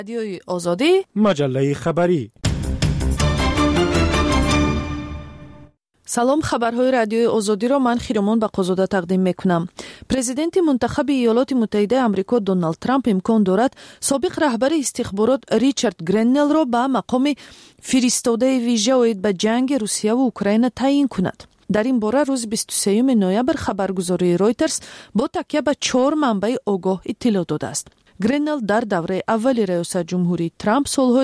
رادیوی آزادی، مجله خبری. سلام، خبرهای رادیوی آزادی را من خیرمان بقازاده تقدیم میکنم. پرزیدنت منتخب ایالات متحده آمریکا دونالد ترامپ امکان دارد سابق رهبر استخبارات ریچارد گرنل را به مقام فرستاده ویژه به جنگ روسیه و اوکراین تعیین کند. در این باره روز 23 نوامبر خبرگزاری رویترز با تکیه به 4 منبع آگاه اطلاع داده است. گرنل در دوره اول ریاست جمهوری ترامپ سالهای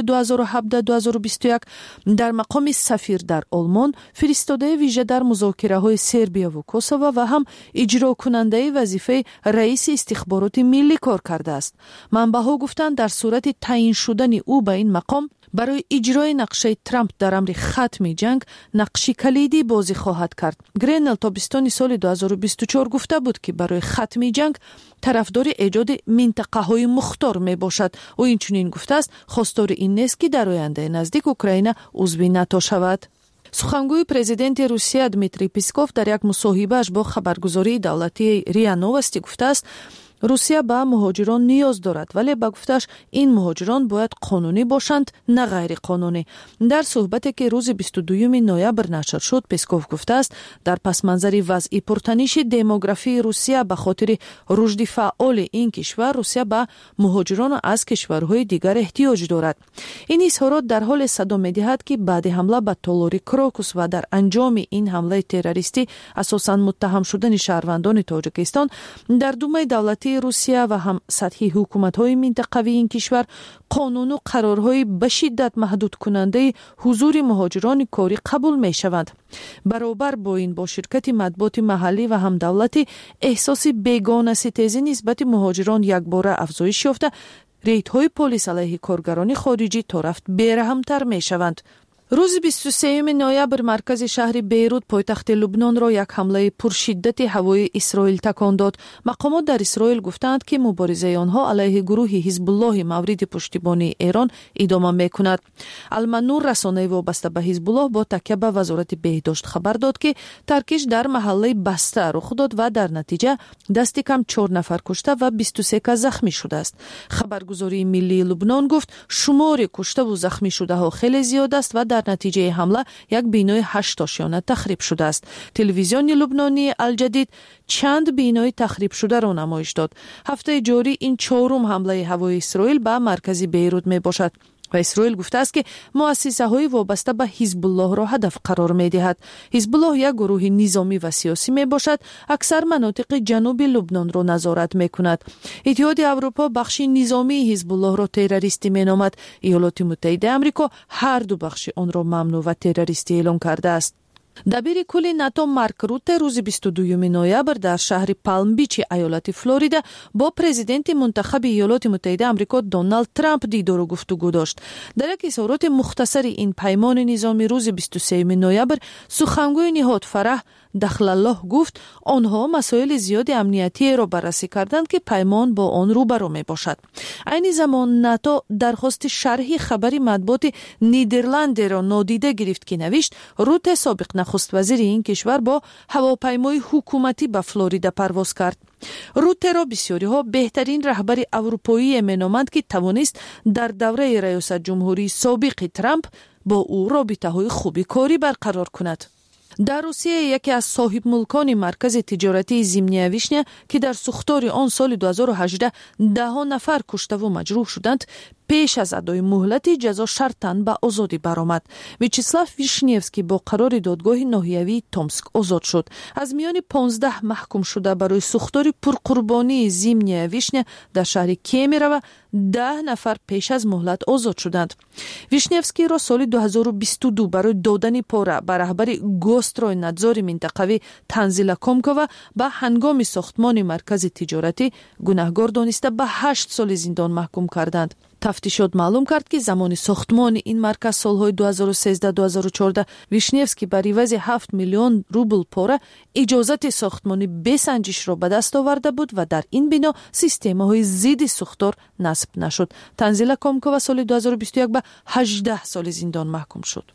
2017-2021 در مقام سفیر در آلمان، فرستاده ویژه در مذاکره‌های سربیا و کوسوو و هم اجرا کننده وظیفه رئیس استخبارات ملی کار کرده است. منبع‌ها گفتند در صورت تعیین شدن او به این مقام برای اجرای نقشه ترامپ در امر ختم جنگ نقشی کلیدی بازی خواهد کرد. گرنل تابستان سال 2024 گفته بود که برای ختم جنگ طرفدار ایجاد منطقه‌های مختار می باشد. او اینچنین گفته است خواستار این نیست که در آینده نزدیک اوکراین عضو ناتو شود. سخنگوی پرزیدنت روسیه دمیتری پسکوف در یک مصاحبه‌اش با خبرگزاری دولتی ریا نووستی گفته است روسیه به مهاجران نیاز دارد، ولی با گفتش این مهاجران باید قانونی باشند نه غیر قانونی. در صحبتی که روز 22 نوامبر نشر شد، پسکوف گفته است در پس منظر وضع پرتنش دموگرافی روسیه به خاطر رشد فعال این کشور، روسیه به مهاجران از کشورهای دیگر احتیاج دارد. این اظهارات در حال صدا می‌دهد که بعد حمله به تالاری کراکوس و در انجام این حمله تروریستی اساساً متهم شدن شهروندان تاجیکستان در دومه دولتی روسیه و هم سطحی حکومت‌های منطقوی این کشور قانون و قرارهای به شدت محدود کننده حضور مهاجران کاری قبول می‌شوند. برابر با این با شرکت مطبوعات محلی و هم دولتی احساس بیگانه ستیزی نسبت مهاجران یکباره افزایش یافته، ریدهای پلیس علیه کارگران خارجی تا رفت بی‌رحم‌تر می‌شوند. روز 23 نوامبر مرکز شهر بیروت پایتخت لبنان را یک حمله پرشدت هوایی اسرائیل تکان داد. مقامات در اسرائیل گفتند که مبارزه آنها علیه گروه حزب الله مورد پشتیبانی ایران ادامه می‌کند. المنور رسانه وابسته به حزب الله با تکیه به وزارت بهداشت خبر داد که ترکش در محله بسته رخ داد و در نتیجه دست کم 4 نفر کشته و 23 زخمی شده است. خبرگزاری ملی لبنان گفت شمار کشته و زخمی شده ها خیلی زیاد است و در نتیجه حمله یک بینای 8 آشیانه تخریب شده است. تلویزیون لبنانی الجدید چند بینای تخریب شده را نمایش داد. هفته جاری این 4م حمله هوایی اسرائیل به مرکز بیروت می باشد و اسرائیل گفته است که مؤسسه‌های وابسته به حزب الله را هدف قرار می‌دهد. حزب الله یک گروه نظامی و سیاسی میباشد، اکثر مناطق جنوب لبنان را نظارت می‌کند. اتحاد اروپا بخش نظامی حزب الله را تروریستی مینامد. ایالات متحده آمریکا هر دو بخش آن را ممنوع و تروریستی اعلام کرده است. دبیر کل ناتو مارک روته روز 22 نوامبر در شهر پالم بیچ ایالت فلوریدا با پرزیدنت منتخب ایالات متحده آمریکا دونالد ترامپ دیدار و گفتگو داشت. در یک اظهارات مختصر این پیمان نظامی روز 23 نوامبر سخنگوی نهاد فرح دخل الله گفت آنها مسائل زیاد امنیتی را بررسی کردند که پیمان با آن روبرو می باشد. این زمان ناتو درخواست شرحی خبری مطبوعات نیدرلند را نادیده گرفت که نوشت روت سابق نخست وزیر این کشور با هواپیمای حکومتی به فلوریدا پرواز کرد. روته را بسیاری ها بهترین رهبر اروپایی مینامند که توانست در دوره ریاست جمهوری سابق ترامپ با او رابطه های خوبی کاری برقرار کند. در روسیه یکی از صاحب ملکان مرکز تجارتی زیمنیا ویشنیا که در سوختار آن سال 2018 ده نفر کشته و مجروح شدند، پیش از ادای مهلت جزا شرطاً به آزادی برآمد. ویچسلاو ویشنیوسکی با قرار دادگاه ناحیوی تومسک آزاد شد. از میان 15 محکوم شده برای سوختار پرقربانی زیمنیا ویشنیا در شهر کیمیرو 10 نفر پیش از مهلت آزاد شدند. ویشنیوسکی را سال 2022 برای دادن پاره به رهبر گوستروی نظاری منطقوی تنزیل کومکووا به هنگام ساختمان مرکز تجارتی گناهکار دانسته به 8 سال زندان محکوم کردند. تفتیشات معلوم کرد که زمان ساختمان این مرکز سالهای 2013-2014 ویشنیوسکی بر عوض 7 میلیون روبل پاره اجازت ساختمانی بسنجش را به دست آورده بود و در این بنا سیستم‌های ضد سوختار نصب نشد. تنزیل کومکووا سال 2021 به 18 سال زندان محکوم شد.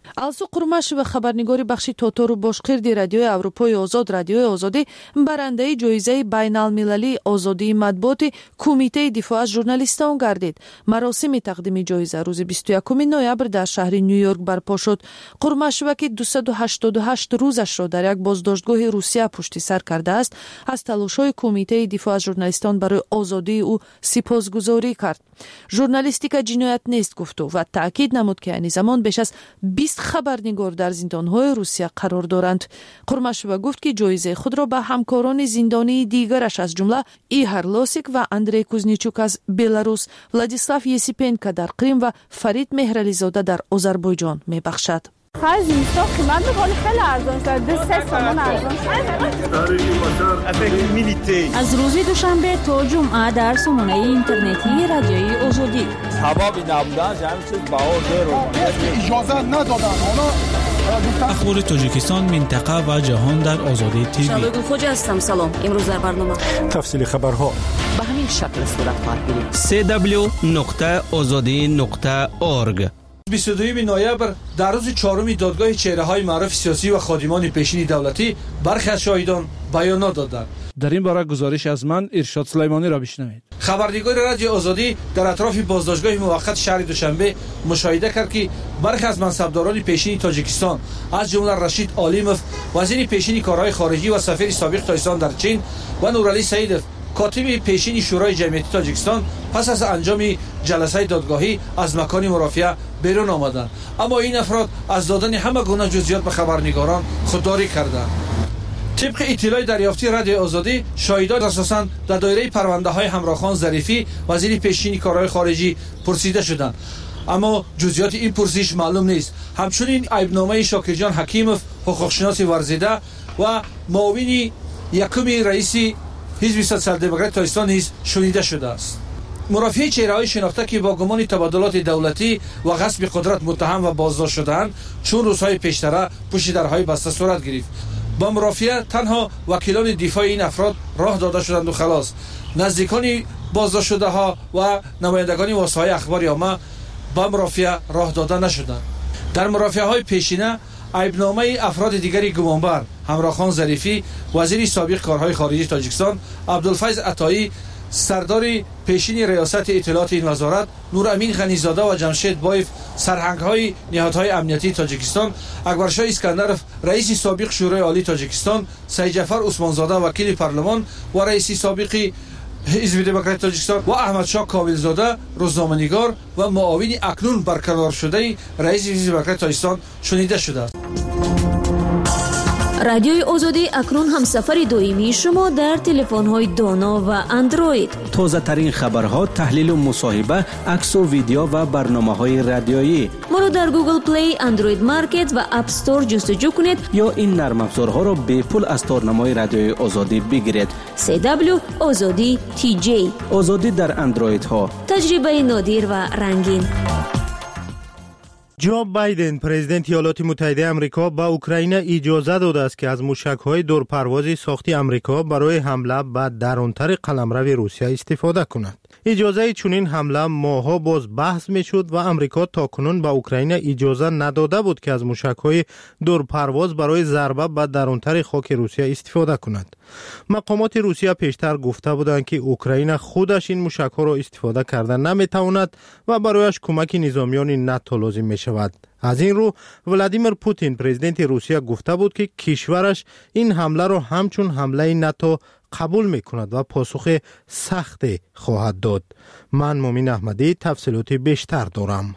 алсу қурмашева хабарнигори бахши тотору бошқирди радиои аврупои озод радиои озодӣ барандаи ҷоизаи байналмилалии озодии матбуоти кумитаи дифоъ аз журналистон гардид. маросими тақдими ҷоиза рӯзи 21 ноябр дар шаҳри Нью-Йорк барпо шуд. қурмашева ки 288 рӯзашро дар як боздоштгоҳи Русия пушти сар кардааст, аз талошҳои кумитаи дифоъ аз журналистон барои озодии ӯ сипосгузорӣ кард. журналистика ҷиноят нест гуфту ва таъкид намуд ки айни замон беш аз 20 хабарнигор дар зиндонҳои Русия қарор доранд. қурмашева гуфт ки ҷоизаи худро ба ҳамкорони зиндонии дигараш аз ҷумла Ихар Лосик ва Андрей Кузничук аз Беларус, Владислав Есипенко дар Крим ва Фарид Меҳрализода дар Озарбойҷон мебахшад. خرج اینستا قیمت میکنه خیلی ارزان شده 3 تومان ارزان شده. از روز دوشنبه تا جمعه در سامانه اینترنتی رادیوی آزادی حبابی نبودن همین چیز باور اجازه ندادن. اخبار تاجیکستان منطقه و جهان در آزادی تیوی. شبگل خوجه هستم. سلام. امروز در برنامه تفصیل خبرها به همین شکل صورت خواهد گرفت. www.azadi.org 22 نوامبر در روز چهارم دادگاه چهره‌های معروف سیاسی و خادمان پیشین دولتی برخی از شاهدان بیانات دادند. در این باره گزارش از من ارشاد سلیمانی را بشنوید. خبرنگار رادیو آزادی در اطراف بازداشتگاه موقت شهر دوشنبه مشاهده کرد که برخی از منصبداران پیشین تاجیکستان از جمله رشید عالیموف وزیر پیشین کارهای خارجی و سفیر سابق تاجیکستان در چین و نورعلی سعیدوف کاتب پیشین شورای جمعیتی تاجیکستان پس از انجام جلسه دادگاهی از مکان مرافعه بیرون آمدند، اما این افراد از دادن همه گونه جزئیات به خبرنگاران خودداری کردند. طبق اطلاع دریافتی رادیو آزادی، شاهدان اساساً در دایره پرونده‌های همراهخان ظریفی وزیر پیشین کارهای خارجی پرسیده شدند، اما جزئیات این پرسش معلوم نیست. همچنین عیبنامه شاکرجان حکیموف حقوقشناس ورزیده و معاون یکم رئیس حزب سوسیال دموکرات تاجیکستان نیز شنیده شده است. مرافعه چهره‌های شناخته که با گمان تبادلات دولتی و غصب قدرت متهم و بازداشت شدند چون روزهای پیشتر پشت درهای بسته صورت گرفت. با مرافعه تنها وکیلان دفاع این افراد راه داده شدند و خلاص. نزدیکان بازداشت شده ها و نمایندگان واسطه‌های اخبار عامه با مرافعه راه داده نشدند. در مرافعه‌های پیشینه عیبنامه افراد دیگری گمانبر همراهخان ظریفی وزیر سابق کارهای خارجی تاجیکستان، عبدالفیض عطایی سردار پیشین ریاست اطلاعات این وزارت، نورامین غنیزاده و جمشید بایف سرهنگ‌های نهادهای امنیتی تاجیکستان، اکبرشاه اسکندرов رئیس سابق شورای عالی تاجیکستان، سید جعفر عثمانزاده وکیل پارلمان و رئیس سابق حزب دموکرات تاجیکستان و احمدشاه کاملزاده روزنامه‌نگار و معاون اکنون برقرار شده رئیس حزب دموکرات تاجیکستان شنیده شده است. رادیوی آزادی اکنون هم سفر دائمی شما در تلفن‌های دانا و اندروید. تازه ترین خبرها، تحلیل و مصاحبه، عکس و ویدیو و برنامه‌های رادیویی. ما رو در گوگل پلی، اندروید مارکت و اپ استور جستجو کنید یا این نرم افزارها را به پول از تارنمای رادیوی آزادی بگیرید. CW آزادی TJ آزادی در اندروید ها. تجربه نادر و رنگین. جو بایدن پرزیدنت ایالات متحده آمریکا به اوکراین اجازه داده است که از موشک‌های دورپروازی ساختی آمریکا برای حمله به درونتر قلمرو روسیه استفاده کند. اجازه چنین حمله ماه‌ها باز بحث می‌شد و آمریکا تاکنون به اوکراین اجازه نداده بود که از موشک‌های دورپرواز برای ضربه به درونتر خاک روسیه استفاده کند. مقامات روسیه پیشتر گفته بودند که اوکراین خودش این موشک‌ها را استفاده کرده نمی‌تواند و برایش کمک نظامیان ناتو لازم می‌شود. از این رو ولادیمیر پوتین پرزیدنت روسیه گفته بود که کشورش این حمله را همچون حمله ناتو قبول می‌کند و پاسخ سخت خواهد داد. من مومن احمدی تفصیلات بیشتر دارم.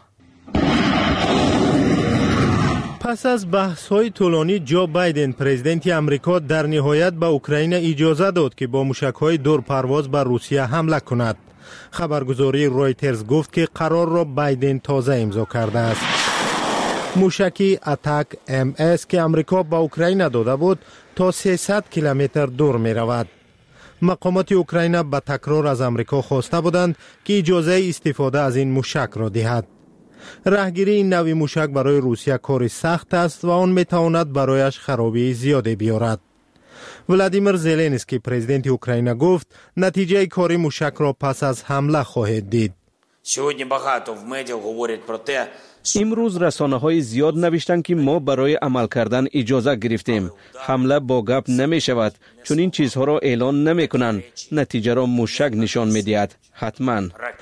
پس از بحث‌های طولانی جو بایدن پرزیدنت آمریکا در نهایت به اوکراین اجازه داد که با موشک‌های دورپرواز بر روسیه حمله کند. خبرگزاری رویترز گفت که قرار را بایدن تازه امضا کرده است. موشکی اتاک MS که آمریکا به اوکراین داده بود تا 300 کیلومتر دور می رود. مقامات اوکراین به تکرار از آمریکا خواسته بودند که اجازه استفاده از این موشک را دهد. راهگیری این نوع موشک برای روسیه کار سخت است و آن می تواند برایش خرابی زیادی بیارد. ولادیمیر زلنسکی پرزیدنت اوکراین گفت نتیجه کاری موشک را پس از حمله خواهد دید. امروز رسانه های زیاد نوشتند که ما برای عمل کردن اجازه گرفتیم. حمله با گپ نمی شود چون این چیزها را اعلان نمی کنند. نتیجه را موشک نشان می دهد. حتما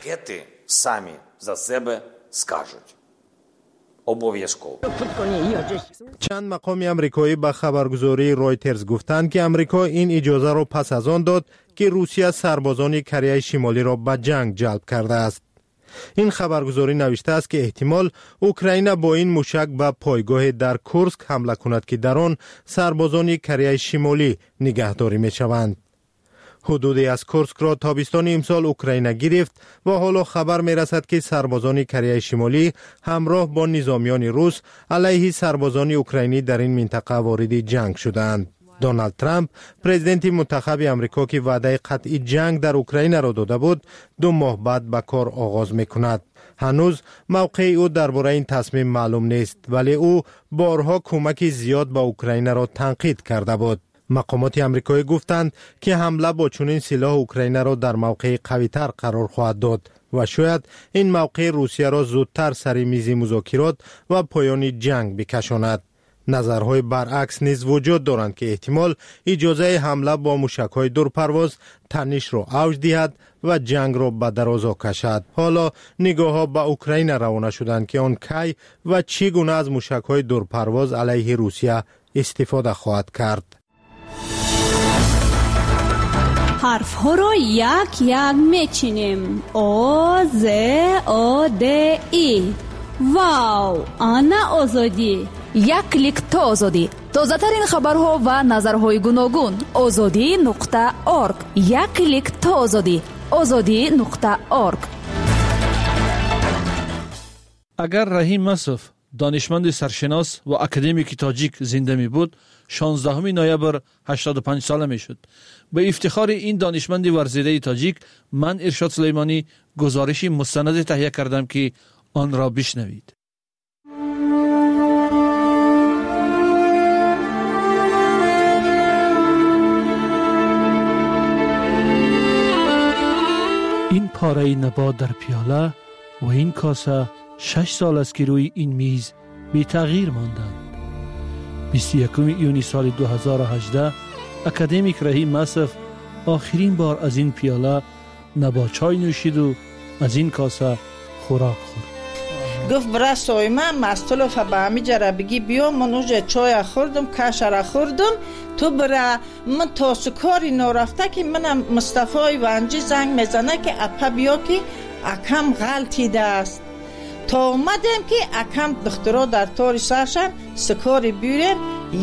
چند مقام امریکایی به خبرگزاری رویترز گفتند که امریکا این اجازه را پس از آن داد که روسیه سربازان کره شمالی را به جنگ جلب کرده است. این خبرگزاری نوشته است که احتمال اوکراین با این موشک به پایگاه در کورسک حمله کند که در آن سربازان کره شمالی نگهداری می شوند. حدودی از کورسک را تابستان امسال اوکراین گرفت و حالا خبر می رسد که سربازان کره شمالی همراه با نظامیان روس علیه سربازان اوکراینی در این منطقه وارد جنگ شدند. دونالد ترامپ پرزیدنت منتخب امریکا که وعده قطعی جنگ در اوکراین را داده بود 2 ماه بعد به کار آغاز می کند. هنوز موقع او درباره این تصمیم معلوم نیست ولی او بارها کمک زیاد به اوکراین را تنقید کرده بود. مقامات امریکایی گفتند که حمله با چنین سلاح اوکراین را در موقع قوی‌تر قرار خواهد داد و شاید این موقع روسیه را زودتر سر میز مذاکرات و پایان جنگ بکشاند. نظرهای برعکس نیز وجود دارند که احتمال اجازه حمله با موشک‌های دورپرواز تنش را اوج دهد و جنگ را به درازا کشد. حالا نگاه‌ها به اوکراین روانه شدند که آن کی و چگونه از موشک‌های دورپرواز علیه روسیه استفاده خواهد کرد. حرف ها را یک یک میچینیم. او ز او د ای. واو، آنا آزادی. یک کلیک تا آزادی. تازه ترین خبرها و نظرهای گوناگون. azadi.org. یک کلیک تا آزادی. azadi.org. اگر رحیم مسعف دانشمند سرشناس و اکادمیک تاجیک زنده می بود 16 نوامبر 85 ساله می شد. به افتخار این دانشمند ورزیده تاجیک من ارشاد سلیمانی گزارشی مستند تهیه کردم که آن را بشنوید. این پاره نبات در پیاله و این کاسه 6 سال است که روی این میز بی تغییر ماندند. 21 ایونی سال 2018 اکادمیک رحیم مسعف آخرین بار از این پیاله نبات چای نوشید و از این کاسه خوراک خورد. گفت برای سایمه مستلوف به همی جره بگی بیا من اوجه چای خوردم کشره خوردم تو برای من تا سکاری نرفته که منم مصطفی ونجی زنگ میزنه که اپا بیا که اکم غلطیده است. تا اومدم که اکم دخترها در تاری سرشن سکاری بیرم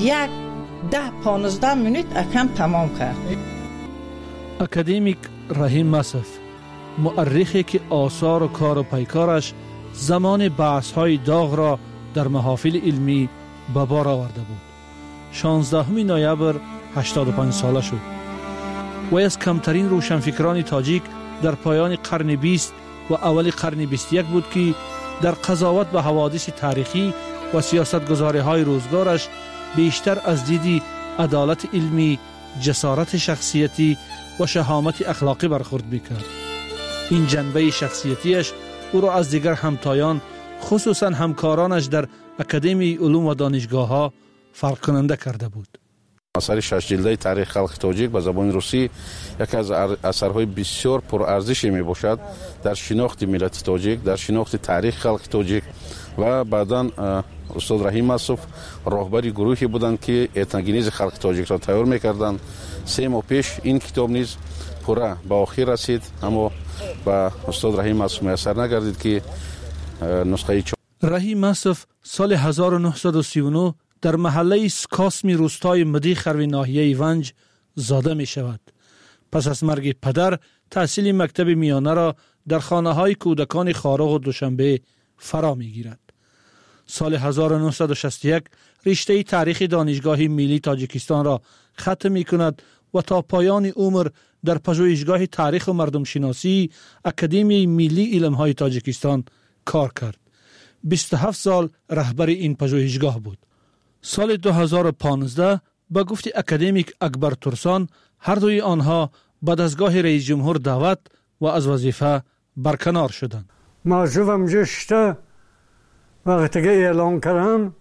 10-15 منوت اکم تمام کرد. اکادمیک رحیم مسعف مؤرخی که آثار و کار و پیکارش زمان بحث‌های داغ را در محافل علمی به بار آورده بود. 16 نوامبر 85 ساله شد. و از کمترین روشنفکران تاجیک در پایان قرن 20 و اول قرن 21 بود که در قضاوت به حوادث تاریخی و سیاستگزاری‌های روزگارش بیشتر از دیدی عدالت علمی، جسارت شخصیتی و شهامت اخلاقی برخورد می‌کرد. این جنبه شخصیتیش او را از دیگر همتایان خصوصا همکارانش در اکادمی علوم و دانشگاه‌ها فرق کننده کرده بود. اثر 6 جلده تاریخ خلق تاجیک به زبان روسی یکی از اثرهای بسیار پرارزشی می باشد در شناخت ملت تاجیک، در شناخت تاریخ خلق تاجیک و بعداً استاد رحیم مسعف راهبر گروهی بودند که اتنوگنیز خلق تاجیک را تیار می‌کردند. 3 ماه پیش این کتاب نیز پورا به آخر رسید، اما با استاد رحیم مسعف میسر نگردید که نسخه رحیم مسعف سال 1939 در محله سکاسمی روستای مدیخروی ناحیه ونج زاده می شود. پس از مرگ پدر تحصیل مکتب میانه را در خانه های کودکان خارق و دوشنبه فرا می گیرد. سال 1961 رشته تاریخ دانشگاه ملی تاجیکستان را ختم می کند و تا پایان عمر در پژوهشگاه تاریخ و مردم شناسی اکادمی ملی علم های تاجیکستان کار کرد. 27 سال رهبر این پژوهشگاه بود. سال 2015 با گفت اکادمیک اکبر ترسان هر دوی آنها به دستگاه رئیس جمهور دعوت و از وظیفه برکنار شدند. موضوعم جشته وقتی که اعلان کردم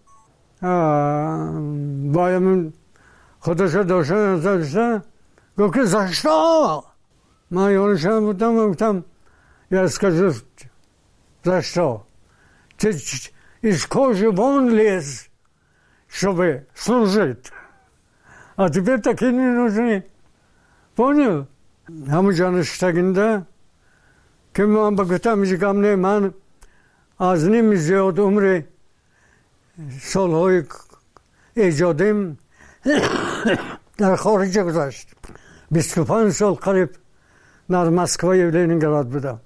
بایم خودش داشته گفت که زشتا. من یادشم بودم گفتم я скажу за что. Ты из кожи вон лез, чтобы служить. А теперь такие не нужны. Понял? همون شتگنده که من بگفتم میگم نه من از نیم زیاد عمر سالهای ایجادیم در خارج گذشت. 25 سال قریب در مسکو و لنینگراد بودم.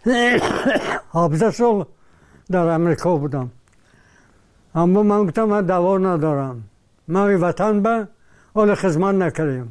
17 سال در امریکا بودم. اما من گفتم من دوا ندارم. من وطن به اول خدمت نکردم.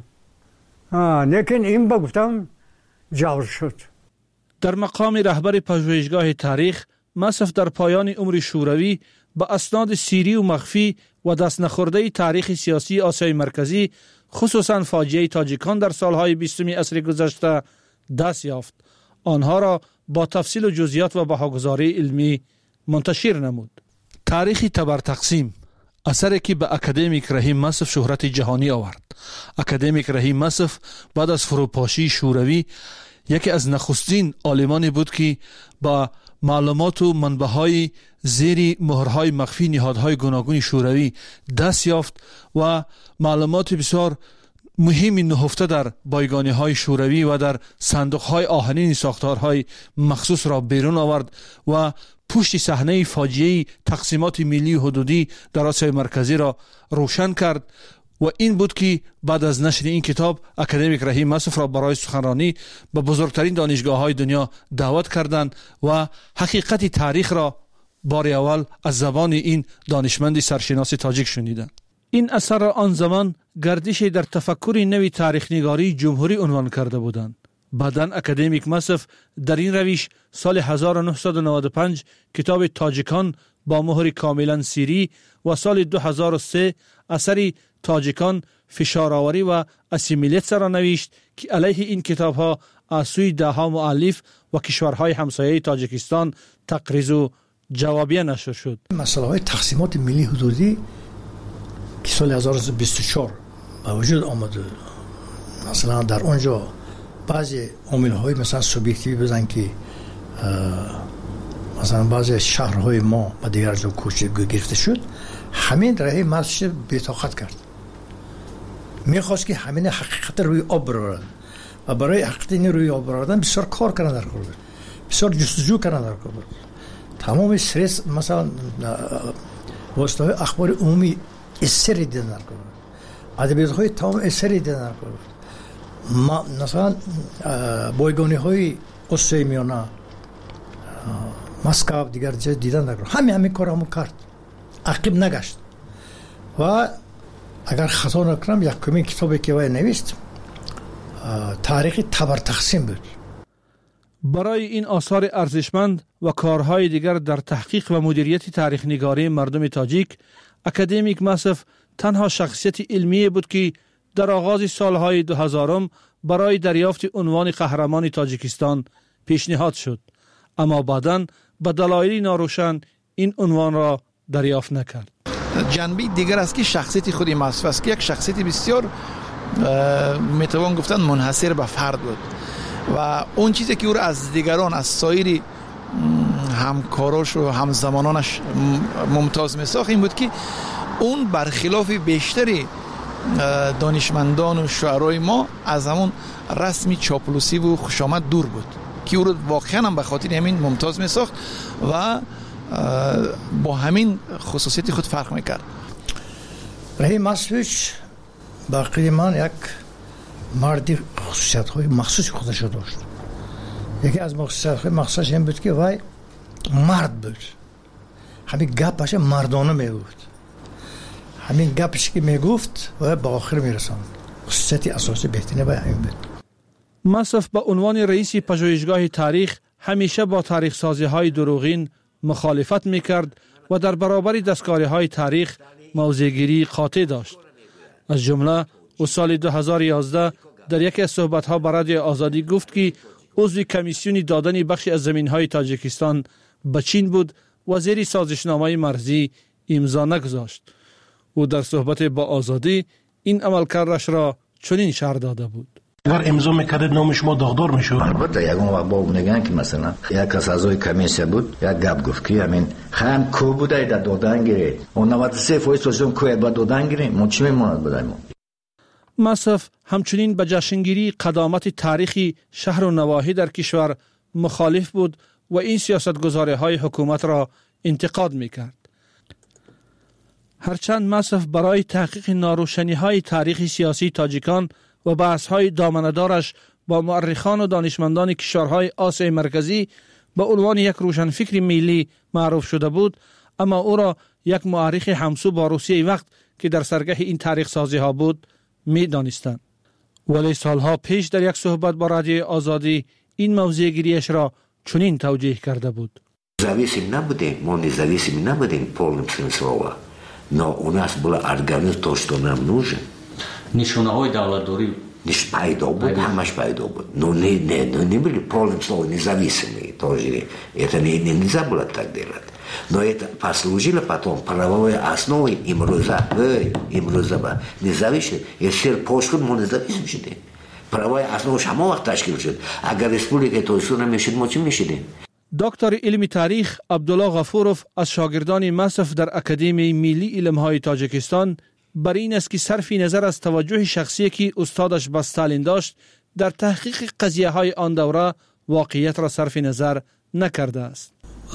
لیکن این بگفتم جور شد. در مقام رهبر پژوهشگاه تاریخ، مصف در پایان عمر شوروی با اسناد سیری و مخفی و دست نخورده تاریخ سیاسی آسیای مرکزی، خصوصا فاجعه تاجیکان در سالهای 20 عصر گذشته دست یافت. آنها را با تفصیل و جزئیات و بهاگذاری علمی منتشر نمود. تاریخ تبر تقسیم، اثری که به اکادمیک رحیم مصف شهرت جهانی آورد. اکادمیک رحیم مصف بعد از فروپاشی شوروی یکی از نخستین عالمانی بود که با معلومات و منبع‌های زیر مهرهای مخفی نهادهای گوناگون شوروی دست یافت و معلومات بسیار مهمی نهفته در بایگانی‌های شوروی و در صندوق‌های آهنین ساختارهای مخصوص را بیرون آورد و پشت صحنه فاجعه تقسیمات ملی و حدودی در آسیای مرکزی را روشن کرد و این بود که بعد از نشر این کتاب اکادمیک رحیم مصف را برای سخنرانی به بزرگترین دانشگاه‌های دنیا دعوت کردند و حقیقت تاریخ را بار اول از زبان این دانشمند سرشناس تاجیک شنیدند. این اثر را آن زمان گردش در تفکر نوی تاریخ نگاری جمهوری عنوان کرده بودند. بعداً اکادمیک مصف در این روش سال 1995 کتاب تاجیکان با مهر کاملا سیری و سال 2003 اثری تاجیکان فشارآوری و اسیمیلیت را نوشت که علیه این کتاب ها از سوی دهها مؤلف و کشورهای همسایه تاجیکستان تقریض و جوابیه نشر شد. مسئله های تقسیمات ملی حدودی که سال 2024 با وجود آمده، مثلا در اونجا بعضی عامل های مثلا سوبیکتیوی بزن که مثلا بعضی شهرهای ما به دیگر جا کوچه گرفته شد، همین راه مصف بی‌طاقت کرد. میخواست که همین حقیقت روی آب برارن و برای حقیقت این روی آب برادن بسیار کار کردن در کار بود، بسیار جستجو کردن در کار بود. تمام استرس مثلا واسطه اخبار عمومی اثری دیدن در کار بود، ادبیات های تمام اثری دیدن در کار بود. مثلا بایگانی های آسیای میانه، مسکو، دیگر جای دیدن در کار، همین کارمو کرد، عقب نگشت. و اگر خطا نکنم یکمین کتابی که وی نوشت تاریخ تبر تقسیم بود. برای این آثار ارزشمند و کارهای دیگر در تحقیق و مدیریت تاریخ نگاری مردم تاجیک، اکادمیک مصف تنها شخصیت علمی بود که در آغاز سالهای 2000 برای دریافت عنوان قهرمان تاجیکستان پیشنهاد شد، اما بعداً به دلایلی ناروشن این عنوان را دریافت نکرد. جنبه دیگر است که شخصیت خود مصف است که یک شخصیت بسیار میتوان گفتن منحصر به فرد بود و اون چیزی که او را از دیگران، از سایر همکاراش و همزمانانش ممتاز میساخت این بود که اون برخلاف بیشتری دانشمندان و شعرای ما از همون رسمی چاپلوسی و خوشامد دور بود که او را واقعا هم به خاطر همین ممتاز میساخت و با همین خصوصیت خود فرق میکرد. رحیم مصف باقی من یک مردی خصوصیت های مخصوص خودش داشت. یکی از خصوصیت های مخصوصش این بود که وای مرد بود، همین گپش مردانه میگفت، همین گپش که میگفت و به آخر میرساند. خصوصیت اساسی بهترین وای همین بود. مصف به عنوان رئیس پژوهشگاه تاریخ همیشه با تاریخ سازی های دروغین مخالفت میکرد و در برابر دستکاری های تاریخ موضع‌گیری قاطع داشت. از جمله او سال 2011 در یکی از صحبت‌ها با رادیو آزادی گفت که عضو کمیسیون دادن بخشی از زمین‌های تاجیکستان به چین بود و زیر سازشنامه مرزی امضا نگذاشت. او در صحبت با آزادی این عملکردش را چنین شرح داده بود: اگر امضا میکردید نام شما داغدار میشد. البته یگان وقت با نگن که مثلا یک از اعضای کمیسیون بود، یک گپ گفت که همین خام کو بوده در دادن گیرید اون 93% توشون کوی با دادن گیرید ما چی میموند بدیم. مصف همچنین به جشنگیری قدامت تاریخی شهر و نواحی در کشور مخالف بود و این سیاستگزاری‌های حکومت را انتقاد میکرد. هرچند مصف برای تحقیق ناروشنی‌های تاریخی سیاسی تاجیکان و بحث‌های دامنه‌دارش با مورخان و دانشمندان کشورهای آسیای مرکزی به عنوان یک روشنفکر ملی معروف شده بود، اما او را یک مورخ همسو با روسیه وقت که در سرگه این تاریخ سازی ها بود می دانستند. ولی سالها پیش در یک صحبت با رادیوی آزادی این موضوع گیریش را چنین توجیه کرده بود: Зависим набудем, мы независимы набудем в полном смысле слова, но у нас был организм то, что нам нужен. نشانه‌های دولتداری Nicht пайда بود, همش пайда بود. Но не были в полном слова независимые тоже. Это нельзя было так делать. Но это послужило потом правовой основой имруза ба независимость. Если пошли, мы независимы шدим. правовая основа шама вақт ташкил шуд. Агар республика Тоҷикистон намешуд, мо чӣ мешудем? دکتر علم تاریخ عبدالله غفورов از شاگردان مصف در اکادمی ملی علمهای تاجیکستان بر این است که صرف نظر از توجه شخصی که استادش به استالین داشت در تحقیق قضیه های آن دوره واقعیت را صرف نظر نکرده است.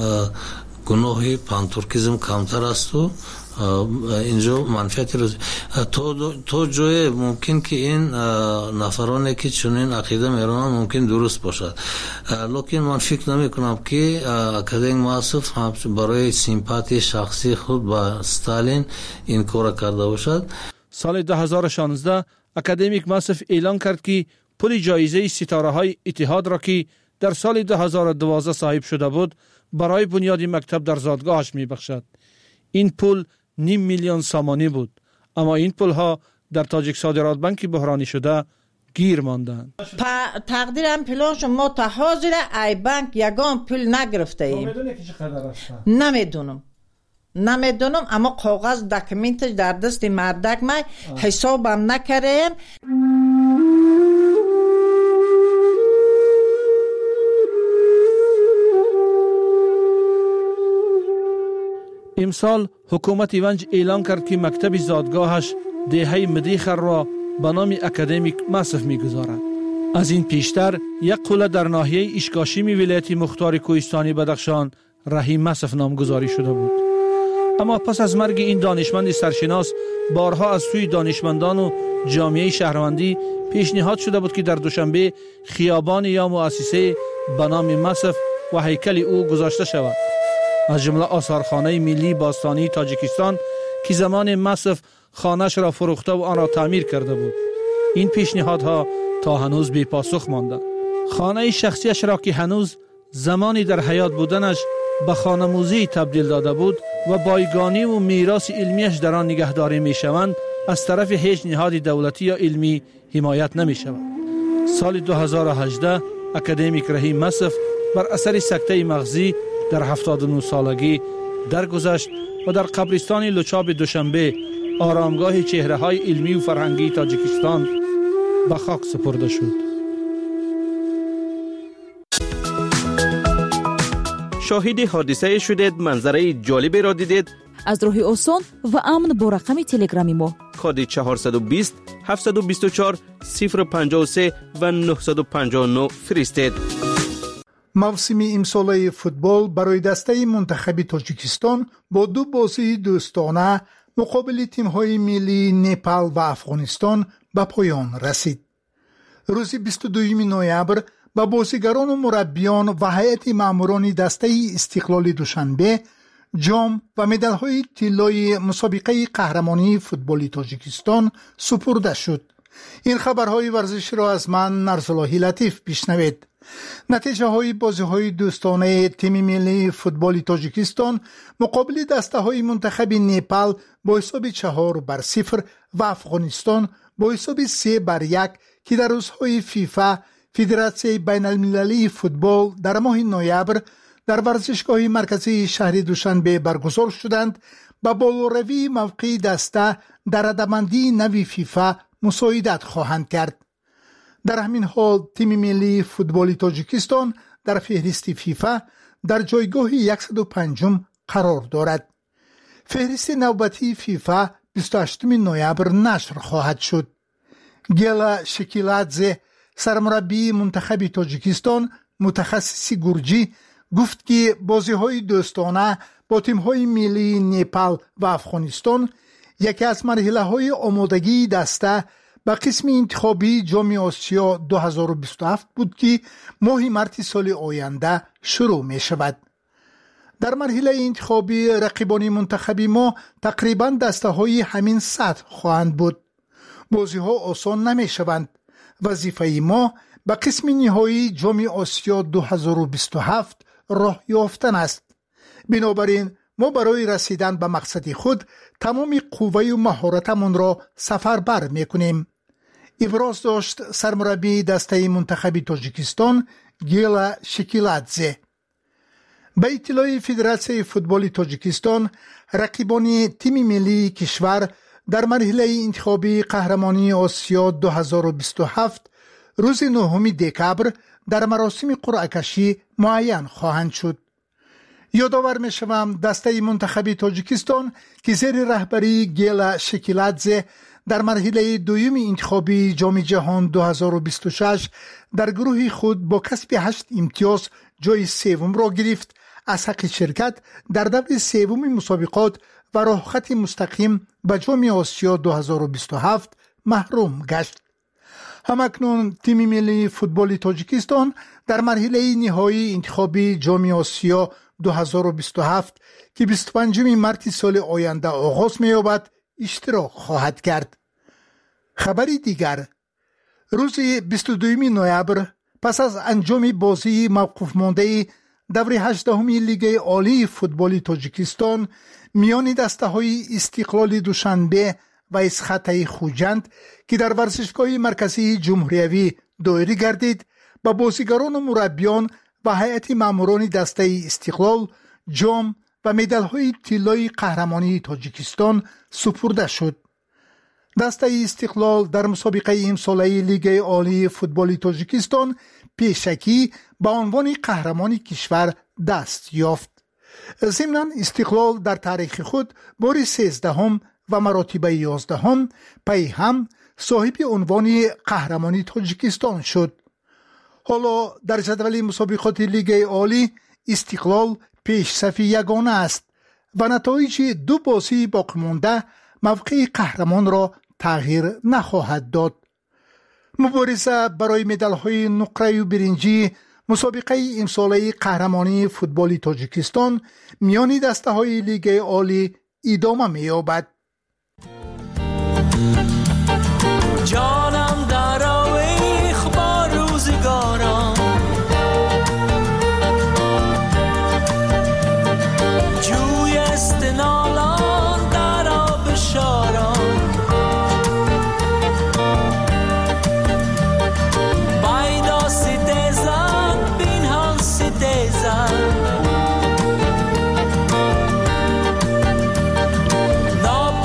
گناه پانتورکیزم کمتر است و اینجا منفعتی رو تو جای ممکن که این نفرانی که چنین عقیده میرونن ممکن درست باشد، لیکن من فکر نمی کنم که اکادمی مصف برای سیمپاتی شخصی خود با استالین این کار کرده باشد. سال 2016 اکادمیک مصف اعلان کرد که پول جایزه ستاره های اتحاد را که در سال 2012 صاحب شده بود برای بنیاد مکتب در زادگاهش می بخشد. این پول 500,000 سامانی بود، اما این پول ها در تاجیک صادرات بانک بحرانی شده گیر ماندند. تقدیرم پولش ما تا حاضر ای بانک یگان پول نگرفته ایم. میدونی که چقدر است؟ نمیدونم اما کاغذ داکیومنتش در دست مردک ما حسابم نکردیم. امسال حکومت ونج اعلان کرد که مکتب زادگاهش دهه مدیخر را به نام اکادمیک مصف می‌گذارد. از این پیشتر یک قله در ناحیه اشکاشیمی ولایت مختار کوهستانی بدخشان رحیم مصف نامگذاری شده بود. اما پس از مرگ این دانشمند سرشناس بارها از سوی دانشمندان و جامعه شهروندی پیشنهاد شده بود که در دوشنبه خیابان یا مؤسسه به نام مصف و هیکل او گذاشته شود. از جمله آثارخانه ملی باستانی تاجیکستان که زمان مصف خانه‌اش را فروخته و آن را تعمیر کرده بود. این پیشنهادها تا هنوز بی پاسخ مانده. خانه شخصیش را که هنوز زمانی در حیات بودنش به خانه موزی تبدیل داده بود و بایگانی و میراث علمیش در آن نگهداری می شوند، از طرف هیچ نهاد دولتی یا علمی حمایت نمی شود. سال 2018 اکادمیک رحیم مصف بر اثر سکته مغزی در 79 سالگی درگذشت و در قبرستان لوچاب دوشنبه آرامگاه چهره‌های علمی و فرهنگی تاجیکستان به خاک سپرده شد. شاهد حادثه شدید، منظره جالبی را دیدید؟ از راه آسان و امن با رقم تلگرامی ما کد 420 724 053 و 959 فرستید. موسم امساله فوتبال برای دسته منتخب تاجیکستان با دو بازی دوستانه مقابل تیم‌های ملی نپال و افغانستان به پایان رسید. روز 22 نوامبر با بازیگران و مربیان و هیئت ماموران دسته استقلال دوشنبه جام و مدال‌های طلای مسابقه قهرمانی فوتبال تاجیکستان سپرده شد. این خبرهای ورزش را از من نرسلاحی لطیف بشنوید. نتیجه های بازی های دوستانه تیم ملی فوتبال تاجیکستان مقابل دسته های منتخب نپال با حساب 4-0 و افغانستان با حساب 3-1 که در روزهای فیفا فدراسیون بین المللی فوتبال در ماه نوامبر در ورزشگاه مرکزی شهر دوشنبه برگزار شدند با بالاروی موقع دسته در رده‌بندی نوی فیفا مساعدت خواهند کرد. در همین حال تیم ملی فوتبال تاجیکستان در فهرست فیفا در جایگاه 105 قرار دارد. فهرست نوبتی فیفا 28 نوامبر نشر خواهد شد. گیلا شکیلادزه سرمربی منتخب تاجیکستان متخصص گرجی گفت که بازی‌های دوستانه با تیم‌های ملی نپال و افغانستان یکی از مرحله‌های آمادگی دسته به قسم انتخابی جام آسیا 2027 بود که ماه مارس سال آینده شروع می شود. در مرحله انتخابی رقیبان منتخبی ما تقریباً دسته های همین سطح خواهند بود. بازی ها آسان نمی شوند. وظیفه ما به قسم نهایی جام آسیا 2027 راه یافتن است. بنابراین ما برای رسیدن به مقصد خود تمام قوه و مهارتمان را سفربر میکنیم. ابراز داشت سرمربی دسته منتخب تاجیکستان گیلا شکیلادزه. به اطلاع فدراسیون فوتبال تاجیکستان رقیبان تیم ملی کشور در مرحله انتخابی قهرمانی آسیا 2027 روز 9 دکبر در مراسم قرعه کشی معین خواهند شد. یادآور می‌شوم دسته منتخب تاجیکستان که زیر رهبری گیلا شکیلادزه در مرحله دوم انتخابی جام جهان 2026 در گروه خود با کسب 8 امتیاز جای سوم را گرفت، از حق شرکت در دور سوم مسابقات و راه خط مستقیم به جام آسیا 2027 محروم گشت. همکنون تیم ملی فوتبال تاجیکستان در مرحله نهایی انتخابی جام آسیا 2027 که 25 مارس سال آینده آغاز می‌یابد اشتراک خواهد کرد. خبری دیگر، روز 22 نوامبر پس از انجام بازی موقوف مانده دور 18 لیگ عالی فوتبال تاجیکستان میان دسته‌های استقلال دوشنبه و اسخط خوجند که در ورزشگاه مرکزی جمهوریوی دایره گردید، با بازیگران و مربیان و هیئت ماموران دسته استقلال جام و مدال‌های طلای قهرمانی تاجیکستان سپرده شد. دسته استقلال در مسابقه امساله لیگ عالی فوتبال تاجیکستان پیشکی با عنوان قهرمانی کشور دست یافت. ضمناً استقلال در تاریخ خود بار 13 و مراتب 11 پی هم صاحب عنوان قهرمانی تاجیکستان شد. حالا در جدول مسابقات لیگ عالی استقلال پیش صف یگانه است و نتایج دو بازی باقی مانده موقع قهرمان را تغییر نخواهد داد. مبارزه برای مدال‌های نقره و برنجی مسابقه امساله قهرمانی فوتبال تاجیکستان میان دسته‌های لیگ عالی ادامه می‌یابد. جانم در آویخ با روزگاران، جوی استنالان در آب شاران، بایدا ستیزن بین هم ستیزن،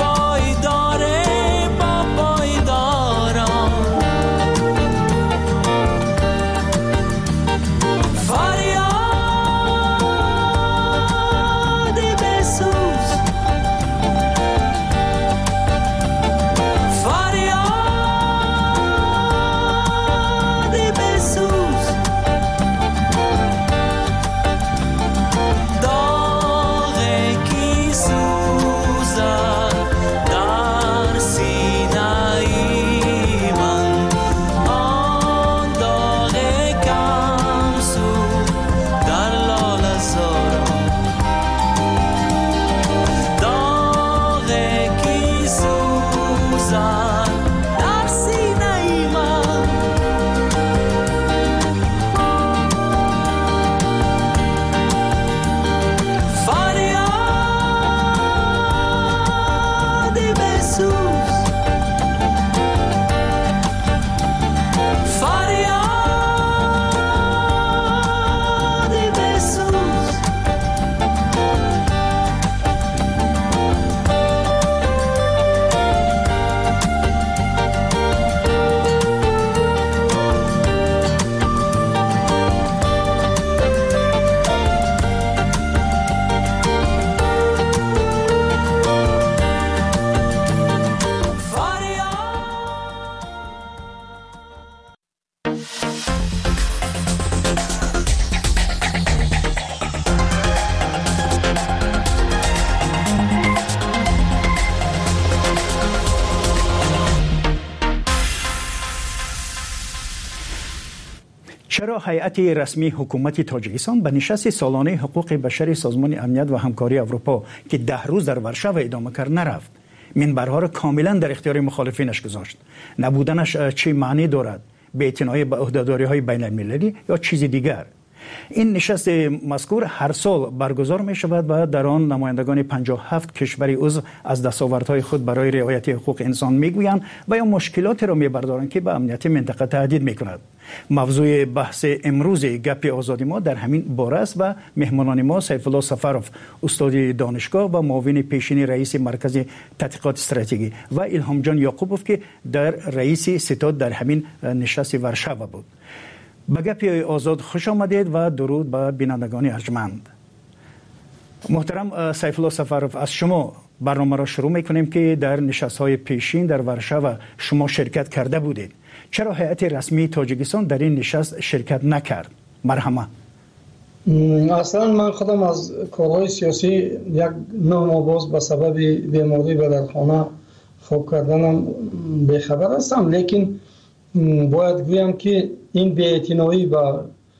چرا هیئت رسمی حکومت تاجیکستان به نشست سالانه حقوق بشر سازمان امنیت و همکاری اروپا که 10 روز در ورشو ادامه کرد نرفت؟ منبرها را کاملا در اختیار مخالفینش گذاشت. نبودنش چه معنی دارد؟ بی‌اعتنایی به عهده‌داری‌های بین‌المللی یا چیز دیگر؟ این نشست مذکور هر سال برگزار می شود و در آن نمایندگان 57 کشور عضو از دستاوردهای خود برای رعایت حقوق انسان میگویند و یا مشکلاتی را میبردارند که به امنیت منطقه تهدید میکند. موضوع بحث امروز گپ آزادی ما در همین باره است و مهمانان ما سیف الله سفروف استاد دانشگاه و معاون پیشین رئیس مرکز تحقیقات استراتژی و الهام جان یعقوبوف که در رئیس ستاد در همین نشست ورشو بود. به گپ آزاد خوش آمدید و درود به بینندگان ارجمند. محترم سیف الله سفروف، از شما برنامه را شروع میکنیم که در نشست‌های پیشین در ورشو شما شرکت کرده بودید. چرا هیئت رسمی تاجیکستان در این نشست شرکت نکرد؟ مرحمه. اصلا من خودم از کارهای سیاسی یک 9 ماه باز به سبب بیماری به در خانه خواب کردنم بیخبر هستم، لیکن باید گویم که این بی‌اعتنایی و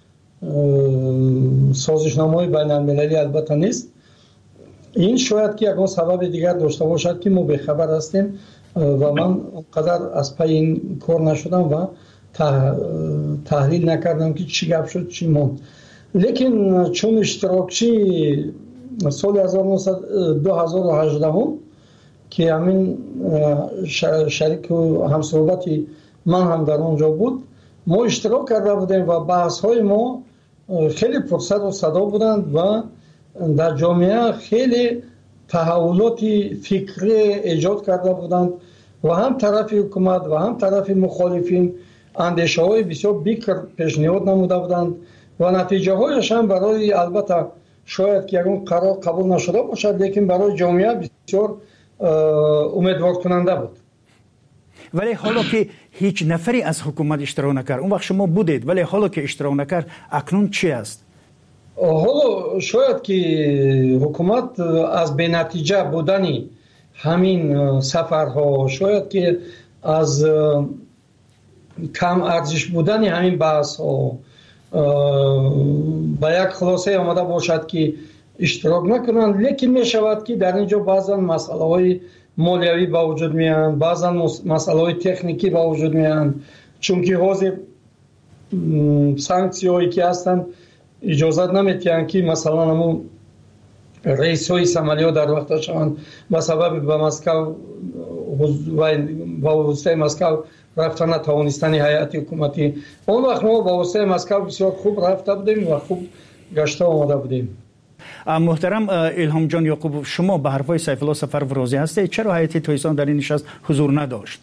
سازشنامه‌های بین‌المللی البته نیست. این شاید که یکان سبب دیگر داشته باشد که ما بیخبر هستیم و من قدر از پی این کار نشدم و تحلیل نکردم که چی گپ شد چی موند. لیکن چون اشتراکچی سال 2018 که همین شریک و همصحبتی من هم در اونجا بود، ما اشتراک کرده بودیم و بحث های ما خیلی پرسد و صدا بودند و در جامعه خیلی تحولات فکری ایجاد کرده بودند و هم طرف حکومت و هم طرف مخالفین اندیشه های بسیار بیکر پیشنهاد نموده بودند و نتیجه هایش هم برای البته شاید که یکون قرار قبول نشده باشد، لیکن برای جامعه بسیار امیدوار کننده بود. ولی حالا که هیچ نفری از حکومت اشتراک نکرد، اون وقت شما بودید، ولی حالا که اشتراک نکرد اکنون چی است؟ حالا شاید که حکومت از بی نتیجه بودنی همین سفرها، شاید که از کم ارزش بودنی همین بحث ها با یک خلاصه آمده باشد که اشتراک نکنند، لیکن می شود که در اینجا بعضا مسئله های مالیوی با وجود میان، بعضا مسئله های تکنیکی با وجود میان، چون که حاضر سانکسی هایی که هستند اجازت نمیتیند که مثلا همون رئیس های سمالیو در وقت شوند به سبب به مسکو و با واسطه مسکو رفتن نتوانستن هیئت حکومتی. اون وقت ما با واسطه مسکو بسیار خوب رفته بودیم و خوب گشته آمده بودیم. محترم الهام جان یعقوب، شما به حرفای سیف الله سفروف راضی هستید؟ چرا هیئت تاجیکستان در این نشست حضور نداشت؟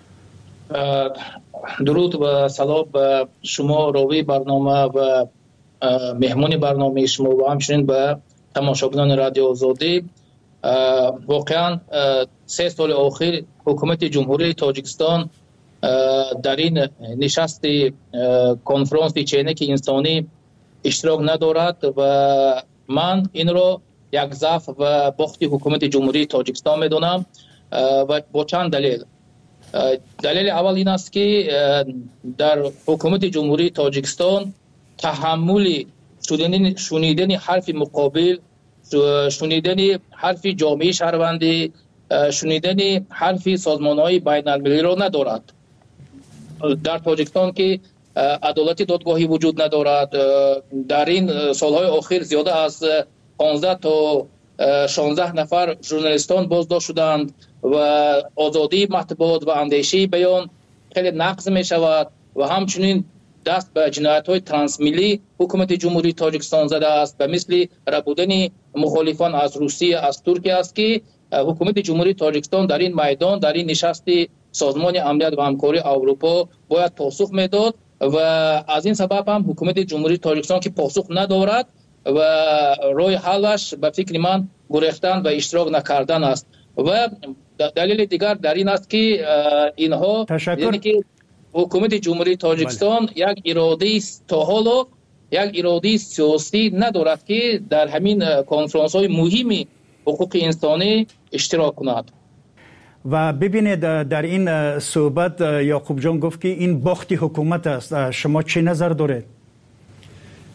درود و سلام به شما راوی برنامه و مهمون برنامه شما و همچنین به تماشاگران رادیو آزادی. واقعا 3 سال اخیر حکومت جمهوری تاجیکستان در این نشست کنفرانس چینک انسانی اشتراک ندارد و من این را یک ضعف و باخت حکومت جمهوری تاجیکستان میدونم و با چند دلیل. دلیل اول این است که در حکومت جمهوری تاجیکستان تحمل شنیدن حرف مقابل، شنیدن حرف جامعه شهروندی، شنیدن حرف سازمان‌های بین‌المللی را ندارد. در تاجیکستان که عدالت دادگاهی وجود ندارد، در این سالهای اخیر زیاده از 15 تا 16 نفر ژورنالیستان بازداشت شدند و آزادی مطبوعات و اندیشه بیان خیلی نقض می شود و همچنین دست به جنایت‌های ترانسمیلی حکومت جمهوری تاجیکستان زده است، به مثل ربودن مخالفان از روسیه، از ترکیه است که حکومت جمهوری تاجیکستان در این میدان، در این نشست سازمان امنیت و همکاری اروپا باید پاسخ میداد و از این سبب هم حکومت جمهوری تاجیکستان که پاسخ ندارد و راه حلش به فکر من گریختن و اشتراک نکردن است. و دلیل دیگر در این است که اینها یعنی که حکومت جمهوری تاجیکستان یک اراده تا حالا یک اراده سیاسی ندارد که در همین کنفرانس های مهمی حقوق انسانی اشتراک کند. و ببینید در این صحبت یعقوب جان گفت که این باخت حکومت است. شما چه نظر دارید؟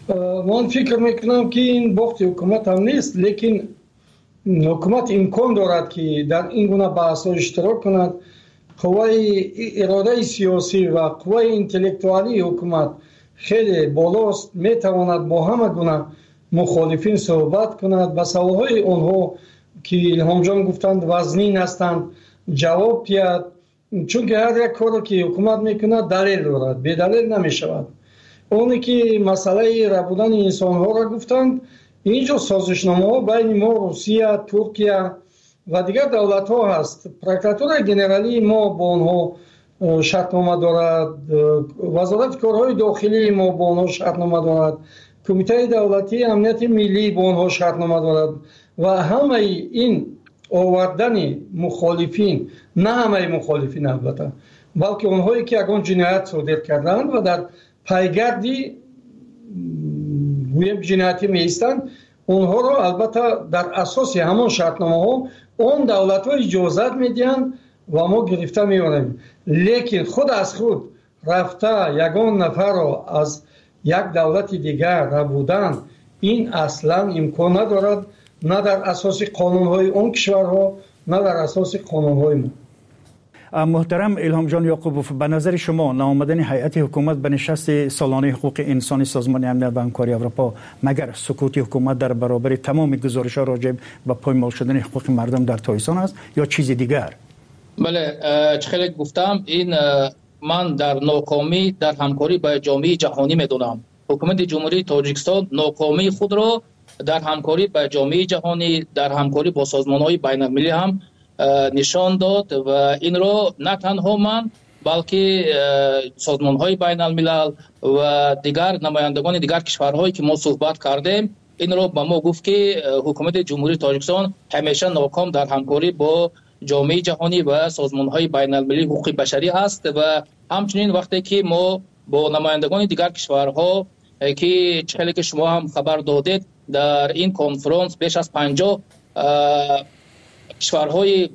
من فکر میکنم که این بخت حکومت هم نیست، لیکن حکومت امکان دارد که در این گونه بحث اشتراک کند. قوه اراده سیاسی و قوه انتلکتوالی حکومت خیلی بالاست، میتواند با همه گونه مخالفین صحبت کند، به سوالهای آنها که الهام جان گفتند وزنین هستند جواب دهد، چون که هر یک کاری که حکومت میکند دلیل دارد، بی دلیل نمیشود. اونی که مسئله ربودن انسان ها را گفتند، اینجا سازشنامه ها بین ما روسیه، ترکیه و دیگر دولت ها هست. پروکراتور گنرالی ما با آنها شرطنامه دارد، وزارت کارهای داخلی ما با آنها شرطنامه دارد، کمیته دولتی امنیت ملی با آنها شرطنامه دارد و همه این آوردن مخالفین، نه همه مخالفین البته، بلکه اونهایی که اگه جنایت صادر کردند و در پیگردی جنایتی میستند، اونها رو البته در اساس همون شرطنامه ها اون دولت ها اجازت میدن و ما گرفته میاریم. لیکن خود از خود رفته یگان نفر رو از یک دولت دیگر ربودن، این اصلا امکان ندارد، نه در اساس قانون های اون کشورها نه در اساس قانون های ما. محترم الهام جان یعقوبوف، به نظر شما ناآمدن هیئت حکومت به نشست سالانه حقوق انسانی سازمان امنیت و همکاری اروپا مگر سکوت حکومت در برابر تمام گزارش‌ها راجع به پایمال شدن حقوق مردم در تایسان است یا چیز دیگر؟ بله، خیلی گفتم، این من در ناکامی در همکاری با جامعه جهانی میدونم. حکومت جمهوری تاجیکستان ناکامی خود را در همکاری با جامعه جهانی، در همکاری با سازمان‌های بین‌المللی هم نشان داد و این را نه تنها من بلکه سازمان‌های بین‌الملل و دیگر نمایندگان دیگر کشورهایی که ما صحبت کردیم، این را به ما گفت که حکومت جمهوری تاجیکستان همیشه ناکام در همکاری با جامعه جهانی و سازمان‌های بین‌المللی حقوق بشری است و همچنین وقتی که ما با نمایندگان دیگر کشورها که چهلی که شما هم خبر دادید در این کنفرانس بیش از 50 کشورهای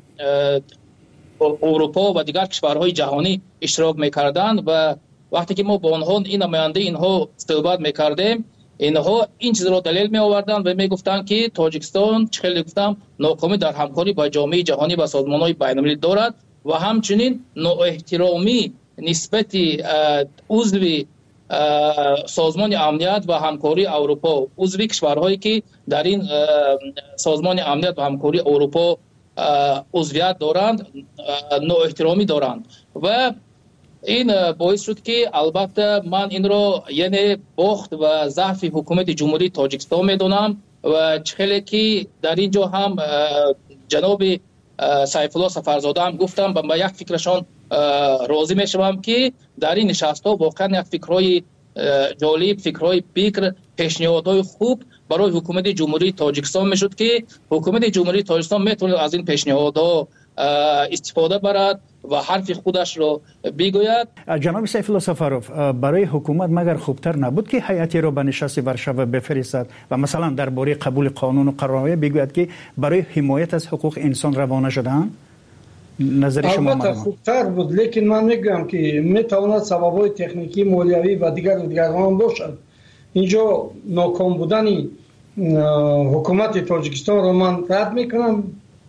اروپا و دیگر کشورهای جهانی اشتراک میکردند و وقتی که ما با آنها این نماینده اینها صحبت میکردیم، اینها این چیز را دلیل می آوردند و می گفتند که تاجیکستان خیلی گفتم ناکامی در همکاری با جامعه جهانی و سازمان‌های بین‌المللی دارد و همچنین نااحترامی نسبت عضو سازمان امنیت و همکاری اروپا، عضو کشورهایی که در این سازمان امنیت و همکاری اروپا عضویت دارند، نااحترامی دارند و این باعث شد که البته من این را یعنی باخت و ضعف حکومت جمهوری تاجیکستان میدونم و خیلی که در اینجا هم جناب سیف الله سفرزاده هم گفتم با یک فکرشان راضی میشوم که در این نشست ها واقعا یک فکرهای جالب، فکرهای بکر، پیشنهادهای خوب برای حکومت جمهوری تاجیکستان میشد که حکومت جمهوری تاجیکستان میتونه از این پیشنهادها استفاده برد و حرف خودش رو بگوید. جناب سیف الله سفروف، برای حکومت مگر خوبتر نبود که هیئتی را به نشست ورشو بفرستد و مثلا درباره قبول قانون و قرارهای بگوید که برای حمایت از حقوق انسان روانه شدن؟ نظر شما؟ البته خوبتر بود، لیکن من میگم که میتواند سبب‌های تکنیکی، مالیوی و دیگر هم باشد. اینجا ناکام بودن حکومت تاجیکستان را من رد میکنم،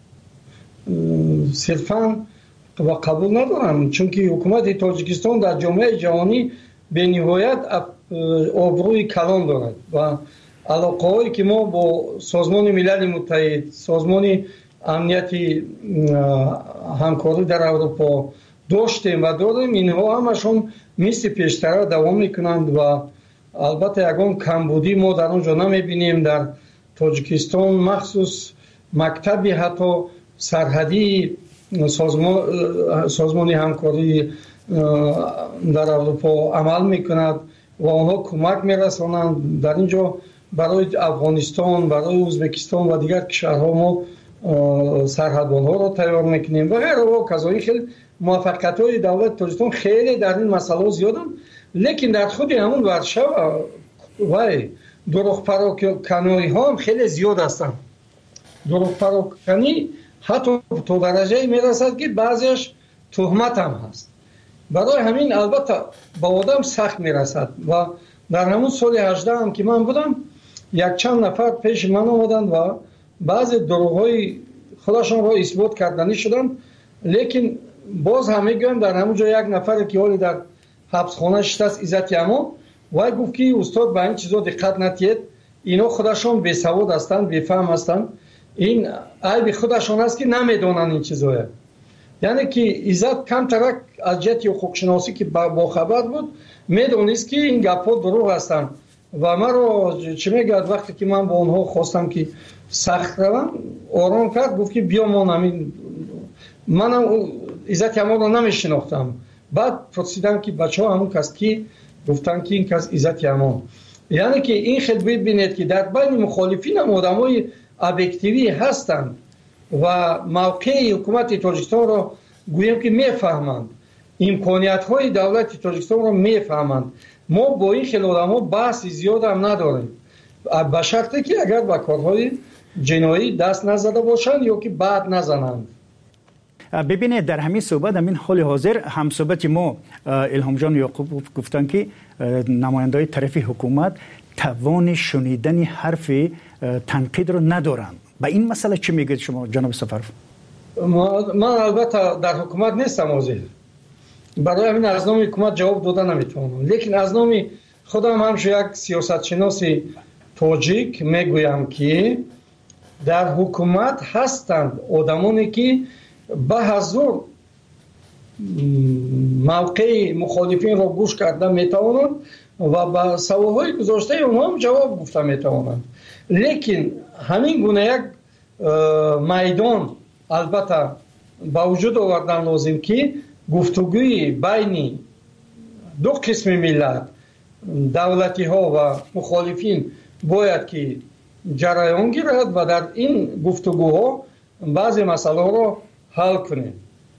صرفا و قبول ندارم، چون که حکومت تاجیکستان در جامعه جهانی به نهایت آبروی کلان دارد و علاقه هایی که ما با سازمان ملل متحد، سازمان امنیتی همکاری در اروپا داشتیم و داریم، اینها همشون مثل پیشتر دوام میکنند و البته یکان کمبودی ما در اونجا نمیبینیم. در تاجیکستان مخصوص مکتبی حتی سرحدی سازمان همکاری در اروپا عمل میکند و آنها کمک میرسانند. در اینجا برای افغانستان، برای ازبکستان و دیگر کشورها ما سرحدبان‌ها را تیار میکنیم و غیره و کذایی. خیلی موفقیت های دولت تاجیکستان خیلی در این مسئله زیادن، لیکن در خود همون ورشو و دروغ پراکنی ها هم خیلی زیاد هستند. دروغ پراکنی حتی تو درجه میرسد که بعضیش تهمت هم هست. برای همین البته با آدم سخت میرسد و در همون سال 18 هم که من بودم یک چند نفر پیش من آمدند و بعضی دروغ‌های خودشان را اثبات کردنی شدند، لیکن باز همه گویم در همون جا یک نفر که حالی در حبسخانه شده است، عزت امان، و گفت که استاد به این چیزا دقت نتید، اینا خودشان بی‌سواد هستند، بی‌فهم هستند، این عیب خودشان است که نمیدونن این چیزا. یعنی که عزت کم ترک از جهت حقوق شناسی که با خبر بود میدونست که این گپ‌ها دروغ هستند و من رو چه میگه وقتی که من با اونها خواستم که سخت روم آرام کرد، گفت که بیا ما نمی منم عزت امان رو نمیشناختم. بعد پرسیدم که بچه‌ها همون کس کی؟ گفتن که این کس عزت امان. یعنی که این خیلی ببینید که در بین مخالفین هم آدمای ابجکتیوی هستند و موقع حکومت تاجیکستان رو گویم که میفهمند، امکانیت‌های دولت تاجیکستان رو میفهمند. ما با این خیلی آدم‌ها بحث زیاد هم نداریم، به شرطی که اگر به کارهای جنایی دست نزده باشند یا که بعد نزنند. ببینید در همین صحبت همین حال حاضر هم صحبت ما الهام جان یعقوب گفتن که نماینده‌های طرف حکومت توان شنیدن حرف تنقید رو ندارن. با این مسئله چی میگید شما جناب سفرو؟ من البته در حکومت نیستم حاضر، برای همین از نام حکومت جواب دادن نمیتونم، لیکن از نام خودم همش یک سیاست شناس تاجیک میگویم که در حکومت هستند آدمانی که به حضور موقع مخالفین را گوش کرده میتوانند و به سواهای گذاشته اونها هم جواب گفته میتوانند. لیکن همین گونه یک میدان البته با وجود آوردن لازم که گفتگوی بین دو قسم ملت، دولتی ها و مخالفین باید که جریان گیرد و در این گفتگوها بعضی مسئله را حل کنیم.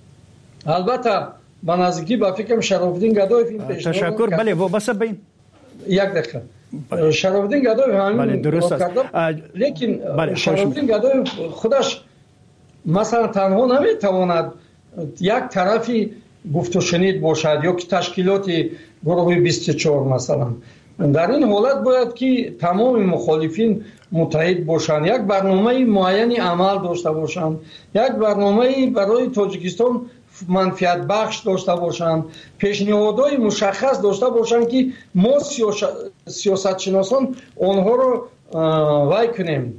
البته به نزدیکی به فکرم شرافالدین گدایف این پیشنهاد تشکر. بله وابسته به این یک دقیقه شرافالدین گدایف همین درست است، لیکن شرافالدین گدایف خودش مثلا تنها نمیتواند یک طرفی گفت و شنید باشد یا که تشکیلات گروه 24 مثلا. در این حالت باید که تمام مخالفین متحد باشند، یک برنامه معینی عمل داشته باشند، یک برنامه برای تاجیکستان منفعت بخش داشته باشند، پیشنهادهای مشخص داشته باشند که ما سیاست شناسان آنها رو وای کنیم،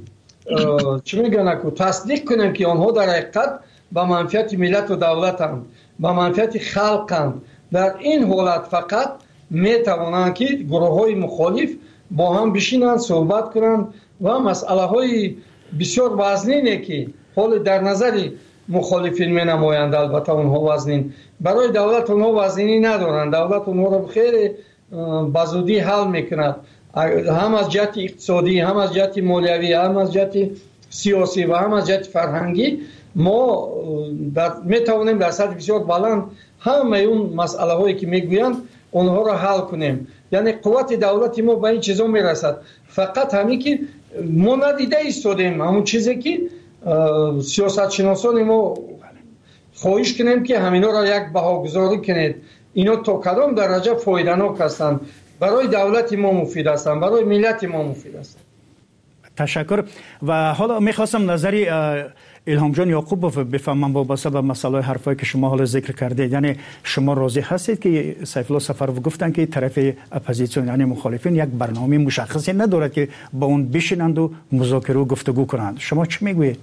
چی میگن که تصدیق کنیم که آنها در حقیقت به منفعت ملت و دولتند، به منفعت خلقند. در این حالت فقط میتوانند که گروه های مخالف با هم بشینند صحبت کنند و مسئله های بسیار وزنینه که حال در نظر مخالفین می نمایند، البته اونها وزنین، برای دولت اونها وزنینی ندارند، دولت اونها رو خیلی بزودی حل میکند، هم از جهت اقتصادی، هم از جهت مالیوی، هم از جهت سیاسی و هم از جهت فرهنگی. ما میتوانیم در سطح بسیار بلند همه اون مسئله هایی که میگویند اونها را حل کنیم. یعنی قوت دولتی ما به این چیزا میرسد، فقط همین که ما ندیده ایستادیم همون چیزی که سیاست شناسان ما خواهش کنیم که همینا را یک بهاگذاری کنید، اینا تا کدام درجه فایده‌ناک هستند، برای دولت ما مفید هستند، برای ملت ما مفید هستند. تشکر. و حالا میخواستم نظری الهام جان یعقوب بفهمم وابسته به مسئله حرفایی که شما حالا ذکر کردید. یعنی شما راضی هستید که سیف الله سفرو گفتن که طرف اپوزیسیون یعنی مخالفین یک برنامه مشخصی ندارد که با اون بشینند و مذاکره و گفتگو کنند، شما چی میگویید؟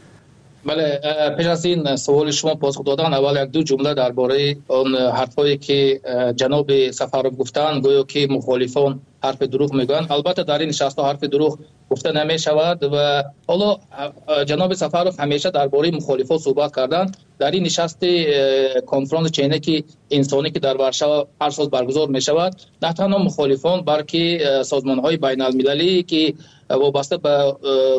بله، پیش از این سوال شما پاسخ دادن اول یک دو جمله درباره اون حرفایی که جناب سفرو گفتن گویا که مخالفان حرف دروغ میگن. البته در این نشست حرف دروغ گفته نمی شود و حالا جناب سفرو همیشه درباره مخالفان صحبت کردن. در این نشست کنفرانس چینکی انسانی که در ورشو هر سال برگزار می شود، نه تنها مخالفان بلکه سازمان های بین المللی که وابسته به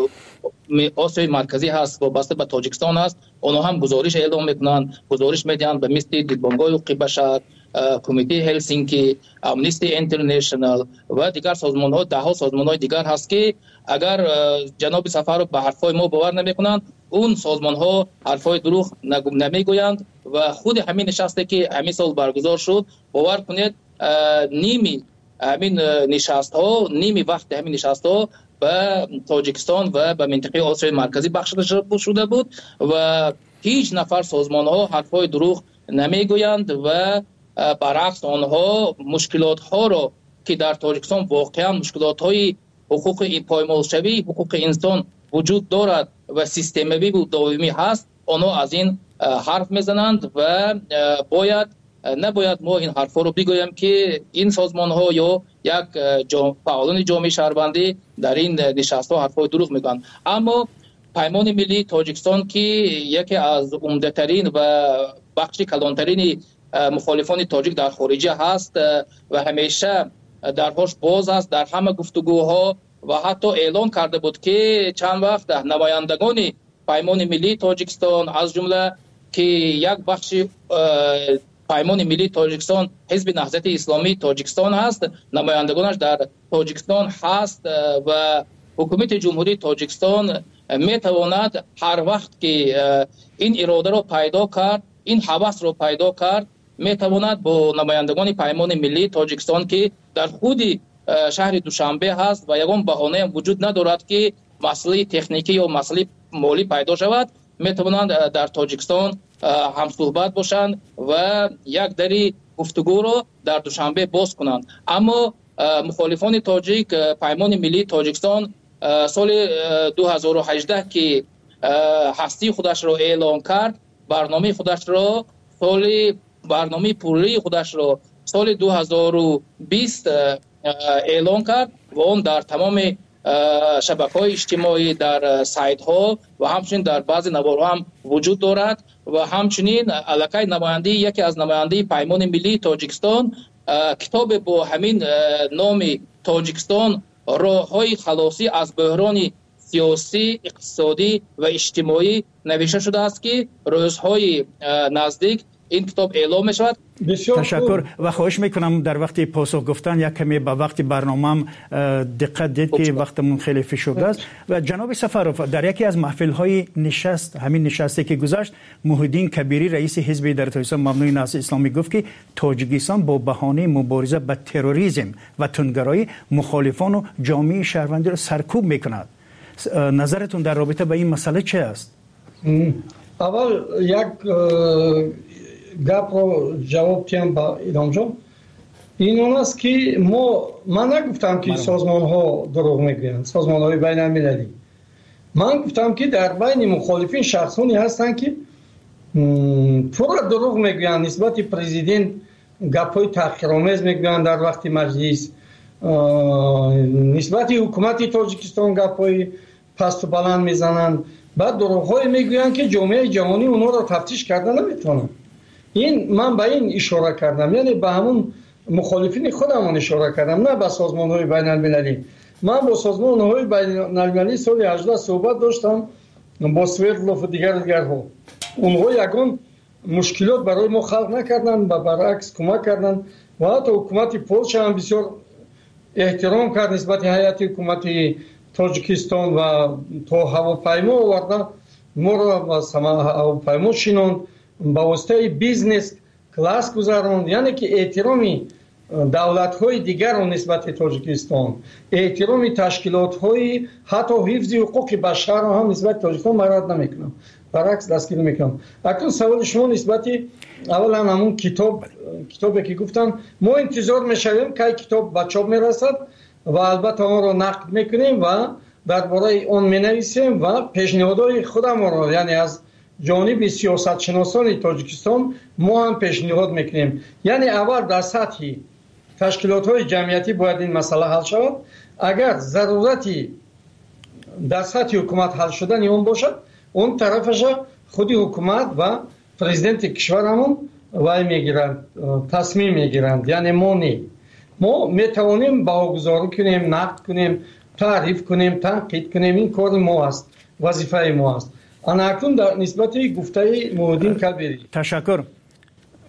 آسیای مرکزی هست، وابسته به تاجیکستان هست، اونها هم گزارش اعلام میکنن، گزارش میدن به مثل دیدبانگاه حقوق بشر، کمیته هلسینکی، امنیستی اینترنشنال و دیگر سازمان ها، ده ها سازمان های دیگر هست که اگر جناب سفرو به حرفای ما باور نمیکنند، اون سازمان ها حرفای دروغ نمیگویند و خود همین نشسته که همین سال برگزار شد، باور کنید نیمی همین نشست ها نیمی وقت همین نشست ها به تاجیکستان و به منطقه آسیای مرکزی بخشیده شده بود و هیچ نفر سازمان ها حرفای دروغ نمیگویند و برعکس آنها مشکلات ها را که در تاجیکستان واقعا مشکلات های حقوق پایمالشوی حقوق انسان وجود دارد و سیستمی و دائمی هست آنها از این حرف میزنند و نباید ما این حرفا رو بگویم که این سازمان ها یا یک فعالان جامعه شهروندی در این نشست ها حرفای دروغ میگن. اما پیمان ملی تاجیکستان که یکی از عمده ترین و بخش کلانترین مخالفان تاجیک در خارجه هست و همیشه درهاش باز است در همه گفتگوها و حتی اعلان کرده بود که چند وقت نمایندگان پیمان ملی تاجیکستان از جمله که یک بخش پیمان ملی تاجیکستان حزب نهضت اسلامی تاجیکستان هست نمایندگانش در تاجیکستان هست و حکومت جمهوری تاجیکستان میتواند هر وقت که این اراده را پیدا کرد این هوس را پیدا کرد میتواند با نمایندگان پیمان ملی تاجیکستان که در خود شهر دوشنبه هست و یگان بهانه وجود ندارد که مسئله تکنیکی یا مسئله مالی پیدا شود میتوانند در تاجیکستان هم صحبت باشند و یک دری گفتگو را در دوشنبه باز کنند. اما مخالفان تاجیک پیمان ملی تاجیکستان سال 2018 که هستی خودش را اعلام کرد برنامه پولی خودش را سال 2020 اعلان کرد و اون در تمام شبکه‌های اجتماعی در سایت ها و همچنین در بعضی نوارها هم وجود دارد و همچنین علاقه نماینده یکی از نماینده پیمان ملی تاجیکستان کتاب با همین نام تاجیکستان راه‌های خلاصی از بحران سیاسی اقتصادی و اجتماعی نوشته شده است که روزهای نزدیک این کتاب اعلام می شود. تشکر و خواهش میکنم در وقت پاسخ گفتن یک کمی به وقت برنامه‌ام دقت دید که وقتمون خیلی فشرده است. و جناب سفروف در یکی از محفل‌های نشست همین نشستی که گذشت محیدین کبیری رئیس حزب در تاجیکستان مبنای نهضت اسلامی گفت که تاجیکستان با بهانه مبارزه با تروریسم و تندگرایی مخالفان و جامعه شهروندی را سرکوب میکند. نظرتون در رابطه با این مسئله چه است؟ اول یک گپ رو جواب تیم با ایران جان این است که من نگفتم که سازمان ها دروغ میگویند سازمان های بین المللی من گفتم که در بین مخالفین شخصانی هستند که پورا دروغ میگویند نسبت پرزیدنت گپ های تحقیرآمیز میگویند در وقت مجلس نسبت حکومت تاجیکستان گپ های پست و بلند میزنند بعد دروغ های میگویند که جامعه جهانی اونا را تفتیش کرده نمیتونن. این من به این اشاره کردم یعنی به همون مخالفین خودمون اشاره کردم نه به سازمان های بین المللی. من با سازمان های بین المللی سال 18 صحبت داشتم با سویردلوف و دیگر ها اونها یگان مشکلات برای ما خلق نکردن و برعکس کمک کردن و حتی حکومت پولشا هم بسیار احترام کرد نسبت هیئت حکومت تاجیکستان و تا هواپیما آوردن ما را با هواپیما شینوند با واسطه بیزنس کلاس گذاروند یعنی که احترامی دولت‌های دیگر را نسبت تاجیکستان احترامی تشکیلات‌های حتی حفظ حقوق بشر را هم نسبت تاجیکستان مراد نمی‌کنم برعکس دستگیر می‌کنم. اکنون سوال شما نسبت اولا همون کتابی که گفتن ما انتظار می‌شویم که کتاب به چاپ می‌رسد و البته آن را نقد می‌کنیم و درباره آن می‌نویسیم و پیشنهادهای خودمان را یعنی از جانب سیاست شناسان تاجیکستان ما هم پیشنهاد میکنیم یعنی اول در سطح تشکیلات های جمعیتی باید این مسئله حل شود اگر ضرورتی در سطح حکومت حل شدن اون باشد اون طرفش خودی حکومت و پرزیدنت کشورمون وای میگیرند تصمیم میگیرند یعنی ما میتوانیم باگذاری کنیم نقد کنیم تعریف کنیم تنقید کنیم این کار ما است وظیفه ما است. آن اکنون در نسبت گفته محیدین کبیری تشکر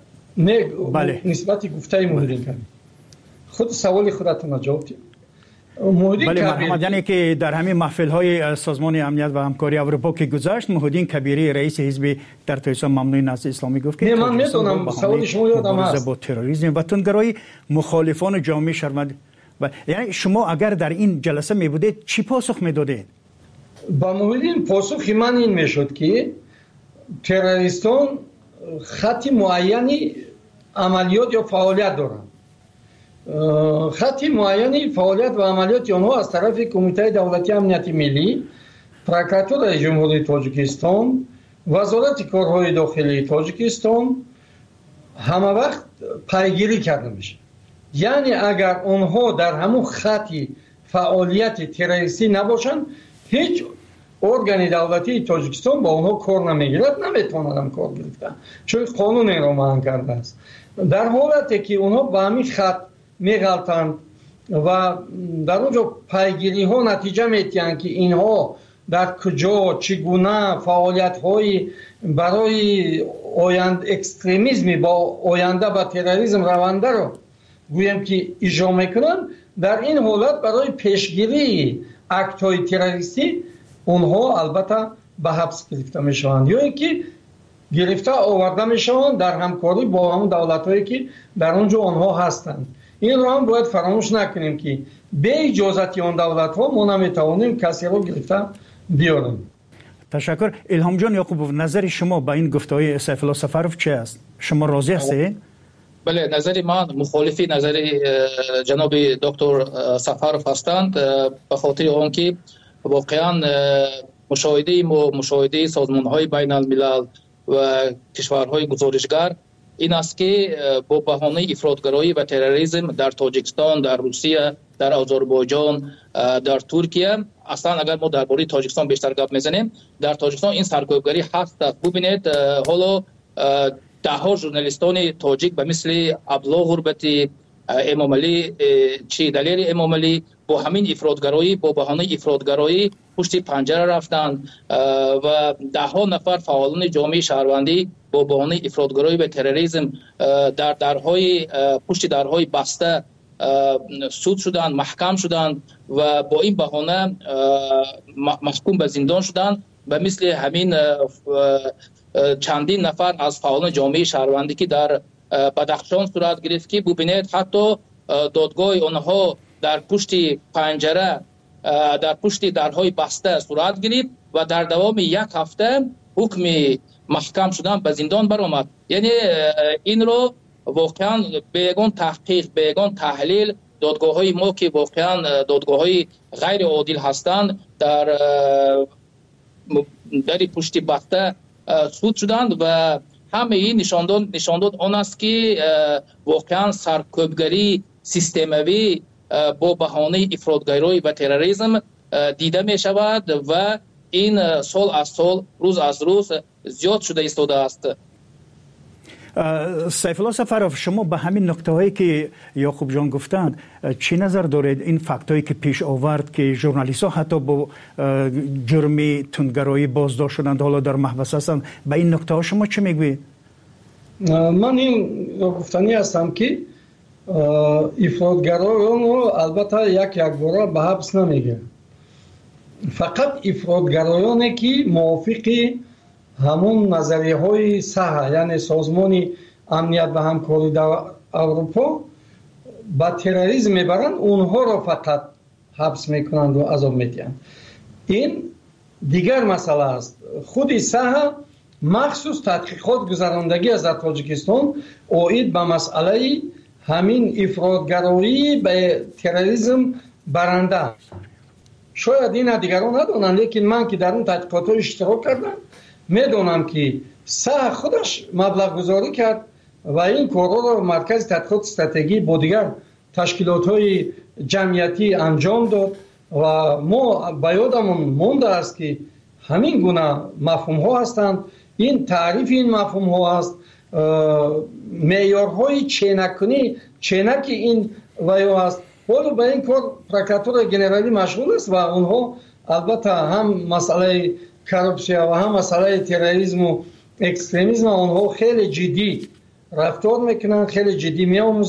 نسبت گفته محیدین کبیری خود سوال خودتون جواب دید بله محمد، یعنی که در همین محفل های سازمان امنیت و همکاری اروپا که گذشت، محمدین کبیری رئیس حزب در تاجیکستان ممنوع نهضت اسلامی گفت که من میدونم سوال شما یادم هست با تروریسم و تندگرایی مخالفان جامعه شهروندی. یعنی شما اگر در این جلسه می بودید چی پاسخ میدادید؟ با محمدین پاسخ من این میشد که تروریستان خط معینی عملیات یا فعالیت دارند. خط معینی فعالیت و عملیات آنها از طرف کمیته دولتی امنیت ملی، پروکراتور جمهوری تاجیکستان، وزارت کارهای داخلی تاجیکستان همه وقت پیگیری کرده میشه. یعنی اگر آنها در همون خطی فعالیت تروریستی نباشند، هیچ ارگان دولتی تاجیکستان با آنها کار نمیگیرد، نمیتونند کار گرفتن، چون قانون را منع کرده است. در حالتی که آنها به همین خط میغلطند و در اونجا پیگیری ها نتیجه میتیند که اینها در کجا چگونه فعالیت های برای اکستریمیسم با آینده با تروریسم رونده رو گویم که اجرا میکنند، در این حالت برای پیشگیری اکت های تروریستی اونها البته به حبس گرفته میشوند یا اینکه گرفته آورده میشوند در همکاری با همون دولت هایی که در اونجا آنها هستند. این رو هم باید فراموش نکنیم که به اجازت آن دولت ها ما نمیتوانیم کسی رو گرفته بیاریم. تشکر. الهام جان یعقوبوف، نظر شما با این گفته‌های سیف الله سفرов چه است؟ شما راضی هستید؟ بله، نظر من مخالفی نظر جناب دکتر سفرов هستند، به خاطر آنکه واقعا مشاهده سازمان‌های بین الملل و کشورهای گزارشگر این است که با بهانه افراطگرایی و تروریسم در تاجیکستان، در روسیه، در آذربایجان، در ترکیه، اصلا اگر ما درباره تاجیکستان بیشتر گپ میزنیم، در تاجیکستان این سرکوبگری هست. ببینید حالا ده ها ژورنالیستان تاجیک به مثل عبدالله غربتی، امام علی چی دلیر امام علی با همین افراطگرایی، با بهانه افراطگرایی پشت پنجره رفتند و ده ها نفر فعالان جامعه شهروندی با بهانه افراطگرایی و تروریسم در درهای پشت درهای بسته سود شدند، محکم شدند و با این بهانه محکوم به زندان شدند. به مثل همین چندین نفر از فعالان جامعه شهروندی که در بدخشان صورت گرفت که ببینید حتی دادگاه آنها در پشت پنجره، در پشت درهای بسته صورت گرفت و در دوام یک هفته حکم محکم شدن به زندان برآمد. یعنی این رو واقعا بیگان تحقیق، بیگان تحلیل دادگاه های ما که واقعا دادگاه های غیر عادل هستند در پشت بسته سود شدند و همه این نشان داد آن است که واقعا سرکوبگری سیستموی با بهانه افراطگرایی و تروریسم دیده می شود و این سال از سال، روز از روز زیاد شده ایستاده است. سیف الله سفرov، شما به همین نکته هایی که یعقوب جان گفتند چی نظر دارید؟ این فکت هایی که پیش آورد که ژورنالیست ها حتی با جرم تندگرایی بازداشت شدند، حالا در محبس هستند، به این نکته ها شما چه میگویید؟ من این گفتنی هستم که افراطگرایان رو البته یک بار به حبس نمیگه، فقط افراطگرایانی که موافق همون نظریه های صحه، یعنی سازمان امنیت و همکاری در اروپا با تروریسم میبرند، اونها را فقط حبس میکنند و عذاب میدهند. این دیگر مسئله است. خود صحه مخصوص تحقیقات گذراندگی از تاجیکستان اوید به مسئله همین افراطگرایی به تروریسم برنده. شاید این دیگران ندانند، لیکن من که در اون تحقیقات اشتراک کردم میدونم که صح خودش مبلغ گذاری کرد و این کارها را مرکز تحقیقات استراتژی با دیگر تشکیلات های جمعیتی انجام داد و ما به یادمون مونده است که همین گونه مفهوم ها هستند. این تعریف این مفهوم ها است، معیارهای چینک این ویو است. حالا به این کار پروکراتور جنرالی مشغول است و اونها البته هم مسئله کارپسیا و هم مسئله تروریسم و اکستریمیسم اونها خیلی جدی رفتار میکنند، خیلی جدی میآموزند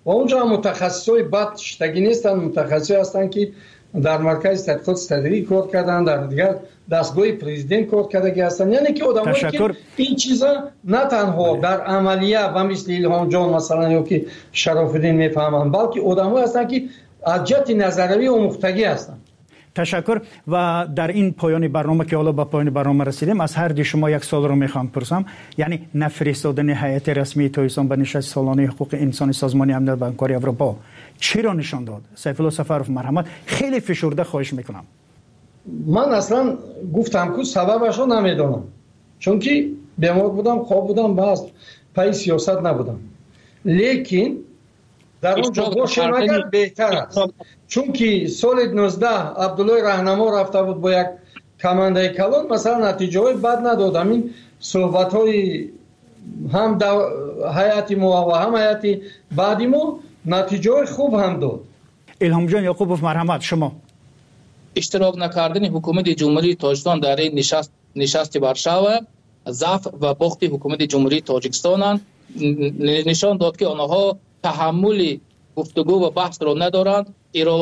و اونجا متخصصای بد شتگی نیستن، متخصصی هستن که در مرکز تحقیقات استراتژی کار کردن، در دیگر دستگاه پرزیدنت کار کردگی هستن. یعنی که آدمایی که این چیزا نه تنها در عملیه و مثل الهام جان مثلا یا که شراف‌الدین میفهمن، بلکه آدمایی هستن که از جهت نظریه آموختگی هستن. تشکر. و در این پایان برنامه که حالا به پایان برنامه رسیدیم، از هر دی شما یک سوال رو میخوام پرسم. یعنی نفرستادن هیئت رسمی تویسان به نشست سالانه حقوق انسانی سازمان امنیت و همکاری اروپا چی را نشان داد؟ سیف الله سفرов مرحمت، خیلی فشرده خواهش میکنم. من اصلا گفتم که سببش رو نمیدونم، چون که بیمار بودم، خواب بودم، باز پای سیاست نبودم. لیکن در اونجا باشه مگر بهتر است، چون که سال 19 عبدالله رهنما رفته بود با یک کمانده کلان، مثلا نتیجه های بد ندادم. این صحبت های هم حیاتی ما و هم حیاتی بعدی ما نتیجه های خوب هم داد. الهام جان یعقوبوف مرحمت، شما اشتراک نکردن حکومت جمهوری تاجیکستان در این نشست وارشاوا ضعف و باخت حکومت جمهوری تاجیکستان نشان داد که آنها تحمل گفتگو و بحث را ندارند.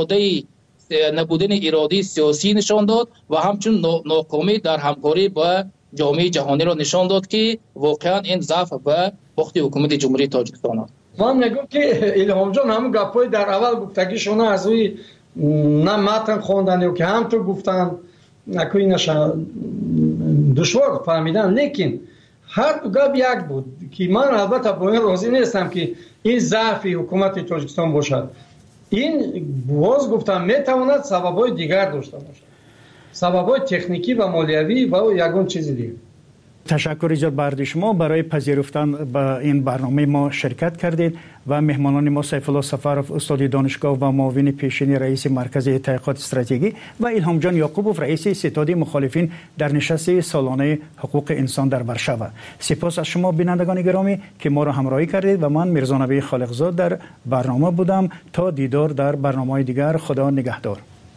نبودن اراده سیاسی نشان داد و همچنین ناکامی در همکاری با جامعه جهانی را نشان داد که واقعا این ضعف و باخت حکومت جمهوری تاجیکستان است. من میگم که الهام جان همون گپای در اول گفتگیشون از روی نه متن خواندن یا که هم تو گفتن نکوی نشان دشوار فهمیدن، لیکن هر دو گپ یک بود که من البته با این راضی نیستم که این ضعف حکومت تاجیکستان باشد. این باز گفتم میتواند سببای دیگر داشته باشد، سببای تکنیکی و مالیوی و یگان چیز دیگر. تشکر ایجاد برای شما برای پذیرفتن به این برنامه ما شرکت کردید و مهمانان ما سیف الله سفرov استاد دانشگاه و معاون پیشین رئیس مرکز تحقیقات استراتژی و الهام جان یعقوبوف رئیس ستاد مخالفین در نشست سالانه حقوق انسان در وارشاوا. سپاس از شما بینندگان گرامی که ما را همراهی کردید و من میرزا نبی خالقزاد در برنامه بودم. تا دیدار در برنامه‌های دیگر، خدا نگهدار.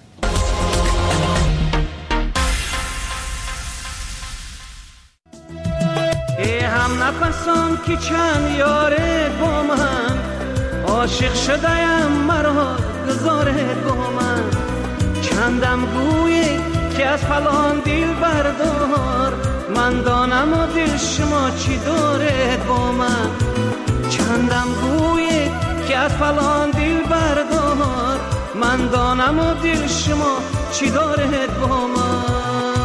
هم نفسان که چند یاره با من عاشق شده‌ام، مرا گذاره با من چندم گویی که از فلان دل بردار، من دانم و دل شما چی داره با من. چندم گویی که از فلان دل بردار، من دانم و دل شما چی داره با من.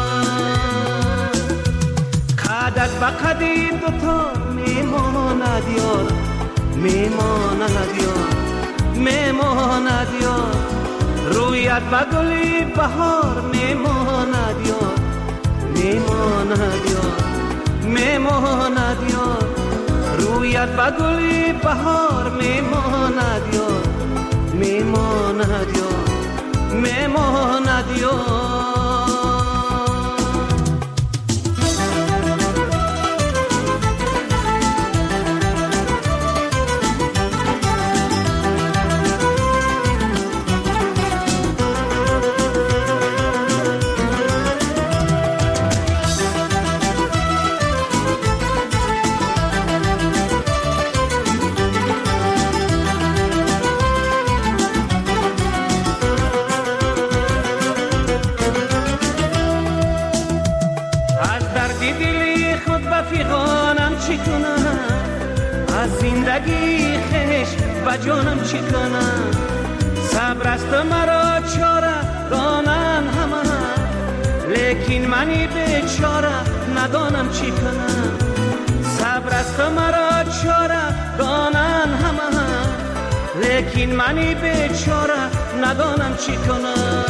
قدت با قدی دوتا میماند یار، میماند یار، میماند یار. رویت با گلی بهار میماند یار، میماند یار، میماند یار. رویت با گلی بهار میماند یار، میماند یار، میماند یار. زندگی خش و جانم چی کنم، صبر است مرا چاره دانن همه، لیکن منی بیچاره ندانم چی کنم. صبر است مرا چاره دانن همه، لیکن منی بیچاره ندانم چی کنم.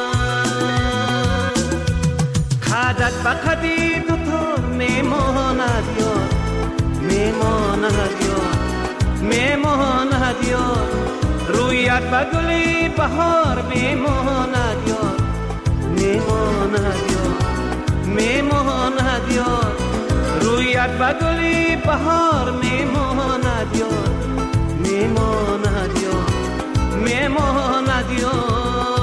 قدت با قدی دوتا میماند یار، میماند یار، میماند یار. رویت با گلی بهار میماند یار، میماند یار، میماند یار. رویت با گلی بهار میماند یار، میماند یار، میماند یار.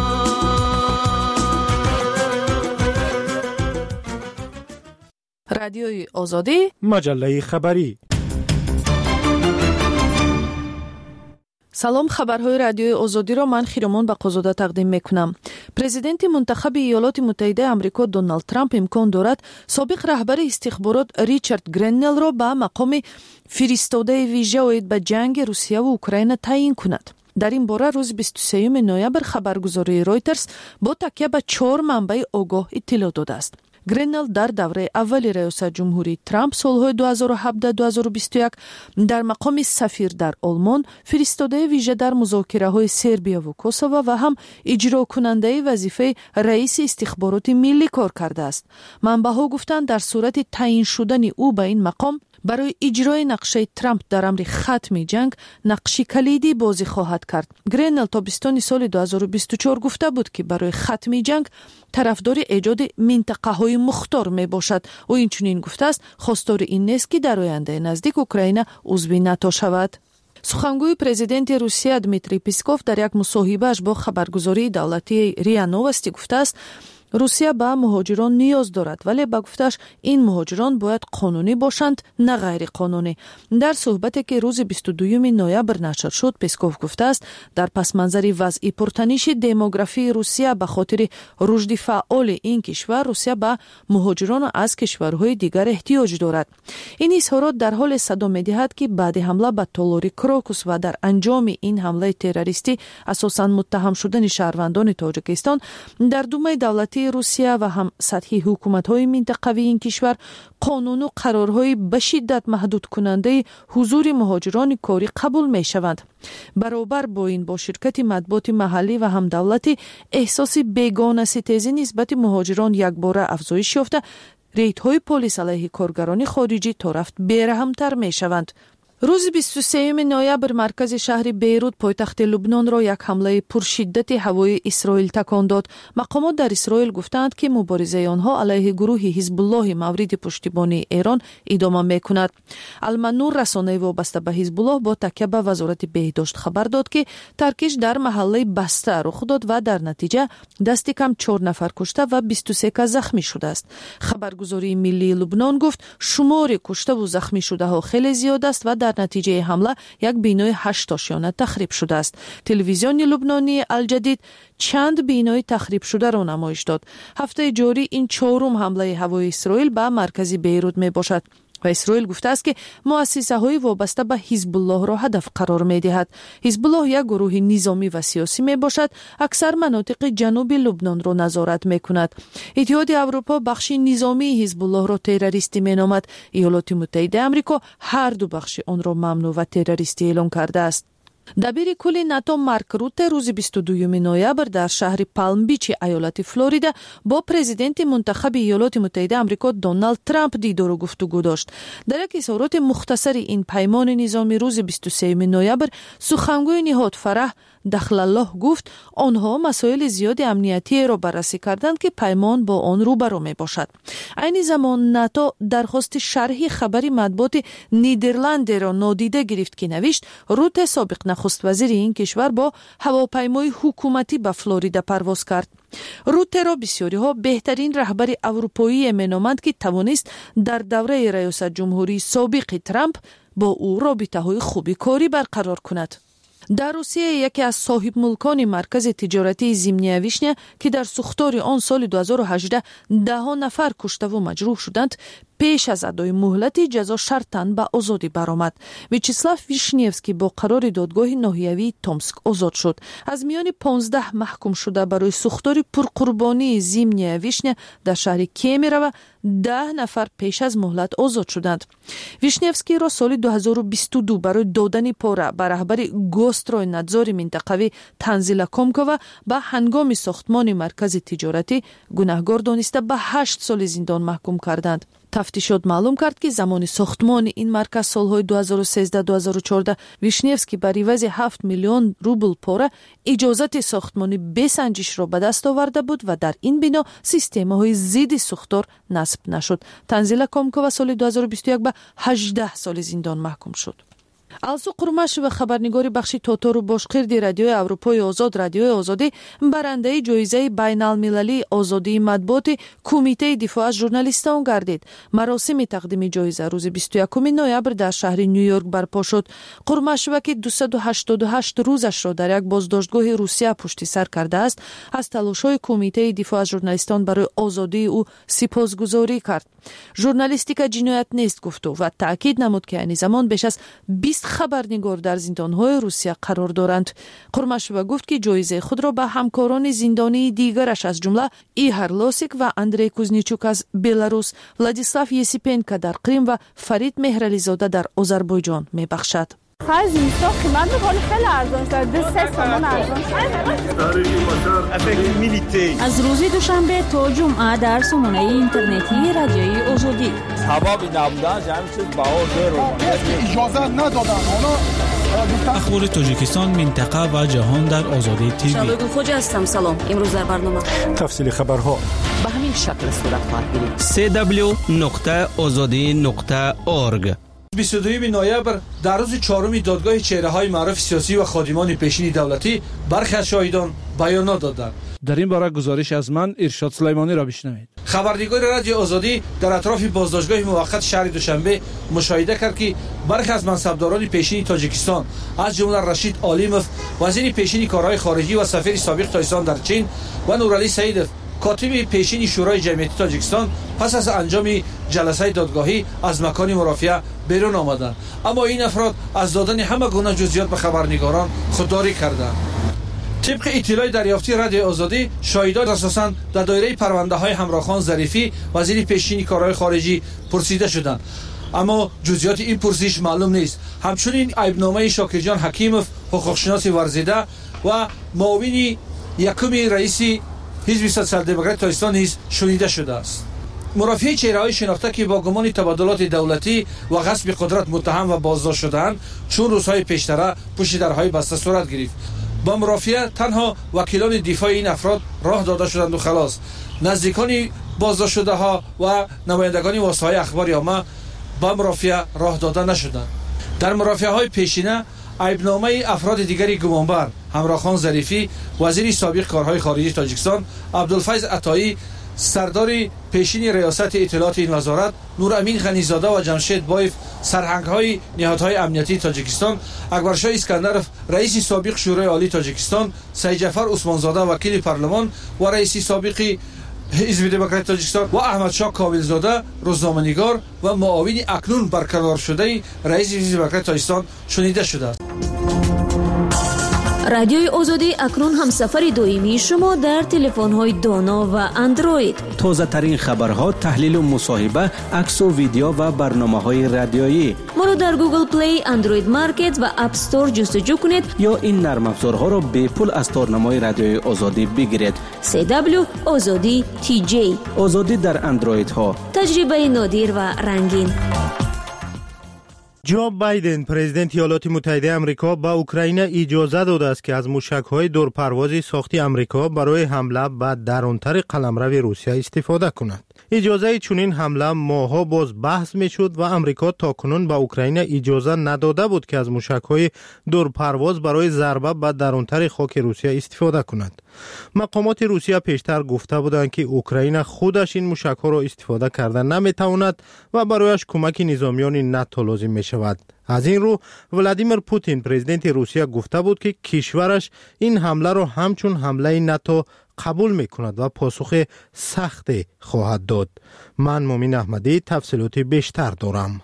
رادیوی آزادی، مجله خبری. салом, хабарҳои радиои озодиро ман хиромон ба қозода тақдим мекунам. Президенти мунтахаби иёлоти муттаҳидаи амрико Доналд Трамп имкон дорад собиқ раҳбари истихборот Ричард Греннелро ба мақоми фиристодаи вижа оид ба ҷанги Русия ва Украина таъин кунад. дар ин бора рӯзи 23 ноябр хабаргузории Reuters бо такя ба 4 манбаи огоҳ иттилоъ додааст. Греннел дар давраи аввали раёсатҷумҳурии Трамп солҳои 2017-2021 дар мақоми сафир дар Олмон, фиристодаи вижа дар музокираҳои Сербияву Косово ва ҳам иҷрокунандаи вазифаи раиси истихбороти миллӣ кор кардааст. манбаҳо гуфтанд дар сурати таъин шудани ӯ ба ин мақом барои иҷрои нақшаи Трамп дар амри хатми ҷанг нақши калидӣ бозӣ хоҳад кард. Греннел тобистони соли 2024 гуфта буд, ки барои хатми ҷанг тарафдори эҷоди минтақаҳои мухтор мебошад. ӯ инчунин гуфтааст, хостори ин нест, ки дар ояндаи наздик Украина узви НАТО шавад. сухангӯи президенти Русия Дмитрий Песков дар як мусоҳибааш бо хабаргузории давлатии РИА Новости гуфтааст, Русия ба муҳоҷирон ниёз дорад, вале ба гуфташ ин муҳоҷирон бояд қонунӣ бошанд, на ғайриқонунӣ. дар суҳбате ки рӯзи 22 ноябр нашр шуд, Песков гуфтааст, дар пасманзари вазъи пуртаниши демографии Русия ба хотири рушди фаъоли ин кишвар, Русия ба муҳоҷирон аз кишварҳои дигар эҳтиёҷ дорад. ин изҳорот дар ҳоле садо медиҳад, ки баъди ҳамла ба толори Крокус ва дар анҷоми ин ҳамлаи террористӣ асосан муттаҳам шудани шаҳрвандони Тоҷикистон дар Думаи давлатии Русия ва ҳам сатҳи ҳукуматҳои минтақавии ин кишвар қонуну қарорҳои ба шиддат маҳдудкунандаи ҳузури муҳоҷирони корӣ қабул мешаванд. баробар бо ин бо ширкати матбуоти маҳаллӣ ва ҳам давлатӣ эҳсоси бегонаситезӣ нисбати муҳоҷирон якбора афзоиш ёфта, рейдҳои полис алайҳи коргарони хориҷӣ то рафт бераҳмтар мешаванд. рӯзи 23 ноябр маркази шаҳри Бейрут пойтахти Лубнонро як ҳамлаи пуршиддати ҳавои Исроил такон дод. мақомот дар Исроил гуфтанд, ки муборизаи онҳо алайҳи гурӯҳи Ҳизбуллоҳи мавриди пуштибонии Эрон идома мекунад. Алманур расонаи вобаста ба Ҳизбуллоҳ бо такя ба вазорати беҳдошт хабар дод, ки таркиш дар маҳаллаи баста рух дод ва дар натиҷа дасти кам 4 нафар кушта ва 23 кас захмӣ шудааст. хабаргузории миллии Лубнон гуфт, шумори куштаву захмӣ шудаҳо хеле зиёд аст ва дар натиҷаи ҳамла як бинои 8 ошёна тахриб шудааст. телевизиони лубнонии Алҷадид чанд бинои тахрибшударо намоиш дод. ҳафтаи ҷорӣ ин 4-ум ҳамлаи ҳавои Исроил ба маркази Бейрут мебошад. ва Исроил гуфтааст, ки муассисаҳои вобаста ба Ҳизбуллоҳро ҳадаф қарор медиҳад. Ҳизбуллоҳ як гурӯҳи низомӣ ва сиёсӣ мебошад, аксар манотиқи ҷануби Лубнонро назорат мекунад. иттиҳоди Аврупо бахши низомии Ҳизбуллоҳро террористӣ меномад. иёлоти муттаҳидаи Амрико ҳар ду бахши онро мамнӯъ ва террористӣ эълон кардааст. дабири кулли НАТО Марк Рутте рӯзи 22 ноябр дар шаҳри Палм-Бичи аёлати Флорида бо президенти мунтахаби иёлоти муттаҳидаи Амрико Доналд Трамп дидору гуфтугӯ дошт. дар як изҳороти мухтасари ин паймони низомӣ рӯзи 23 ноябр сухангӯи ниҳод Фараҳ Дахлаллоҳ гуфт, онҳо масоили зиёди амниятиеро баррасӣ карданд, ки паймон бо он рӯбаро мебошад. айни замон НАТО дархости шарҳи хабари матбуоти Нидерландеро нодида гирифт, ки навишт, Рутте собиқ нахуствазири ин кишвар бо ҳавопаймои ҳукуматӣ ба Флорида парвоз кард. Руттеро бисёриҳо беҳтарин раҳбари аврупоие меноманд, ки тавонист дар давраи раёсатҷумҳурии собиқи Трамп бо ӯ робитаҳои хуби корӣ барқарор кунад. дар Русия яке аз соҳибмулкони маркази тиҷоратии Зимняя вишня, ки дар сухтори он соли 2018 даҳон нафар куштаву маҷрӯҳ шуданд, пеш аз адои муҳлати ҷазо шартан ба озодӣ баромад. Вячеслав Вишневский бо қарори додгоҳи ноҳиявии Томск озод шуд. аз миёни 15 маҳкум шуда барои сухтори пурқурбонии Зимняя вишня дар шаҳри Кемерово 10 нафар пеш аз муҳлат озод шуданд. Вишневскийро соли 2022 барои додани пора ба раҳбари Гострой надзори минтақавӣ Танзила Комкова ба ҳангоми сохтмони маркази тиҷоратӣ гунаҳгор дониста ба 8 соли зиндон маҳкум карданд. тафтишот маълум кард, ки замони сохтмони ин марказ солҳои 2013-2014 Вишневский бар ивази 7 миллион рубл пора иҷозати сохтмони бесанҷишро ба даст оварда буд ва дар ин бино системаҳои зидди сухтор насб нашуд. Танзила Комкова соли 2021 ба 18 соли зиндон маҳкум шуд. алсу қурмаш ва хабарнигори бахши Тотору бошқирди радиои Аврупои озод радиои озодӣ барандаи ҷоизаи байналмилалии озодии матбуоти кумитаи дифоъ аз журналистон гардид. маросими тақдими ҷоиза рӯзи 21 ноябр дар шаҳри Нью-Йорк барпо шуд. Қурмашова ки 288 рӯзашро дар як боздоштгоҳи Русия пушти сар кардааст, аз талошҳои кумитаи дифоъ аз журналистон барои озодии ӯ сипосгузорӣ кард. журналистика ҷиноят нест гуфту ва таъкид намуд ки айни замон беш аз 20 хабарнигор дар зиндонҳои Русия қарор доранд. Қурмашова гуфт ки ҷоизаи худро ба ҳамкорони зиндонии дигараш аз ҷумла Ихар Лосик ва Андрей Кузничук аз Беларус, Владислав Есипенко дар Крим ва Фарид Меҳрализода дар Озарбойҷон мебахшад. از روز دوشنبه تا جمعه در سامانه اینترنتی رادیوی آزادی سبب نبودن همین چیز بها زیر اجازه ندادن اخبار تاجیکستان منطقه و جهان در آزادی تیوی. شادو خوجا هستم. سلام. امروز در برنامه تفصیل خبرها به همین شکل صورت خواهد گرفت. www.azadi.org 22 نوامبر در روز چهارم دادگاه چهره‌های معروف سیاسی و خادمان پیشین دولتی برخی از شاهدان بیانات دادند. در این باره گزارش از من ارشاد سلیمانی را بشنوید. خبرنگار رادیو آزادی در اطراف بازداشتگاه موقت شهر دوشنبه مشاهده کرد که برخی از منصبداران پیشین تاجیکستان از جمله رشید عالیموف وزیر پیشین کارهای خارجی و سفیر سابق تاجیکستان در چین و نورعلی سعیدوف کاتب پیشین شورای جمعیتی تاجیکستان پس از انجام جلسه دادگاهی از مکان مرافعه بیرون آمدند، اما این افراد از دادن همه گونه جزئیات به خبرنگاران خودداری کردند. طبق اطلاع دریافتی رادیو آزادی، شاهدان اساساً در دایره پرونده‌های همراهخان ظریفی وزیر پیشین کارهای خارجی پرسیده شدند، اما جزئیات این پرسش معلوم نیست. همچنین عیبنامه شاکرجان حکیموف حقوقشناس ورزیده و معاون یکم رئیس حزب سوسیال دموکرات تاجیکستان نیز شنیده شده است. مرافعه چهره‌های شناخته که با گمان تبادلات دولتی و غصب قدرت متهم و بازداشت شدند چون روزهای پیشتر پشت درهای بسته صورت گرفت. با مرافعه تنها وکیلان دفاع این افراد راه داده شدند و خلاص. نزدیکان بازداشت شده ها و نمایندگان واسطه‌های اخبار عامه با مرافعه راه داده نشدند. در مرافعه‌های پیشینه عیبنامه افراد دیگری گمانبر همراهخان ظریفی وزیر سابق کارهای خارجی تاجیکستان، عبدالفیض عطایی سردار پیشین ریاست اطلاعات این وزارت، نورامین غنیزاده و جمشید بایف سرهنگ‌های نهادهای امنیتی تاجیکستان، اکبرشاه اسکندرов رئیس سابق شورای عالی تاجیکستان، سید جعفر عثمانزاده وکیل پارلمان و رئیس سابق حزب دموکرات تاجیکستان و احمدشاه کاملزاده روزنامه‌نگار و معاون اکنون برقرار شده رئیس حزب دموکرات تاجیکستان شنیده شده است. رادیوی آزادی اکنون همسفر دائمی شما در تلفن‌های دانا و اندروید. تازه ترین خبرها، تحلیل و مصاحبه، عکس و ویدیو و برنامه‌های رادیویی. ما رو در گوگل پلی، اندروید مارکت و اپ استور جستجو کنید یا این نرم افزارها را به پول از تارنمای رادیوی آزادی بگیرید. CW آزادی TJ. آزادی در اندروید ها. تجربه نادر و رنگین. جو بایدن پرزیدنت ایالات متحده آمریکا با اوکراین اجازه داده است که از موشک‌های دورپروازی ساختی آمریکا برای حمله به درونتر قلمرو روسیه استفاده کند. اجازه چنین حمله ماها باز بحث می‌شد و آمریکا تاکنون به اوکراین اجازه نداده بود که از موشک‌های دورپرواز برای ضربه به درونتر خاک روسیه استفاده کند. مقامات روسیه پیشتر گفته بودند که اوکراین خودش این موشک‌ها را استفاده کرده نمی‌تواند و برایش کمک نظامیان ناتو لازم می‌شود. از این رو ولادیمیر پوتین پرزیدنت روسیه گفته بود که کشورش این حمله را همچون حمله ناتو قبول می‌کند و پاسخ سخت خواهد داد. من مومن احمدی تفصیلات بیشتر دارم.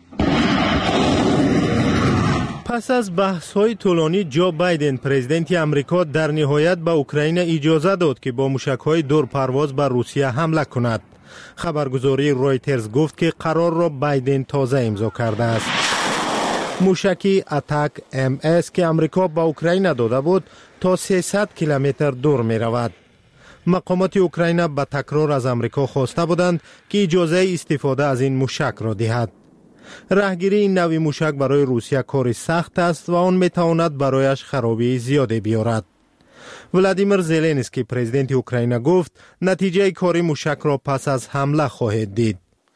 پس از بحث‌های طولانی جو بایدن پرزیدنت آمریکا در نهایت به اوکراین اجازه داد که با موشک‌های دورپرواز بر روسیه حمله کند. خبرگزاری رویترز گفت که قرار را بایدن تازه امضا کرده است. موشکی اتاک MS که آمریکا به اوکراین داده بود تا 300 کیلومتر دور می رود. مقامات اوکراین به تکرار از آمریکا خواسته بودند که اجازه استفاده از این موشک را دهد. راهگیری این نوع موشک برای روسیه کار سخت است و آن می تواند برایش خرابی زیاده بیارد. ولادیمیر زلنسکی پرزیدنت اوکراین گفت نتیجه کار موشک را پس از حمله خواهد دید.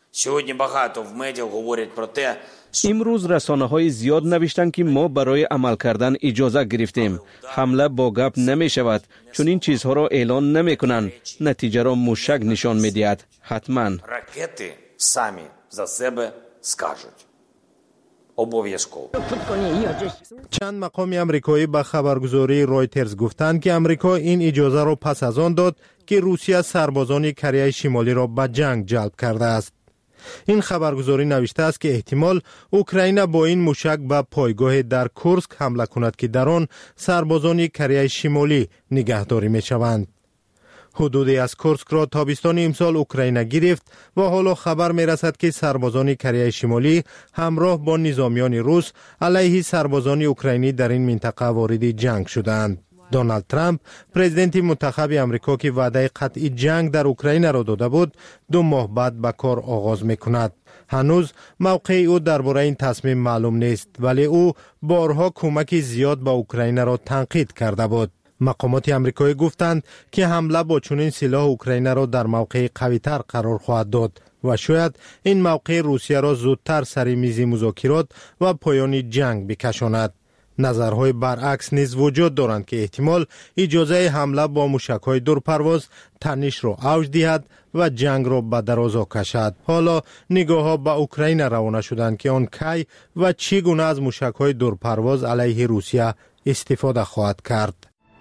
Сьогодні багато в медіа говорять про те, امروز رسانه های زیاد نوشتند که ما برای عمل کردن اجازه گرفتیم. حمله با گپ نمی شود چون این چیزها را اعلان نمی کنند. نتیجه را موشک نشان می دهد. حتما ракети самі за себе скажуть. Обов'язково. چند مقام امریکایی به خبرگزاری رویترز گفتند که امریکا این اجازه را پس از آن داد که روسیه سربازان کره شمالی را به جنگ جلب کرده است. این خبرگزاری نوشته است که احتمال اوکراین با این موشک به پایگاه در کورسک حمله کند که در آن سربازان کره شمالی نگهداری می شوند. حدودی از کورسک را تابستان امسال اوکراین گرفت و حالا خبر می رسد که سربازان کره شمالی همراه با نظامیان روس علیه سربازان اوکراینی در این منطقه وارد جنگ شدند. دونالد ترامپ پرزیدنت منتخب امریکا که وعده قطعی جنگ در اوکراین را داده بود 2 ماه بعد به کار آغاز می کند. هنوز موقع او درباره این تصمیم معلوم نیست ولی او بارها کمک زیاد به اوکراین را تنقید کرده بود. مقامات امریکایی گفتند که حمله با چنین سلاح اوکراین را در موقع قوی‌تر قرار خواهد داد و شاید این موقع روسیه را زودتر سر میز مذاکرات و پایان جنگ بکشاند. نظرهای برعکس نیز وجود دارند که احتمال اجازه حمله با موشک‌های دورپرواز تنش را اوج دهد و جنگ را به درازا کشد. حالا نگاه‌ها به اوکراین روانه شدند که آن کی و چگونه از موشک‌های دورپرواز علیه روسیه استفاده خواهد کرد.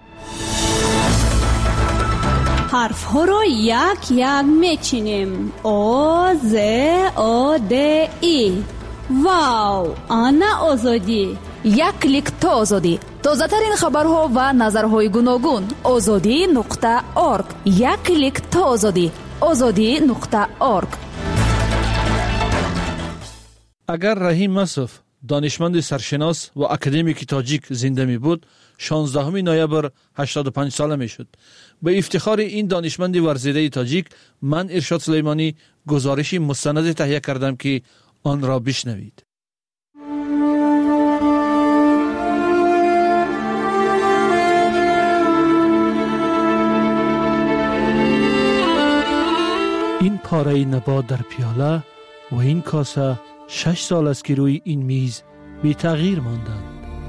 حرف ها را یک یک میچینیم. آ ز آ د ای. واو، آنا آزادی. یک کلیک تا آزادی. تازه ترین خبرها و نظرهای گوناگون. azadi.org. یک کلیک تا آزادی. azadi.org. اگر رحیم مسعود دانشمند سرشناس و اکادمیک تاجیک زنده می بود 16 نوامبر 85 ساله می شد. به افتخار این دانشمند ورزیده تاجیک من ارشاد سلیمانی گزارشی مستند تهیه کردم که آن را بشنوید. این پاره نبات در پیاله و این کاسه 6 سال است که روی این میز بی تغییر ماندند.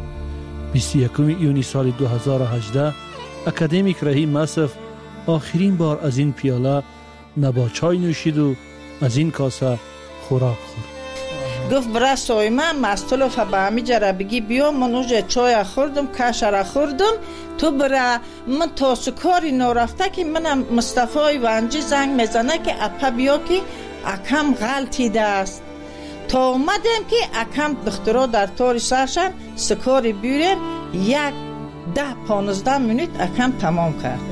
21 یونی سال 2018 اکادمیک رحیم مسعود آخرین بار از این پیاله نبات چای نوشید و از این کاسه خوراک خورد. گفت برای سایمه مستلوف به همی جره بگی بیا من اوجه چای خوردم کشر خوردم تو برای من تا سکاری نرفته که منم مصطفی ونجی زنگ میزنه که اپا بیا که اکم غلطیده است تا اومدم که اکم دخترها در طور سرشن سکاری بیرن 10-15 منیت اکم تمام کرد.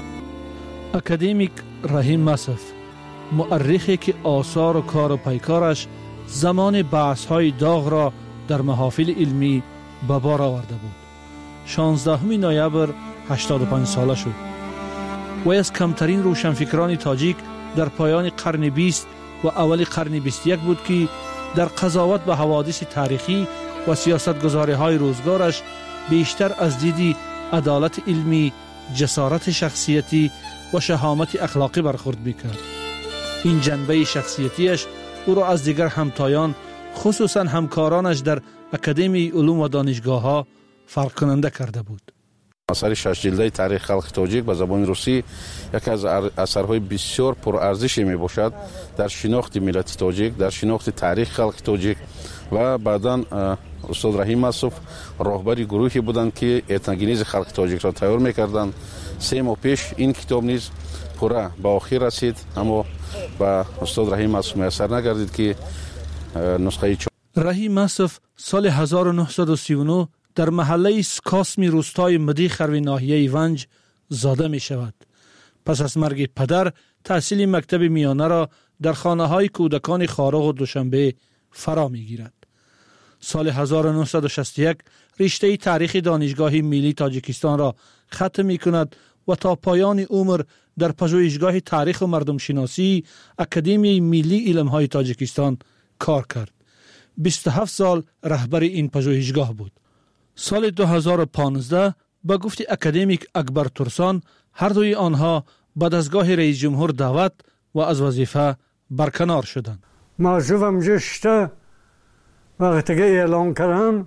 اکادمیک رحیم مسعود مؤرخی که آثار و کار و پیکارش زمان بحث‌های داغ را در محافل علمی به بار آورده بود. 16 نوامبر 85 ساله شد. و از کمترین روشنفکران تاجیک در پایان قرن 20 و اول قرن 21 بود که در قضاوت به حوادث تاریخی و سیاستگزاری‌های روزگارش بیشتر از دیدی عدالت علمی، جسارت شخصیتی و شهامت اخلاقی برخورد می‌کرد. این جنبه شخصیتیش او را از دیگر همتایان خصوصا همکارانش در اکادمی علوم و دانشگاه‌ها فرق کننده کرده بود. اثر 6 جلده تاریخ خلق تاجیک به زبان روسی یکی از اثرهای بسیار پرارزشی می باشد در شناخت ملت تاجیک، در شناخت تاریخ خلق تاجیک و بعداً استاد رحیم مسعود راهبر گروهی بودند که اتنگینیز خلق تاجیک را تیار می‌کردند. 3 ماه پیش این کتاب نیز پورا به آخر رسید اما با استاد رحیم مسعود میسر نگردید که نسخه رحیم مسعود سال 1939 در محله سکاسمی روستای مدیخر ناحیه ونج زاده می شود. پس از مرگ پدر تحصیل مکتب میانه را در خانه های کودکان خارق و دوشنبه فرا می گیرد. سال 1961 رشته تاریخ دانشگاه ملی تاجیکستان را ختم می کند و تا پایان عمر در پژوهشگاه تاریخ و مردم شناسی اکادمی ملی علمهای تاجیکستان کار کرد. 27 سال رهبر این پژوهشگاه بود. سال 2015 با گفت اکادمیک اکبر ترسان هر دوی آنها به دستگاه رئیس جمهور دعوت و از وظیفه برکنار شدند. موضوعم جشته وقتی که اعلان کردم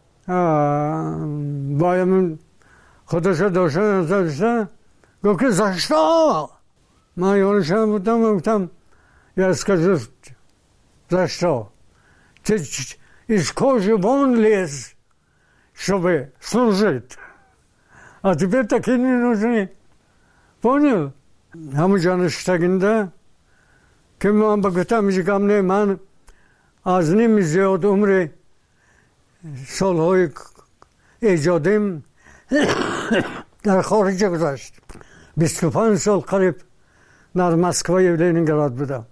باید خودش داشته گفت که زشتا من یانشم بودم گفتم я скажу за что ты из кожи вон лез чтобы служить а тебе такие не нужны понял همه جانشتگنده که من بگفتم میگم نه من از نیم زیاد عمر سالهای ایجادیم در خارج گذشت 25 سال قریب در مسکو و لنینگراد بودم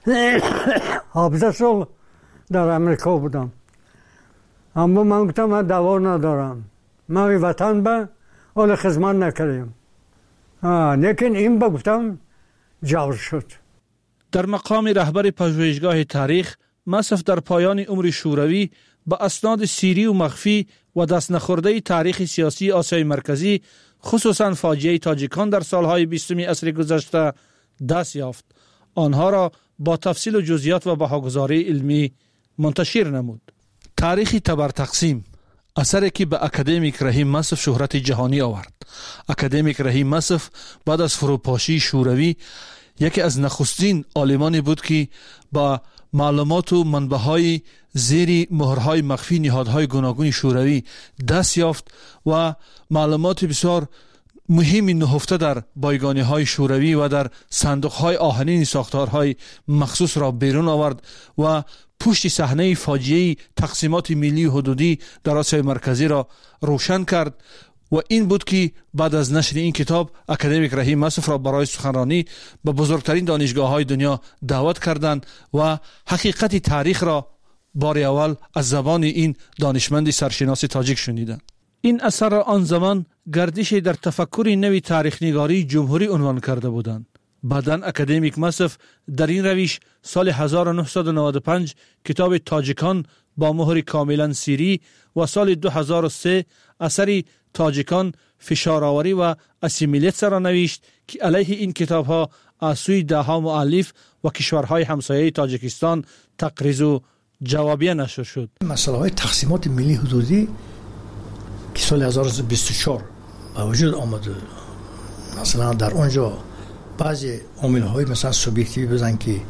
17 سال در امریکا بودم اما من گفتم من دوا ندارم من وطن به حال خدمت نکردم لیکن این بگفتم جور شد. در مقام رهبر پژوهشگاه تاریخ مصف در پایان عمر شوروی با اسناد سیری و مخفی و دست نخورده تاریخ سیاسی آسیای مرکزی خصوصا فاجعه تاجیکان در سالهای 20 عصر گذشته دست یافت. آنها را با تفصیل و جزئیات و بهاگزاری علمی منتشر نمود. تاریخ تبر تقسیم اثری که به اکادمیک رحیم مصف شهرت جهانی آورد. اکادمیک رحیم مصف بعد از فروپاشی شوروی یکی از نخستین عالمانی بود که با معلومات و منبع‌های زیر مهرهای مخفی نهادهای گوناگون شوروی دست یافت و معلومات بسیار مهمی نهفته در بایگانی‌های شوروی و در صندوق‌های آهنین ساختارهای مخصوص را بیرون آورد و پشت صحنه فاجعه تقسیمات ملی و حدودی در آسیای مرکزی را روشن کرد و این بود که بعد از نشر این کتاب اکادمیک رحیم مصف را برای سخنرانی به بزرگترین دانشگاه‌های دنیا دعوت کردند و حقیقت تاریخ را بار اول از زبان این دانشمند سرشناس تاجیک شنیدند. این اثر را آن زمان گردش در تفکر نوی تاریخ نگاری جمهوری عنوان کرده بودند. بعداً اکادمیک مصف در این روش سال 1995 کتاب تاجیکان با مهر کاملا سیری و سال 2003 اثری تاجیکان فشارآوری و اسیمیلیت را نوشت که علیه این کتاب ها از سوی دهها مؤلف و کشورهای همسایه تاجیکستان تقریض و جوابیه نشر شد. مسئله های تقسیمات ملی حدودی که سال 2024 با وجود آمده، مثلا در اونجا بعضی عامل های مثلا سوبیکتیوی بزن که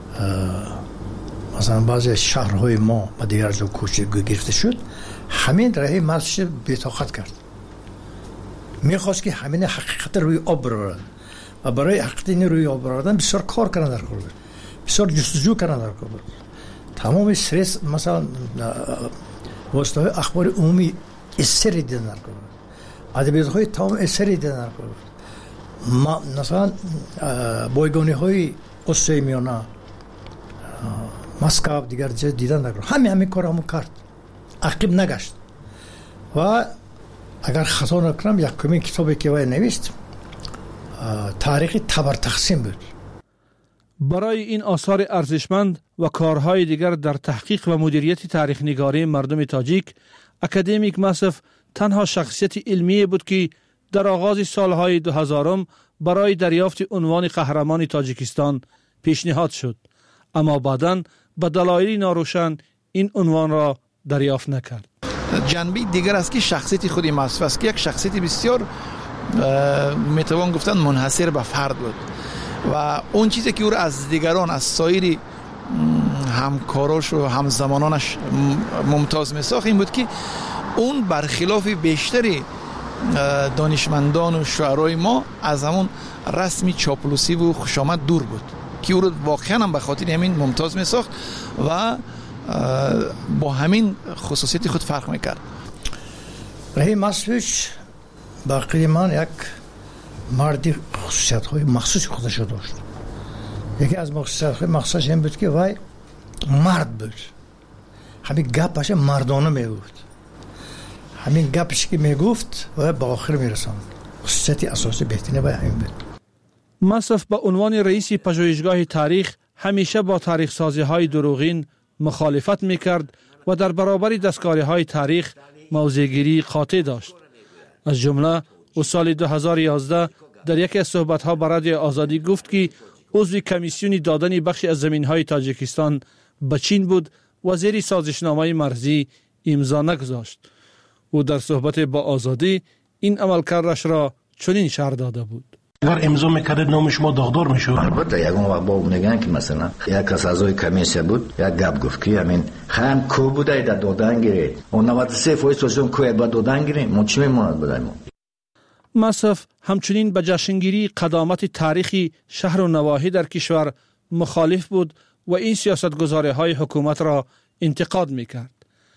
مثلا بعضی شهرهای ما به دیگر جا گرفته شد، همین راه مرزش بی‌طاقت کرد. میخواست که همین حقیقت روی آب برارن و برای حقیقت روی آب برارن بسیار کار کردن در کار، بسیار جستجو کردن در کار. تمام استرس مثلا واسطه های اخبار عمومی استری دیدن در کار، ادبیات های تمام استری دیدن در کار. مثلا بایگانی های آسیای میانه، مسکو دیگر جای دیدن در کار، همین کار همون کرد، عقب نگشت. و اگر خطا نکنم یکمین کتابی که وی نوشت تاریخ تبر تقسیم بود. برای این آثار ارزشمند و کارهای دیگر در تحقیق و مدیریت تاریخ نگاری مردم تاجیک، اکادمیک مصف تنها شخصیت علمی بود که در آغاز سالهای 2000 برای دریافت عنوان قهرمان تاجیکستان پیشنهاد شد، اما بعداً به دلایل ناروشن این عنوان را دریافت نکرد. جنبه دیگر است که شخصیت خود مصف است که یک شخصیت بسیار میتوان گفتن منحصر به فرد بود و اون چیزی که او را از دیگران، از سایر همکاراش و همزمانانش ممتاز می‌ساخت این بود که اون برخلاف بیشتری دانشمندان و شعرای ما از همون رسمی چاپلوسی و خوشامد دور بود که او را واقعا هم به خاطر همین ممتاز می‌ساخت و با همین خصوصیت خود فرق میکرد. رحیم مصفش باقی من یک مردی خصوصیت های مخصوص خودش داشت. یکی از خصوصیت های مخصوصش این بود که وای مرد بود، همین گپش مردانه میگفت، همین گپش که میگفت و به آخر میرساند. خصوصیت اساسی بهترین وای همین بود. مصف به عنوان رئیس پژوهشگاه تاریخ همیشه با تاریخ سازی های دروغین مخالفت میکرد و در برابر دستکاری های تاریخ موضع‌گیری قاطع داشت. از جمله او سال 2011 در یکی از صحبت‌ها با رادیو آزادی گفت که عضو کمیسیون دادن بخشی از زمین‌های تاجیکستان به چین بود، وزیر سازشنامه مرزی امضا نگذاشت. او در صحبت با آزادی این عملکردش را چنین شرح داده بود: اگر امضا میکرد نام شما داغدار میشد. البته یگان وقت با میگن که مثلا یک کس اعضای کمیسیون بود، یک گپ گفت که همین خام کو بوده در دادن گیره اون 93% سوسیون کو با دادن گیره ما چی میموند بدیم. مصرف همچنین به جشنگیری قدامت تاریخی شهر و نواحی در کشور مخالف بود و این سیاستگزاری‌های حکومت را انتقاد میکرد.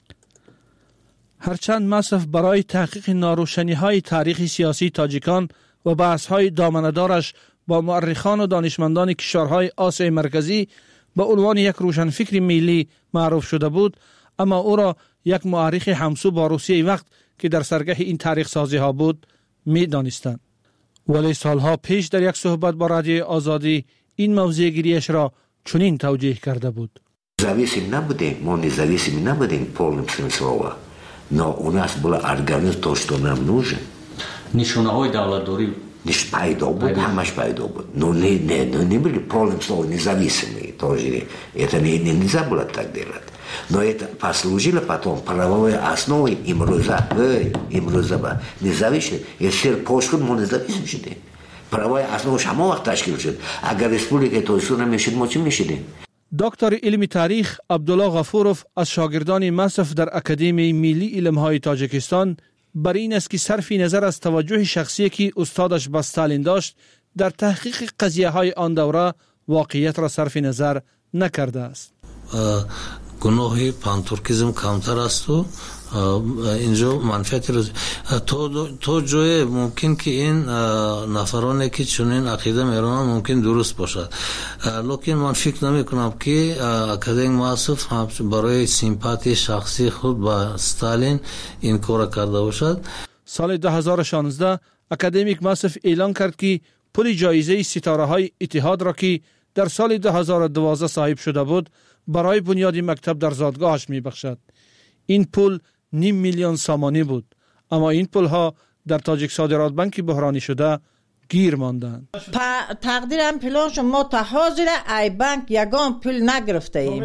هرچند مصرف برای تحقیق ناروشنی‌های تاریخی سیاسی تاجیکان و بحث‌های دامنه‌دارش با مورخان و دانشمندان کشورهای آسیای مرکزی به عنوان یک روشنفکر ملی معروف شده بود، اما او را یک مورخ همسو با روسیه وقت که در سرگه این تاریخ سازی ها بود می دانستند. ولی سالها پیش در یک صحبت با رادیو آزادی این موضوع گیریش را چنین توجیه کرده بود: Зависим набудем, мы независимы набудем в полном смысле слова, но у нас был организм то, что нам нужен. نشانه‌های دولتداری Ниш пайдо بود, همش пайдо بود. Но не были в полном слове независимые тоже. Это нельзя было так делать. Но это послужило потом правовой основой имруза ба независимость. Если пошкод мы независим шدیم. правовой основа همون وقت تشکیل شد. اگر республика توسعه نمیشد ما چی میشدیم؟ دکتر علم تاریخ عبدالله غفوروف از شاگردان مصرف در اکادمی ملی علم‌های تاجیکستان بر این است که صرف نظر از توجه شخصی که استادش به استالین داشت در تحقیق قضیه‌های آن دوره واقعیت را صرف نظر نکرده است. گناه پانتورکیزم کمتر است و اینجا منفعتی رو تو جای ممکن که این نفرانی که چنین عقیده میرونن ممکن درست باشد، لیکن من فکر نمی کنم که اکادمی مصرف برای سیمپاتی شخصی خود با استالین این کار کرده باشد. سال 2016 اکادمیک مصرف اعلان کرد که پول جایزه ستاره های اتحاد را که در سال 2012 صاحب شده بود برای بنیاد مکتب در زادگاهش می بخشد. این پول 500,000 سامانی بود، اما این پول ها در تاجیک صادرات بانک بحرانی شده گیر ماندند. تقدیرم پولش ما تا حاضر ای بانک یگان پول نگرفته ایم.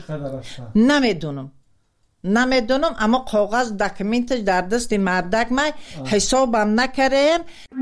نمیدونم اما کاغذ دکمنتش در دست مردک ما حسابم نکردیم.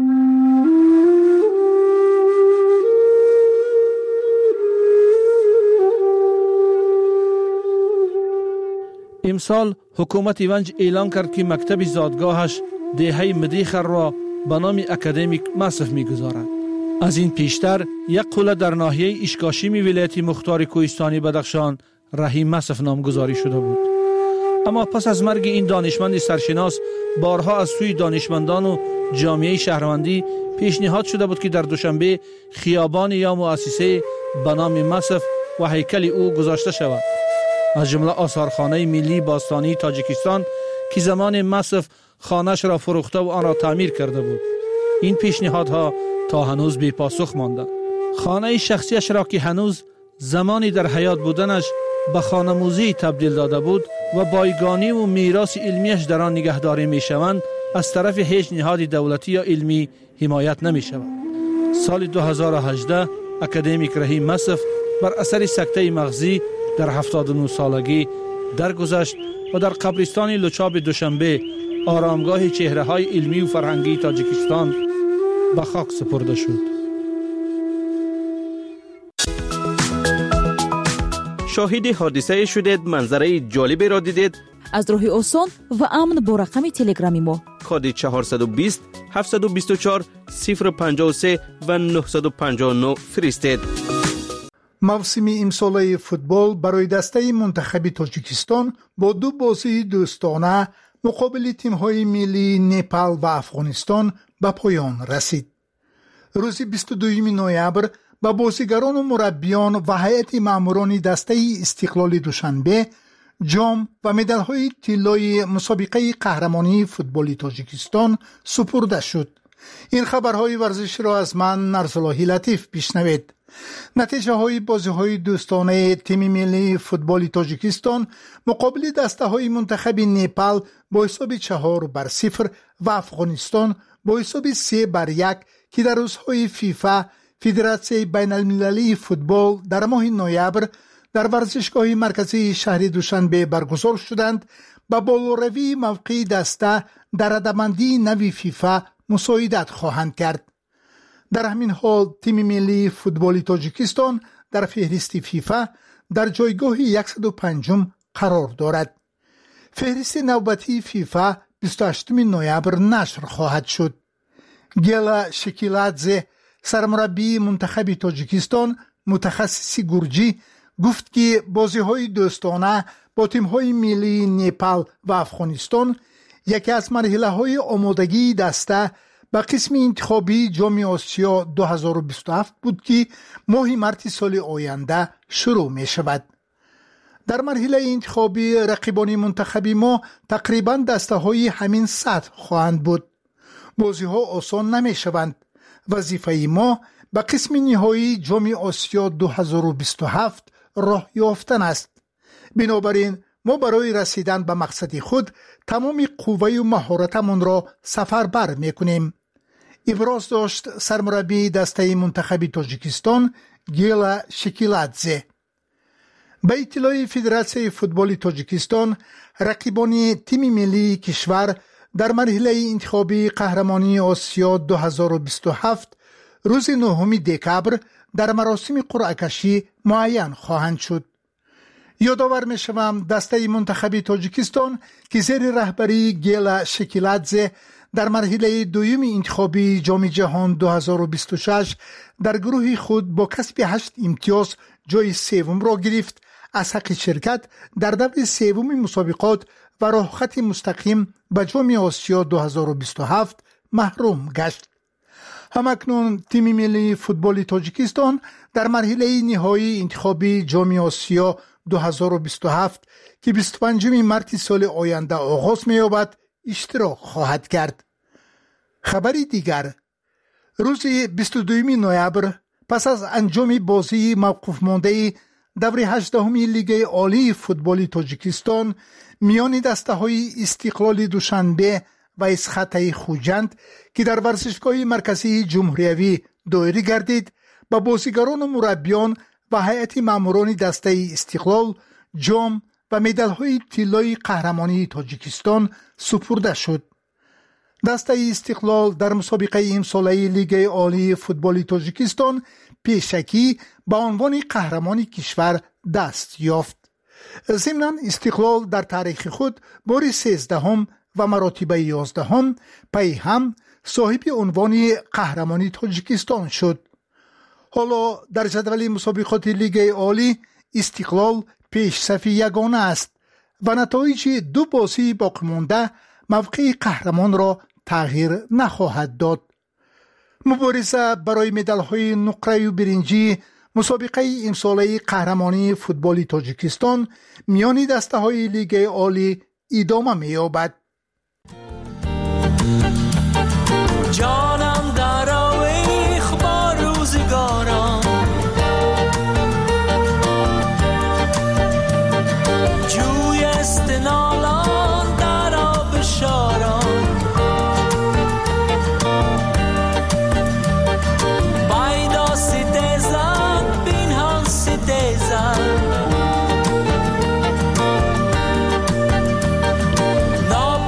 امسال حکومت ونج اعلان کرد که مکتب زادگاهش دهه مدیخر را به نام اکادمیک مصرف می‌گذارد. از این پیشتر یک قله در ناحیه اشکاشیمی ولایت مختار کوهستانی بدخشان رحیم مصرف نامگذاری شده بود. اما پس از مرگ این دانشمند سرشناس بارها از سوی دانشمندان و جامعه شهروندی پیشنهاد شده بود که در دوشنبه خیابان یا مؤسسه به نام مصرف و هیکل او گذاشته شود. از جمله آثارخانه ملی باستانی تاجیکستان که زمان مصرف خانه‌اش را فروخته و آن را تعمیر کرده بود. این پیشنهادها تا هنوز بی پاسخ مانده. خانه شخصیش را که هنوز زمانی در حیات بودنش به خانه‌موزی تبدیل داده بود و بایگانی و میراث علمیش در آن نگهداری می شوند، از طرف هیچ نهاد دولتی یا علمی حمایت نمی شود. سال 2018 اکادمیک رحیم مصرف بر اثر سکته مغزی در 79 سالگی درگذشت و در قبرستان لچاب دوشنبه آرامگاه چهره های علمی و فرهنگی تاجیکستان به خاک سپرده شد. شاهد حادثه شدید، منظره جالبی را دیدید؟ از راه آسان و امن با رقم تلگرامی ما کد 420 724 053 و 959 فرستید. موسم امساله فوتبال برای دسته منتخب تاجیکستان با دو بازی دوستانه مقابل تیم‌های ملی نپال و افغانستان به پایان رسید. روز 22 نوامبر با بازیگران و مربیان و هیئت ماموران دسته استقلال دوشنبه جام و مدال‌های طلای مسابقه قهرمانی فوتبال تاجیکستان سپرده شد. این خبرهای ورزش را از من نرسلاهی لطیف بشنوید. نتیجه های بازی های دوستانه تیم ملی فوتبال تاجیکستان مقابل دسته های منتخب نپال با حساب 4-0 و افغانستان با حساب 3-1 که در روزهای فیفا فدراسیون بین المللی فوتبال در ماه نوامبر در ورزشگاه مرکزی شهر دوشنبه برگزار شدند با بالاروی موقع دسته در ردبندی نوی فیفا مساعدت خواهند کرد. در همین حال تیم ملی فوتبال تاجیکستان در فهرست فیفا در جایگاه 105 قرار دارد. فهرست نوبتی فیفا 28 نوامبر نشر خواهد شد. گیلا شکیلادزه سرمربی منتخب تاجیکستان متخصص گرجی گفت که بازی‌های دوستانه با تیم‌های ملی نپال و افغانستان یکی از مرحله‌های آمادگی دسته به قسم انتخابی جام آسیا 2027 بود که ماه مارس سال آینده شروع می شود. در مرحله انتخابی رقیبان منتخبی ما تقریباً دسته های همین سطح خواهند بود. بازی ها آسان نمی شوند. وظیفه ما به قسم نهایی جام آسیا 2027 راه یافتن است. بنابراین ما برای رسیدن به مقصد خود تمام قوه و مهارتمان را سفربر می کنیم. ابراز داشت سرمربی دسته منتخب تاجیکستان گیلا شکیلادزه. به اطلاع فدراسیون فوتبال تاجیکستان رقیبان تیم ملی کشور در مرحله انتخابی قهرمانی آسیا 2027 روز 9 دکبر در مراسم قرعه کشی معین خواهند شد. یادآور می شوم دسته منتخب تاجیکستان که زیر رهبری گیلا شکیلادزه در مرحله دوم انتخابی جام جهان 2026 در گروه خود با کسب 8 امتیاز جای سوم را گرفت، از حق شرکت در دور سوم مسابقات و راه خط مستقیم به جام آسیا 2027 محروم گشت. همکنون تیم ملی فوتبال تاجیکستان در مرحله نهایی انتخابی جام آسیا 2027 که 25 مارس سال آینده آغاز می‌یابد اشتراک خواهد کرد. خبری دیگر، روز 22 نوامبر پس از انجام بازی موقوف مانده دور 18 لیگ عالی فوتبال تاجیکستان میان دسته‌های استقلال دوشنبه و اسخطه خوجند که در ورزشگاه مرکزی جمهوریوی دایر گردید، با بازیگران و مربیان و هیئت ماموران دسته استقلال جام و مدال‌های طلای قهرمانی تاجیکستان سپرده شد. دسته استقلال در مسابقه امساله لیگ عالی فوتبال تاجیکستان پیشکی با عنوان قهرمان کشور دست یافت. ضمناً استقلال در تاریخ خود بار 13 و مراتب 11 پی هم صاحب عنوان قهرمانی تاجیکستان شد. حالا در جدول مسابقات لیگ عالی استقلال پیش صف یگانه است و نتایج 2 بازی باقی مانده موقع قهرمان را تغییر نخواهد داد. مبارزه برای مدال‌های نقره و برنجی مسابقه امساله قهرمانی فوتبال تاجیکستان میان دسته‌های لیگ عالی ادامه می‌یابد. جانم در آویخ با روزگارم، جوی استنالان در آب شارم، بایدا ستیزن بینهان ستیزن،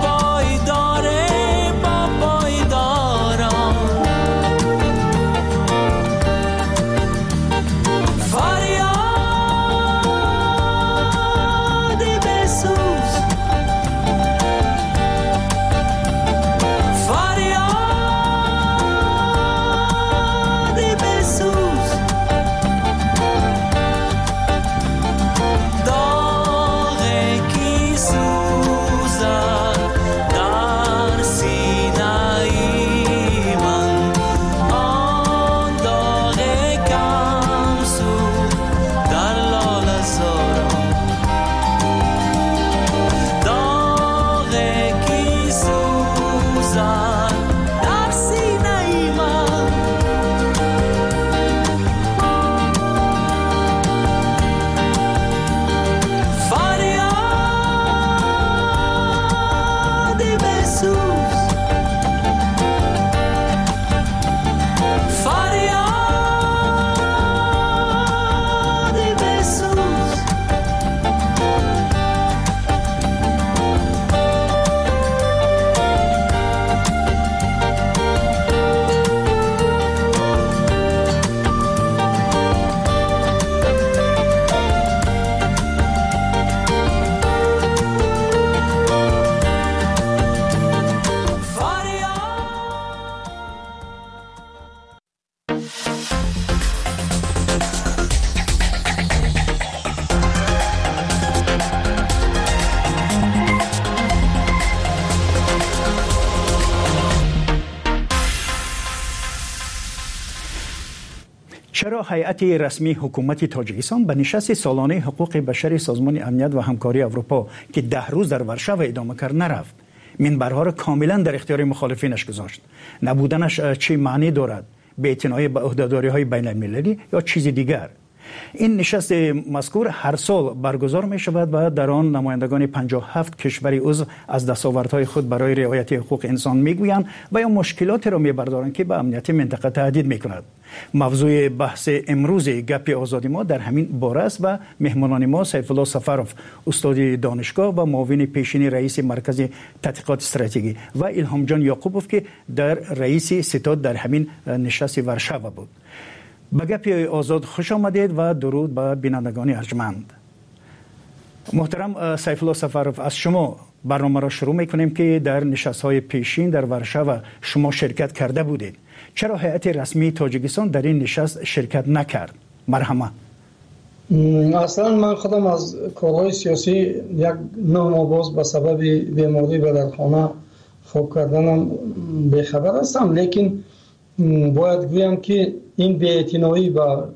چرا هیئت رسمی حکومت تاجیکستان به نشست سالانه حقوق بشر سازمان امنیت و همکاری اروپا که 10 روز در ورشو ادامه کرد نرفت؟ منبرها را کاملا در اختیار مخالفینش گذاشت. نبودنش چه معنی دارد؟ بی‌اعتنایی به عهده‌داری‌های بین المللی یا چیز دیگر؟ این نشست مذکور هر سال برگزار می شود و در آن نمایندگان 57 کشور عضو از دستاوردهای خود برای رعایت حقوق انسان میگویند و یا مشکلاتی را میبردارند که به امنیت منطقه تهدید میکند. موضوع بحث امروز گپ آزادی ما در همین باره است و مهمانان ما سیف الله سفروف استاد دانشگاه و معاون پیشین رئیس مرکز تحقیقات استراتژی و الهام جان یعقوبوف که در رئیس ستاد در همین نشست ورشو بود. به گپ آزاد خوش آمدید و درود به بینندگان ارجمند. محترم سیف الله سفروف، از شما برنامه را شروع میکنیم که در نشست‌های پیشین در ورشو شما شرکت کرده بودید. چرا هیئت رسمی تاجیکستان در این نشست شرکت نکرد؟ مرحمت. اصلا من خودم از کارهای سیاسی یک 9 ماه باز به سبب بیماری به در خانه خواب کردنم بیخبر هستم، لیکن باید گویم که این بی‌اعتنایی با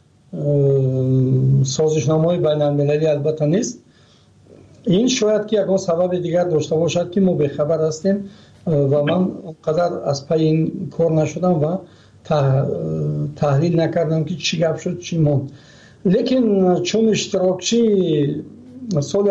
سازشنامه‌های بین المللی البته نیست. این شاید که یک سبب دیگر داشته باشد که ما بیخبر هستیم و من اونقدر از پی این کار نشدم و تحلیل نکردم که چی گپ شد چی موند. لیکن چون اشتراکچی سال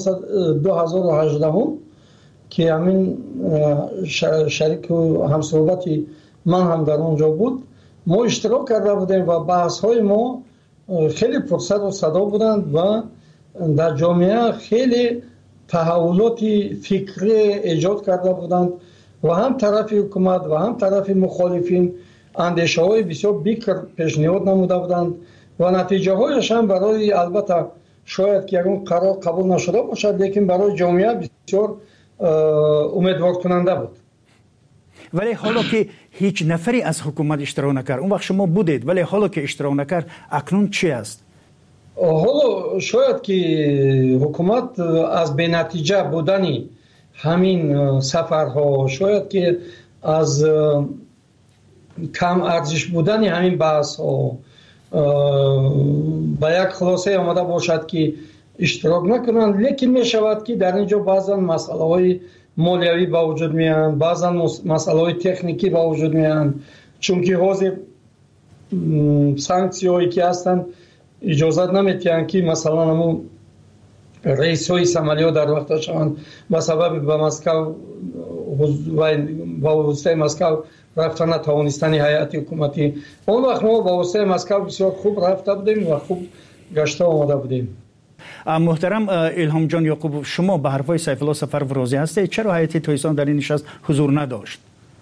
2018 که همین شریک و همصحبتی من هم در اونجا بود، ما اشتراک کرده بودیم و بحث های ما خیلی پرسد و صدا بودند و در جامعه خیلی تحولات فکری ایجاد کرده بودند و هم طرف حکومت و هم طرف مخالفین اندیشه های بسیار بیکر پیشنهاد نموده بودند و نتیجه هایش هم برای البته شاید که اون قرار قبول نشده باشد، لیکن برای جامعه بسیار امیدوار کننده بود. ولی حالا که هیچ نفری از حکومت اشتراک نکرد، اون وقت شما بودید، ولی حالا که اشتراک نکرد اکنون چی است؟ حالا شاید که حکومت از بی نتیجه بودنی همین سفرها، شاید که از کم ارزش بودنی همین بحث ها به یک خلاصه آمده باشد که اشتراک نکنند، لیکن می شود که در اینجا بعضا مسئله های مالیوی با وجود میان، بعضا مسئله های تکنیکی با وجود میان، چون که حاضر سانکسی هایی که هستند اجازت نمیتیند که مثلا همون رئیس های سمالیو در وقت شوند به سبب به مسکو و با واسطه مسکو رفتن نتوانستن هیئت حکومتی. اون وقت ما با واسطه مسکو بسیار خوب رفته بودیم و خوب گشته آمده بودیم. محترم الهام جان یعقوب، شما به حرفای سیف الله سفروف راضی هستید؟ چرا هیئت تاجیکستان در این نشست حضور نداشت؟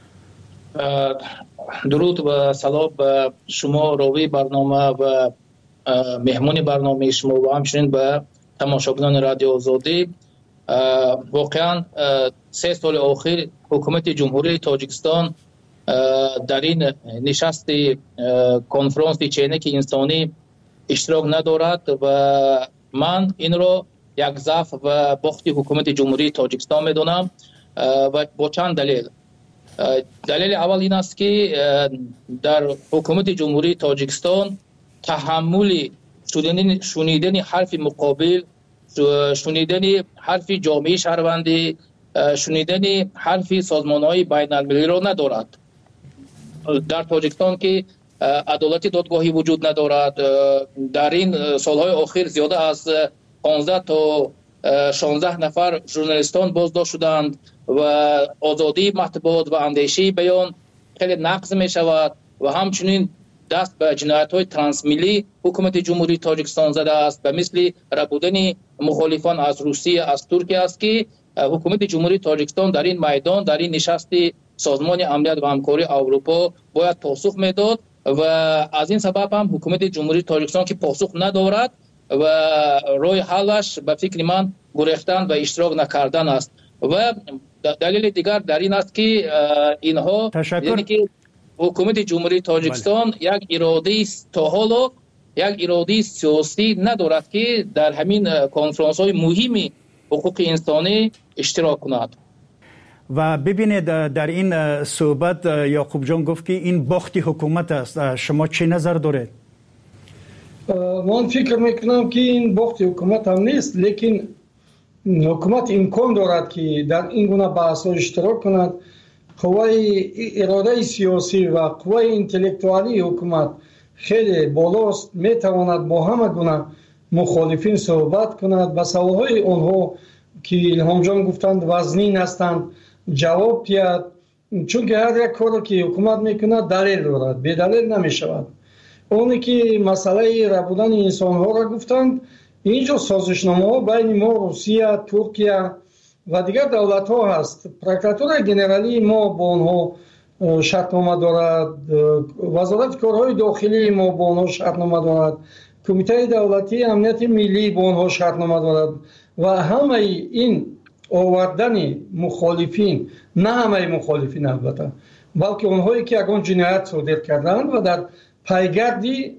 درود و سلام به شما راوی برنامه و مهمون برنامه شما و همچنین به تماشاگران رادیو آزادی. واقعا 3 سال اخیر حکومت جمهوری تاجیکستان در این نشست کنفرانس چینک انسانی اشتراک ندارد و من این رو یک ضعف و باخت حکومت جمهوری تاجیکستان میدونم و با چند دلیل. دلیل اول این است که در حکومت جمهوری تاجیکستان تحمل شنیدن حرف مقابل، شنیدن حرف جامعه شهروندی، شنیدن حرف سازمان‌های بین المللی را ندارد. در تاجیکستان که عدالت دادگاهی وجود ندارد، در این سالهای اخیر زیاده از 15 تا 16 نفر ژورنالیستان بازداشت شدند و آزادی مطبوعات و اندیشه بیان خیلی نقض می شود و همچنین دست به جنایت‌های ترانسمیلی حکومت جمهوری تاجیکستان زده است، به مثل ربودن مخالفان از روسیه، از ترکیه است که حکومت جمهوری تاجیکستان در این میدان، در این نشست سازمان امنیت و همکاری اروپا باید پاسخ میداد و از این سبب هم حکومت جمهوری تاجیکستان که پاسخ ندارد و راه حلش به فکر من گریختن و اشتراک نکردن است. و دلیل دیگر در این است که اینها یعنی که حکومت جمهوری تاجیکستان یک اراده تا حالا یک اراده سیاسی ندارد که در همین کنفرانس های مهمی حقوق انسانی اشتراک کند. و ببینید در این صحبت یعقوب جان گفت که این باخت حکومت است. شما چه نظر دارید؟ من فکر میکنم که این باخت حکومت هم نیست، لیکن حکومت امکان دارد که در این گونه بحث ها اشتراک کند. قوه اراده سیاسی و قوه انتلکتوالی حکومت خیلی بالاست، میتواند با همه گونه مخالفین صحبت کند، به سوالهای آنها که الهام جان گفتند وزنین هستند جواب دهد، چون که هر یک کاری که حکومت میکند دلیل دارد، بی دلیل نمیشود. اونی که مسئله ربودن انسان ها را گفتند، اینجا سازشنامه ها بین ما، روسیه، ترکیه و دیگر دولت ها هست. پروکراتور گنرالی ما با آنها شرطنامه دارد، وزارت کارهای داخلی ما با آنها شرطنامه دارد، کمیته دولتی امنیت ملی با آنها شرطنامه دارد و همه این آوردن مخالفین، نه همه مخالفین البته، بلکه اونهایی که اگون جنایت صادر کردند و در پیگردی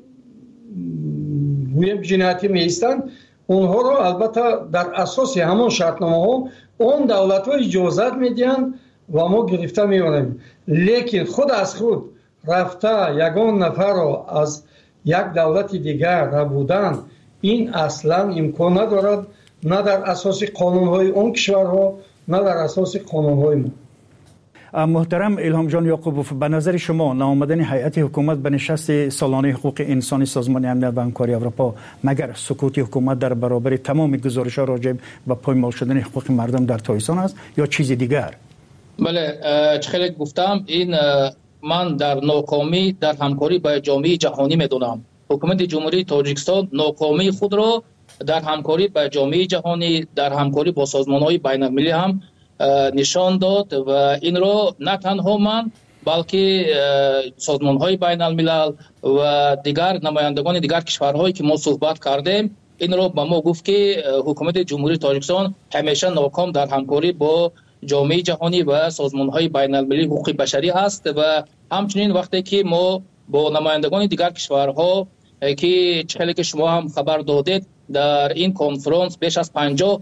جنایتی میستند، اونها را البته در اساس همان شرطنامه ها اون دولت ها اجازت میدهند و ما گرفته میبریم. لیکن خود از خود رفته یگان نفر را از یک دولت دیگر ربودن، این اصلا امکان ندارد، نه در اساس قانون های اون کشورها نه در اساس قانون های ما. محترم الهام جان یعقوبوف، به نظر شما ناآمدن هیئت حکومت به نشست سالانه حقوق انسانی سازمان امنیت و همکاری اروپا مگر سکوت حکومت در برابر تمام گزارش‌ها راجع به پایمال شدن حقوق مردم در تایسان است یا چیز دیگر؟ بله، خیلی گفتم، این من در ناکامی در همکاری با جامعه جهانی میدونم. حکومت جمهوری تاجیکستان ناکامی خود را در همکاری با جامعه جهانی، در همکاری با سازمان‌های بین‌المللی هم نشان داد و این را نه تنها من بلکه سازمان‌های بین‌الملل و دیگر نمایندگان دیگر کشورهایی که ما صحبت کردیم این را به ما گفت که حکومت جمهوری تاجیکستان همیشه ناکام در همکاری با جامعه جهانی و سازمان‌های بین‌المللی حقوق بشری است و همچنین وقتی که ما با نمایندگان دیگر کشورها که چخیلی که شما هم خبر دادید در این کنفرانس بیش از 50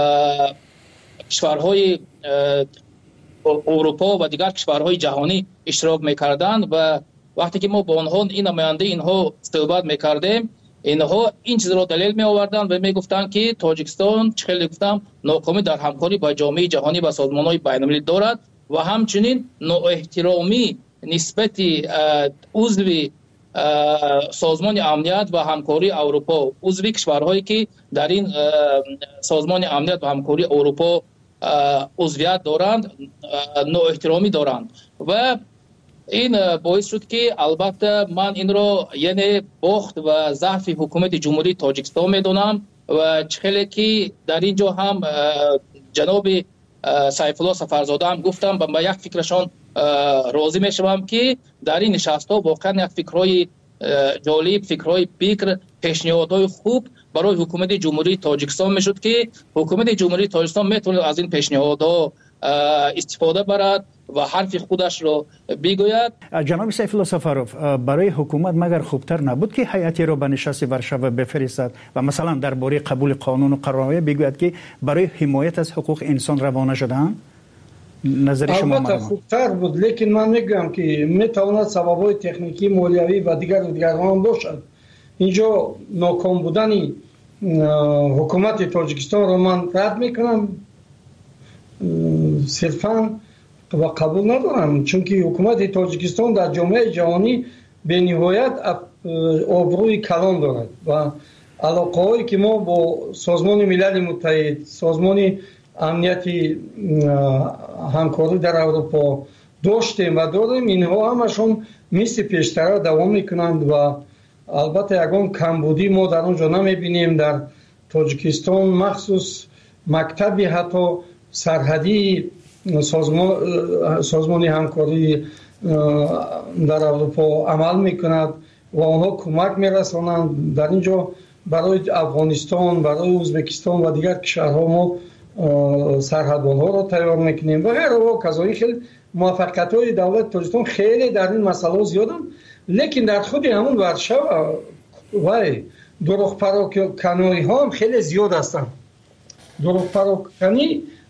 کشورهای اروپا و دیگر کشورهای جهانی اشتراک میکردند و وقتی که ما با آنها این نماینده اینها صحبت میکردیم، اینها این چیز را دلیل می آوردند و می گفتند که تاجیکستان خیلی گفتم ناکامی در همکاری با جامعه جهانی و سازمان‌های بین‌المللی دارد و همچنین نااحترامی نسبت عضو سازمان امنیت و همکاری اروپا، عضو کشورهایی که در این سازمان امنیت و همکاری اروپا عضویت دارند نااحترامی دارند و این باعث شد که البته من این را یعنی باخت و ضعف حکومت جمهوری تاجیکستان میدونم و خیلی که در اینجا هم جناب سیف الله سفرزاده هم گفتم با یک فکرشان راضی میشم که در این نشست ها واقعا یک فکرهای جالب، فکرهای بکر، پیشنهادهای خوب برای حکومت جمهوری تاجیکستان میشد که حکومت جمهوری تاجیکستان میتونه از این پیشنهادها استفاده برد و حرف خودش را بگوید. جناب سیف الله سفروف، برای حکومت مگر خوبتر نبود که هیئتی را به نشست ورشو بفرستد و مثلا درباره قبول قانون و قرارنامه بگوید که برای حمایت از حقوق انسان روانه شدند؟ نظر شما؟ البته خوبتر بود، لیکن من میگم که میتواند سبب‌های تکنیکی، مالیوی و دیگر هم باشد. اینجا ناکام بودن حکومت تاجیکستان را من رد میکنم، صرفاً و قبول ندارم، چون که حکومت تاجیکستان در جامعه جهانی به نهایت آبروی کلان دارد و علاقه هایی که ما با سازمان ملل متحد، سازمان امنیتی همکاری در اروپا داشتیم و داریم، اینها همشون مثل پیشتر دوام میکنند و البته یکان کمبودی ما در اونجا نمیبینیم. در تاجیکستان مخصوص مکتبی حتی سرحدی سازمان همکاری در اروپا عمل میکند و آنها کمک میرسانند. در اینجا برای افغانستان، برای ازبکستان و دیگر کشورها ما سرحدبان‌ها را تیار میکنیم و غیره و کذایی. خیلی موفقیت های دولت تاجیکستان خیلی در این مسئله زیادن، لیکن در خود همون ورشو و دروغ پراکنی ها هم خیلی زیاد هستند. دروغ پراکنی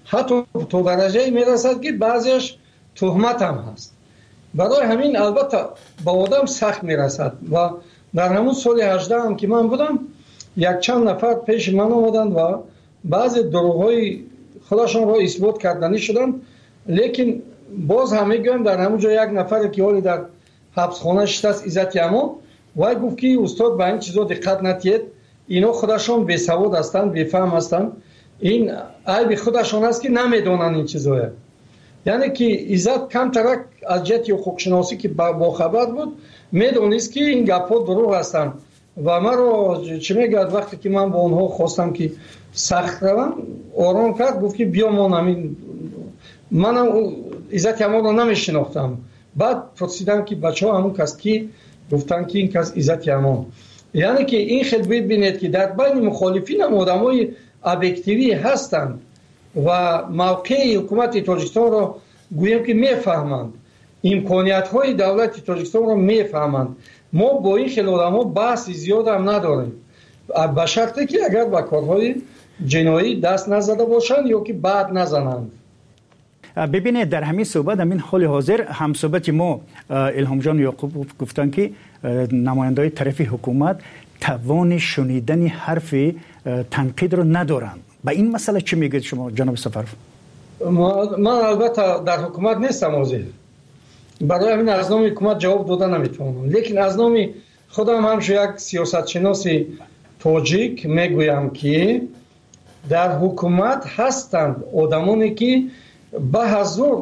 حتی تو درجه میرسد که بعضیش تهمت هم هست. برای همین البته با آدم سخت میرسد و در همون سال 18 هم که من بودم یک چند نفر پیش من آمدند و بعضی دروغ‌های خودشان را اثبات کردنی شدند، لیکن باز همه گویم در همون جا یک نفر که حالی در حبسخانه شست عزت یمان وای گفت که استاد به این چیزا دقت نتید، اینا خودشان بی سواد هستند، بی فهم هستند، این عیب خودشان است که نمیدونن این چیزا. یعنی که عزت کم ترک از جهت حقوق شناسی که با خبر بود میدونست که این گپ‌ها دروغ هستند و من رو چه میگه وقتی که من با اونها خواستم که سخت روم آرام کرد، گفت که بیا ما همین منم عزت یمان رو نمیشناختم. بعد پرسیدم که بچه‌ها همون کس کی؟ گفتن که این کس عزت یمان. یعنی که این خیلی ببینید که در بین مخالفین هم آدمای ابجکتیوی هستند و موقع حکومت تاجیکستان رو گویم که میفهمند، امکانیت‌های دولت تاجیکستان رو میفهمند. ما با این خیلی آدم‌ها بحث زیاد هم نداریم، به شرطی که اگر با کارهای جنایی دست نزده باشند یا که بعد نزنند. ببینید در همین صحبت همین حال حاضر هم صحبت ما الهام جان یعقوب گفتن که نماینده‌های طرف حکومت توان شنیدن حرف تنقید رو ندارند. با این مسئله چی میگید شما جناب سفرف؟ من البته در حکومت نیستم حاضر، برای همین از نام حکومت جواب دادن نمیتونم، لیکن از نام خودم هم یک سیاستشناس تاجیک میگویم که در حکومت هستند آدمانی که به حضور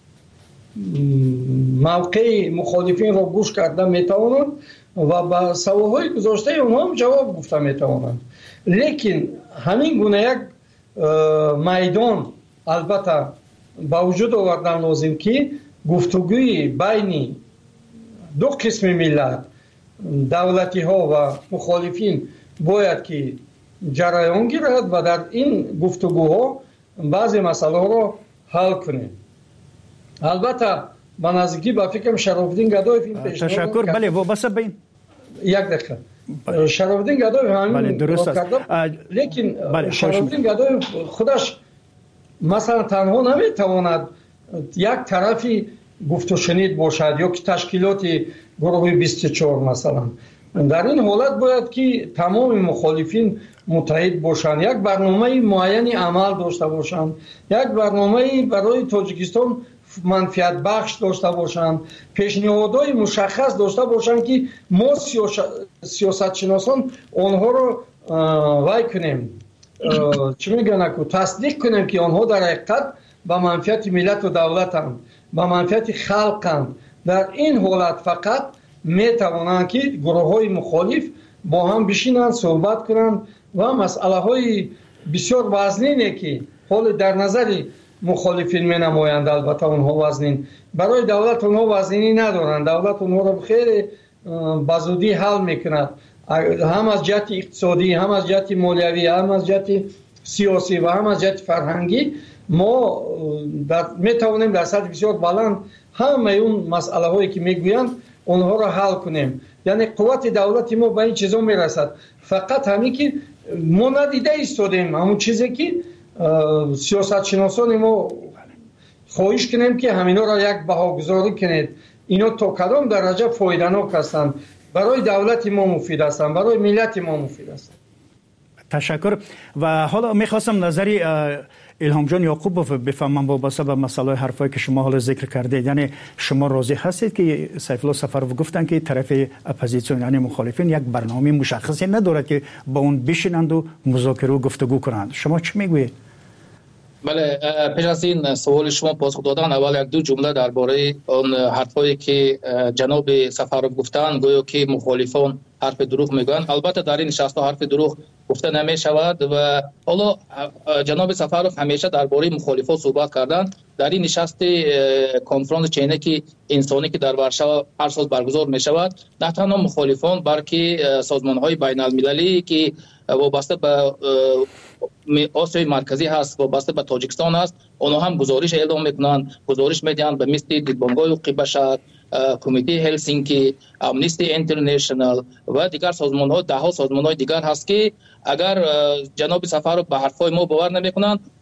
موقع مخالفین را گوش کرده میتوانند و به سوالهای گذاشته اونها هم جواب گفته میتوانند. لیکن همین گونه یک میدان البته با وجود آوردن لازم که گفتگوی بین دو قسم ملت، دولتی ها و مخالفین باید که جریان گیرد و در این گفتگوها بعضی مسئله را حل کنیم. البته من نزدیکی با فکرم شرافالدین گدایف این پیشنهاد تشکر. بله وابسته به این یک دقیقه شرافالدین گدایف همین درست است، لیکن شرافالدین گدایف خودش مثلا تنها نمیتواند یک طرفی گفت و شنید باشد یا که تشکیلات گروه 24 مثلا. در این حالت باید که تمام مخالفین متحد باشند، یک برنامه معینی عمل داشته باشند، یک برنامه برای تاجیکستان منفعت بخش داشته باشند، پیشنهادهای مشخص داشته باشند که ما سیاست شناسان آنها رو وای کنیم، چی میگن که تصدیق کنیم که آنها در حقیقت به منفعت ملت و دولتند، به منفعت خلقند. در این حالت فقط میتوانند که گروه های مخالف با هم بشینند صحبت کنند و مسئله های بسیار وزنینه که حال در نظر مخالفین می نمایند، البته اونها وزنین، برای دولت اونها وزنینی ندارند، دولت اونها رو خیلی بزودی حل میکند، هم از جهت اقتصادی، هم از جهت مالیوی، هم از جهت سیاسی و هم از جهت فرهنگی. ما می توانیم در سطح بسیار بلند همه اون مسئله هایی که میگویند اونها را حل کنیم. یعنی قوت دولتی ما به این چیزا میرسد، فقط همین که ما ندیده ایستادیم همون چیزی که سیاست شناسان ما خواهش کنیم که همینا را یک بهاگذاری کنید، اینا تا کدام درجه فایده‌ناک هستند، برای دولت ما مفید هستند، برای ملت ما مفید هستند. تشکر. و حالا میخواستم نظری الهام جان یعقوب بفهمم وابسته به مسئله حرفایی که شما حالا ذکر کردید. یعنی شما راضی هستید که سیف الله سفرف گفتن که طرف اپوزیسیون یعنی مخالفین یک برنامه مشخصی ندارد که با اون بشینند و مذاکره و گفتگو کنند؟ شما چی میگویید؟ بله، پیش از این سوال شما پاسخ دادن اول یک دو جمله درباره اون حرفایی که جناب سفرف گفتن گویا که مخالفان حرف دروغ میگن. البته در این نشست حرف دروغ گفته نمی شود و حالا جناب سفرف همیشه درباره مخالفان صحبت کردن. در این نشست کنفرانس چینکی انسانی که در ورشو هر سال برگزار می شود، نه تنها مخالفان بلکه سازمان های بین المللی که وابسته به آسیای مرکزی هست، وابسته به تاجیکستان هست، اونها هم گزارش اعلام میکنن، گزارش میدن به مثل دیدبانگاه حقوق بشر، کمیته هلسینکی، امنیستی اینترنشنال و دیگر سازمان ها، ده ها سازمان های دیگر هست که اگر جناب سفرف به حرفای ما باور نمیکنن،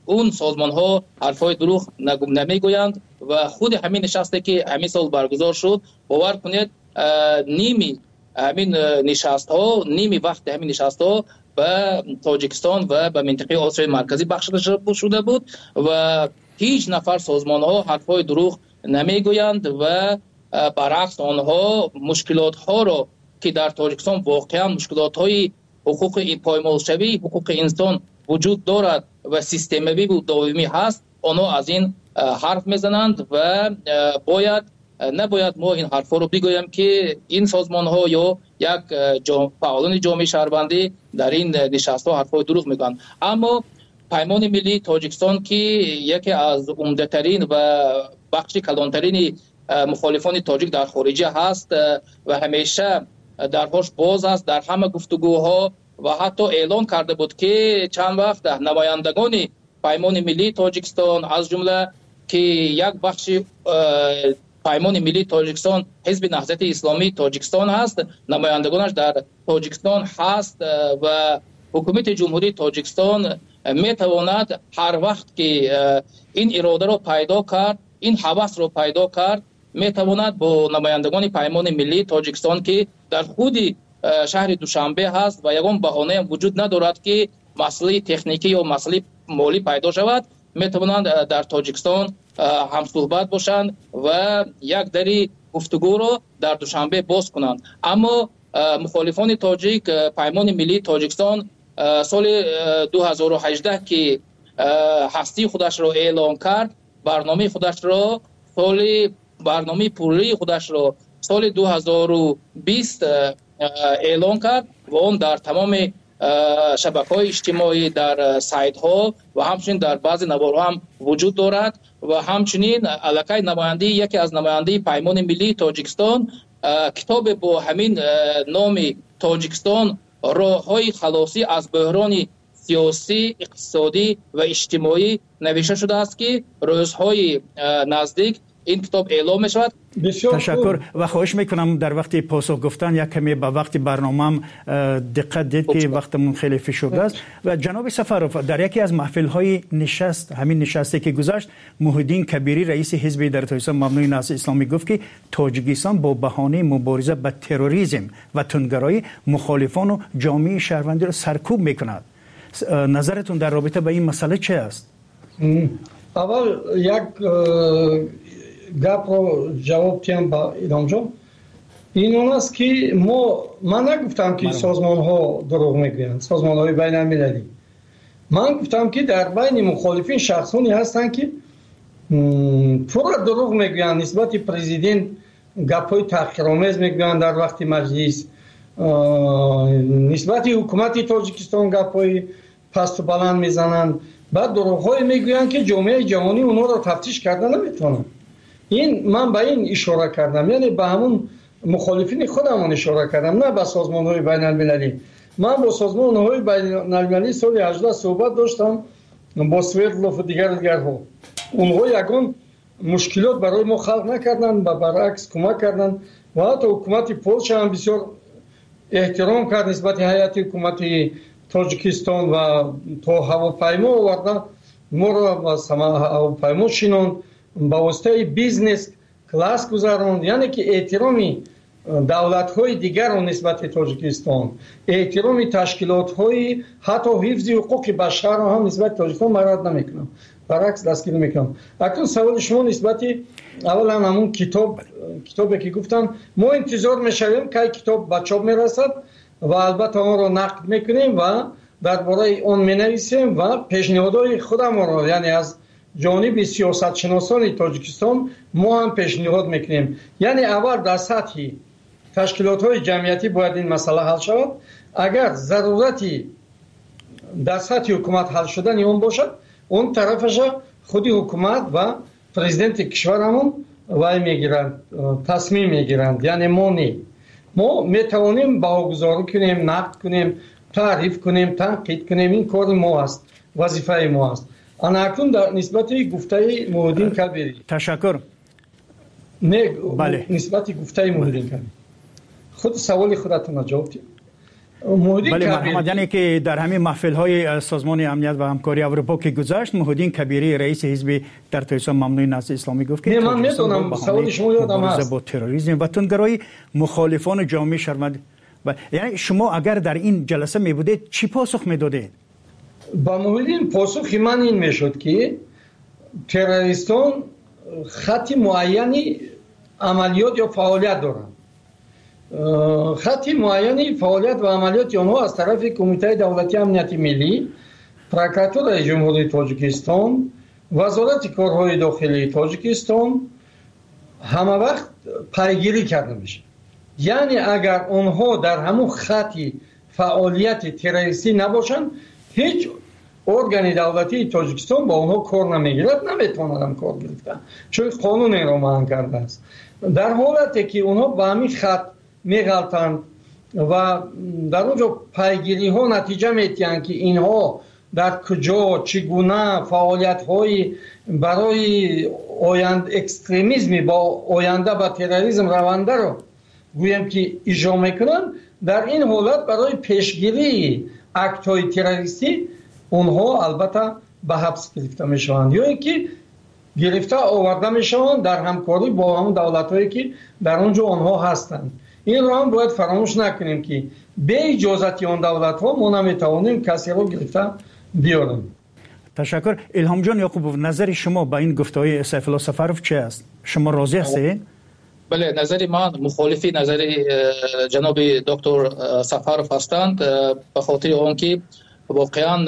اون سازمان ها حرفای دروغ نمیگویند و خود همین نشستی که همین سال برگزار شد باور کنید نیمی همین نشست ها نیمی وقت همین نشست ها به تاجیکستان و به منطقه آسیای مرکزی بخشیده شده بود و هیچ نفر سازمان ها حرفای دروغ نمیگویند و برعکس آنها مشکلات ها را که در تاجیکستان واقعا مشکلات های حقوق پایمالشوی حقوق انسان وجود دارد و سیستمی و دائمی هست آنها از این حرف میزنند و نباید ما این حرفا رو بگویم که این سازمان ها یا یک فعالان جامعه شهروندی در این نشست ها حرفای دروغ میگن. اما پیمان ملی تاجیکستان که یکی از عمده ترین و بخش کلانترین مخالفان تاجیک در خارجه هست و همیشه درهاش باز است در همه گفتگوها و حتی اعلان کرده بود که چند وقت نمایندگان پیمان ملی تاجیکستان از جمله که یک بخش پیمان ملی تاجیکستان حزب نهضت اسلامی تاجیکستان هست نمایندگانش در تاجیکستان هست و حکومت جمهوری تاجیکستان میتواند هر وقت که این اراده رو پیدا کرد این هوس رو پیدا کرد میتواند با نمایندگان پیمان ملی تاجیکستان که در خود شهر دوشنبه هست و یگان بهانه هم وجود ندارد که مسئله تکنیکی یا مسئله مالی پیدا شود میتوانند در تاجیکستان هم صحبت باشند و یک دری گفتگو را در دوشنبه باز کنند. اما مخالفان تاجیک پیمان ملی تاجیکستان سال 2018 که هستی خودش را اعلان کرد برنامه پولی خودش را سال 2020 اعلان کرد و اون در تمام شبکه‌های اجتماعی در سایت ها و همچنین در بعضی نوارها هم وجود دارد و همچنین علاقه نماینده یکی از نماینده پیمان ملی تاجیکستان کتاب با همین نام تاجیکستان راه‌های خلاصی از بحران سیاسی اقتصادی و اجتماعی نوشته شده است که روزهای نزدیک این کتاب اعلام می شود. تشکر و خواهش میکنم در وقت پاسخ گفتن یک کمی به وقت برنامه دقت دید که وقتمون خیلی فشرده است. و جناب سفروف در یکی از محفل های نشست همین نشستی که گذشت محیدین کبیری رئیس حزب در تاجیکستان مبنای نهضت اسلامی گفت که تاجیکستان با بهانه مبارزه با تروریسم و تندگرایی مخالفان و جامعه شهروندی را سرکوب میکند. نظرتون در رابطه با این مسئله چه است؟ اول یک گپ رو جواب تیم با ایدام جان این اون است که من نگفتم که سازمان ها دروغ میگویند سازمان های بین المللی من گفتم که در بین مخالفین شخصانی هستند که پورا دروغ میگویند نسبت پرزیدنت گپ های تحقیرآمیز میگویند در وقت مجلس نسبت حکومت تاجیکستان گپ های پست و بلند میزنند بعد دروغ های میگویند که جامعه جهانی اونها را تفتیش کردن نمیتونن. من به این اشاره کردم یعنی به همون مخالفین خودمون اشاره کردم نه به سازمان های بین المللی. من با سازمان های بین المللی سال 18 صحبت داشتم با سویردلوف و دیگرها اونها یگان مشکلات برای ما خلق نکردن و برعکس کمک کردن و حتی حکومت پولشا هم بسیار احترام کرد نسبت هیئت حکومت تاجیکستان و تا هواپیما آوردن ما را هواپیما شیناند با واسطه بیزنس کلاس گذاروند یعنی که احترامی دولت‌های دیگر را نسبت تاجیکستان احترامی تشکیلات‌های حتی حفظ حقوق بشر را هم نسبت تاجیکستان مراد نمی‌کنم برعکس دستگیر می‌کنم. اکنون سوال شما نسبت اولا همون کتابی که گفتم ما انتظار می‌شویم که کتاب به چاپ می‌رسد و البته آن را نقد می‌کنیم و درباره آن می‌نویسیم و پیشنهادهای خودمان را یعنی از جانب سیاست شناسان تاجیکستان ما هم پیشنهاد میکنیم یعنی اول در سطح تشکیلات های جمعیتی باید این مسئله حل شود اگر ضرورتی در سطح حکومت حل شدن اون باشد اون طرفش خودی حکومت و پرزیدنت کشورمون وای میگیرند تصمیم میگیرند یعنی ما میتوانیم باگذاری کنیم نقد کنیم تعریف کنیم تنقید کنیم این کار ما است وظیفه ما است. انا اکنون در نسبت گفته محیدین کبیری تشکر بله نسبت گفته محیدین کبیری خود سوال خودتون جواب دید بله محمد، یعنی که در همین محفل های سازمان امنیت و همکاری اروپا که گذشت، محمدین کبیری رئیس حزب در تاجیکستان ممنوع نهضت اسلامی گفت که من میدونم سوال شما یادم هست با تروریسم و تندگرایی مخالفان جامعه شرمنده. یعنی شما اگر در این جلسه می بودید چی پاسخ میدادید؟ با محمدین پاسخ من این میشد که تروریستان خط معینی عملیات یا فعالیت دارند. خط معینی فعالیت و عملیات آنها از طرف کمیته دولتی امنیت ملی، پروکراتور جمهوری تاجیکستان، وزارت کارهای داخلی تاجیکستان همه وقت پیگیری کرده میشه. یعنی اگر آنها در همون خطی فعالیت تروریستی نباشند، هیچ ارگان دولتی تاجیکستان با آنها کار نمیگیرد، نمیتواند کار گرفتن، چون قانون این را منع کرده است. در حالتی که آنها با همین خط میغلطند و در اونجا پیگیری ها نتیجه میتیند که اینها در کجا چگونه فعالیت های برای اکستریمیسم با آینده با تروریسم رونده رو گویم که اجرا میکنن، در این حالت برای پیشگیری اکت های تروریستی اونها البته به حبس گرفته میشوند یا اینکه گرفته آورده میشوند در همکاری با همون دولت هایی که در اونجا آنها هستند. این رو هم باید فراموش نکنیم که به اجازت اون دولت ها ما نمیتوانیم کسی رو گرفته بیاریم. تشکر. الهام جان یعقوبوف، نظر شما با این گفته‌های سیف الله سفروف چه است؟ شما راضی هستید؟ بله، نظر من مخالفی نظر جناب دکتر سفروف هستند، به خاطر آنکه واقعا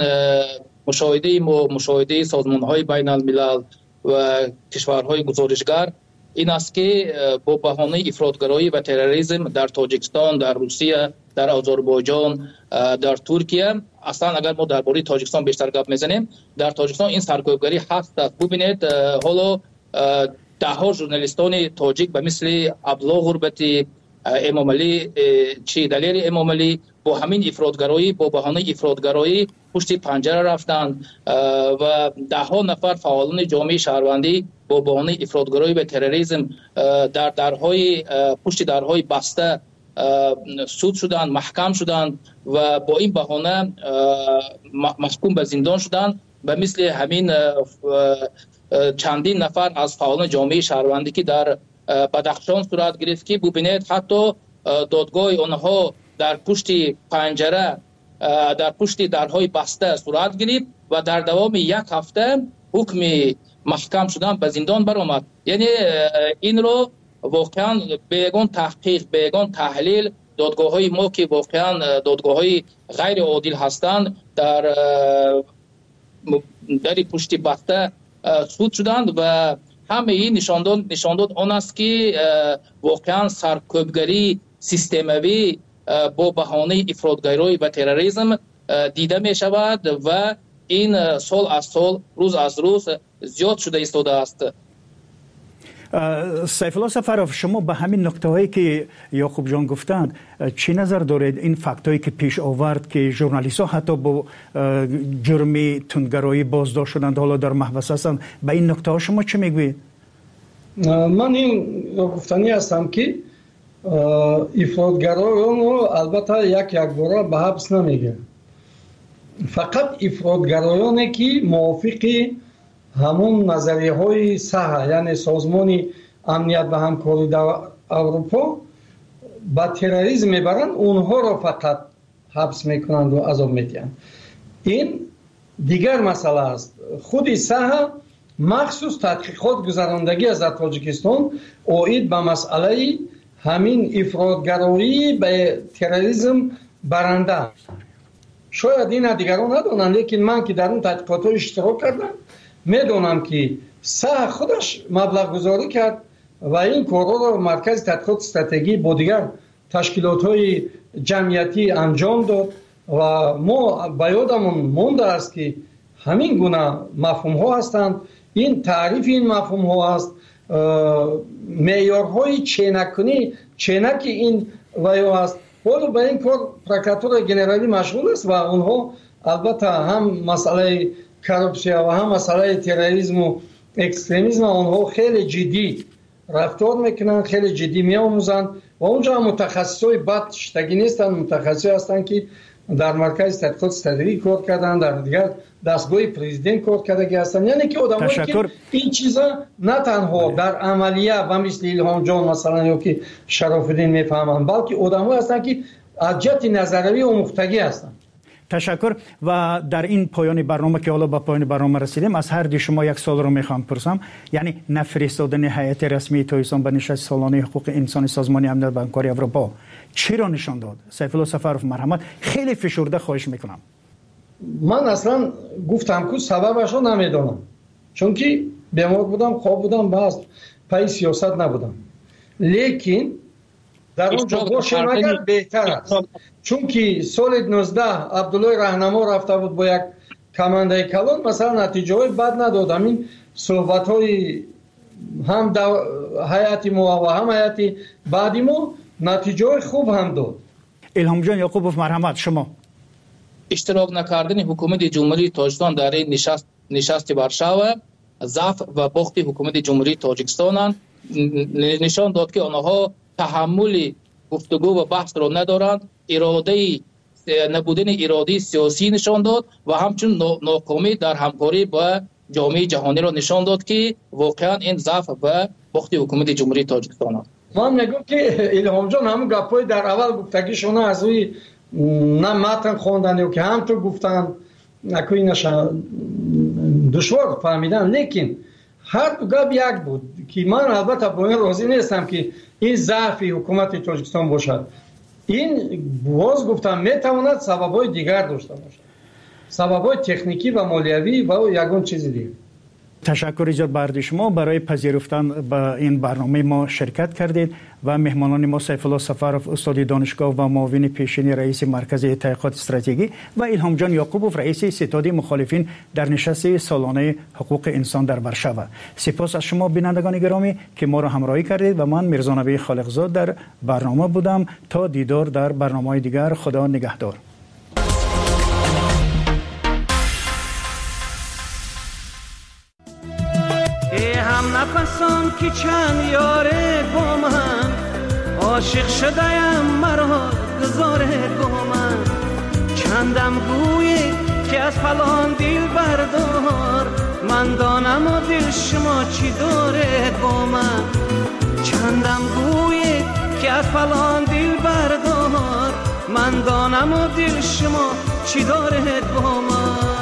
مشاهده سازمان‌های بین الملل و کشورهای گزارشگر این است که با بهانه افراطگرایی و تروریسم در تاجیکستان، در روسیه، در آذربایجان، در ترکیه، اصلا اگر ما درباره تاجیکستان بیشتر گپ میزنیم، در تاجیکستان این سرکوبگری هست. ببینید حالا ده ها ژورنالیستان تاجیک به مثل عبدالله غربتی، امام علی چی دلیر امام علی با همین افراطگرایی، با بهانه افراطگرایی پشت پنجره رفتند و ده ها نفر فعالان جامعه شهروندی با بهانه افراطگرایی و تروریسم در درهای پشت درهای بسته سود شدند، محکم شدند و با این بهانه محکوم به زندان شدند. به مثل همین چندین نفر از فعالان جامعه شهروندی که در بدخشان صورت گرفت که ببینید حتی دادگاه آنها در پشت پنجره، در پشت درهای بسته صورت گرفت و در دوام یک هفته حکم محکم شدن به زندان برآمد. یعنی این رو واقعا بیگان تحقیق، بیگان تحلیل دادگاه های ما که واقعا دادگاه های غیر عادل هستند در پشت بسته سود شدند و همه این نشانداد آن است که واقعا سرکوبگری سیستموی با بهانه افراطگرایی و تروریسم دیده می شود و این سال از سال، روز از روز زیاد شده ایستاده است. سیف الله سفروف، شما به همین نکته هایی که یعقوب جان گفتند چی نظر دارید؟ این فکت هایی که پیش آورد که ژورنالیست ها حتی با جرم تندگرایی بازداشت شدند، حالا در محبس هستند، به این نکته ها شما چه میگویید؟ من این گفتنی هستم که افراطگرایان رو البته یک باره به حبس نمیگه، فقط افراطگرایانی که موافق همون نظریه های صحه، یعنی سازمان امنیت و همکاری در اروپا با تروریسم میبرند، اونها را فقط حبس میکنند و عذاب میدهند. این دیگر مسئله است. خود صحه مخصوص تحقیقات گذراندگی از تاجیکستان اوید به مسئله همین افراطگرایی به تروریسم برنده. شاید این دیگران ندونن، لیکن من که در اون تحقیقات اشتراک کردم میدونم که صح خودش مبلغ گذاری کرد و این کارها را مرکز تحقیقات استراتژی با دیگر تشکیلات های جمعیتی انجام داد و ما به یادمون مونده است که همین گونه مفهوم ها هستند. این تعریف این مفهوم ها است، معیارهای چینک این ویو است. حالا به این کار پروکراتور جنرالی مشغول است و اونها البته هم مسئله کورپسیا و هم مسئله تروریسم و اکستریمیسم اونها خیلی جدی رفتار میکنن، خیلی جدی میآموزند و اونجا متخصصای بد شتگی نیستن، متخصصی هستن که در مرکز تحقیقات استراتژی کار کردن، در دیگر دستگاه پرزیدنت کار کردگی هستن. یعنی که آدمایی که این چیزا نه تنها در عملیه و مثل ایلهام جان مثلا یا که شرف الدین میفهمن، بلکه آدمایی هستن که از جهت نظروی و مختگی هستن. تشکر. و در این پایان برنامه که حالا به پایان برنامه رسیدیم، از هر دی شما یک سوال رو میخوام پرسم. یعنی نفرستادن هیئت رسمی تاجیکستان به نشست سالانه حقوق انسان سازمان امنیت و همکاری اروپا چی را نشان داد؟ سیف الله سفرов مرحمت، خیلی فشرده خواهش میکنم. من اصلا گفتم که سببش رو نمیدونم، چون که بیمار بودم، خواب بودم، باز پای سیاست نبودم. لیکن در اونجا باشیم اگر بهتر است، چون که سال 19 عبدالله رهنما رفته بود با یک کمانده کلان، مثلا نتیجه های بد نداد. همین صحبت های هم حیاتی ما و هم حیاتی بعدی ما نتیجه های خوب هم داد. الهام جان یعقوبوف مرحمت، شما اشتراک نکردن حکومت جمهوری تاجیکستان در این نشست وارشاوا ضعف و باخت حکومت جمهوری تاجیکستان نشان داد که آنها تحمل گفتگو و بحث را ندارند. نبودن اراده سیاسی نشان داد و همچنین ناکامی در همکاری با جامعه جهانی را نشان داد که واقعا این ضعف و باخت حکومت جمهوری تاجیکستان است. من میگم که الهام جان همون گپای در اول گفتگیشون از روی نه متن خواندن یا که هم تو گفتن نکوی نشان دشوار فهمیدن، لیکن هر دو گپ یک بود که من البته با این راضی نیستم که این ضعف حکومت تاجیکستان باشد. این باز گفتم میتواند سبب‌های دیگر داشته باشد، سبب‌های تکنیکی و مالیوی و یگان چیز دیگه. تشکر ایجاد بر شما برای پذیرفتن به این برنامه ما شرکت کردید و مهمانان ما سیف الله سفرов استاد دانشگاه و معاون پیشین رئیس مرکز تحقیقات استراتژی و الهام جان یعقوبوف رئیس ستاد مخالفین در نشست سالانه حقوق انسان در وارشاوا. سپاس از شما بینندگان گرامی که ما را همراهی کردید و من میرزا نبی خالقزاد در برنامه بودم. تا دیدار در برنامه‌های دیگر، خدا نگهدار. هم نفسان که چند یاره با من عاشق شده‌ام مرا گذاره با من چندم گویی که از فلان دل بردار من دانم و دل شما چی داره با من چندم گویی که از فلان دل بردار من دانم و دل شما چی داره با من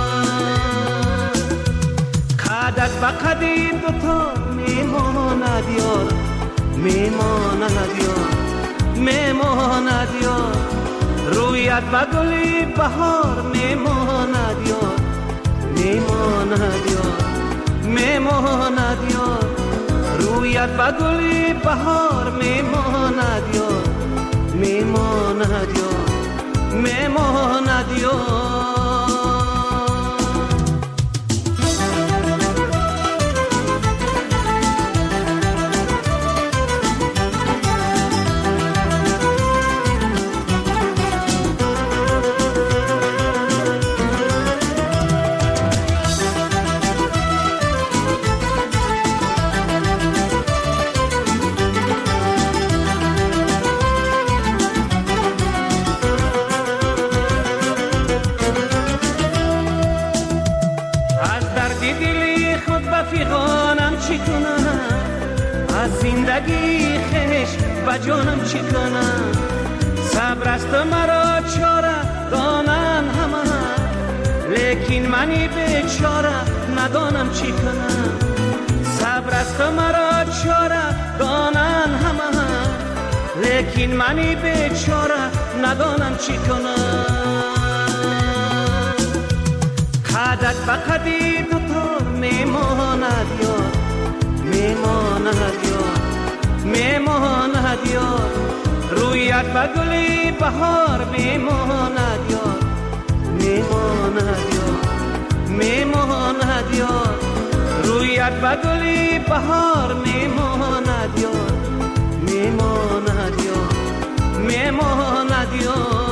قدت با قدی دوتا میماند یار میماند یار میماند یار رویت با گلی بهار میماند یار میماند یار میماند یار رویت با گلی بهار میماند یار میماند یار میماند یار زندگی خش و جانم چی کنم صبر است مرا چاره دانن همه لیکن منی بیچاره ندانم چی کنم صبر است مرا چاره دانن همه لیکن منی بیچاره ندانم چی کنم قدت بقدی دوتا میماند یار میماند یار میماند یار رویت با گلی بهار میماند یار میماند یار میماند یار رویت با گلی بهار میماند یار میماند یار میماند یار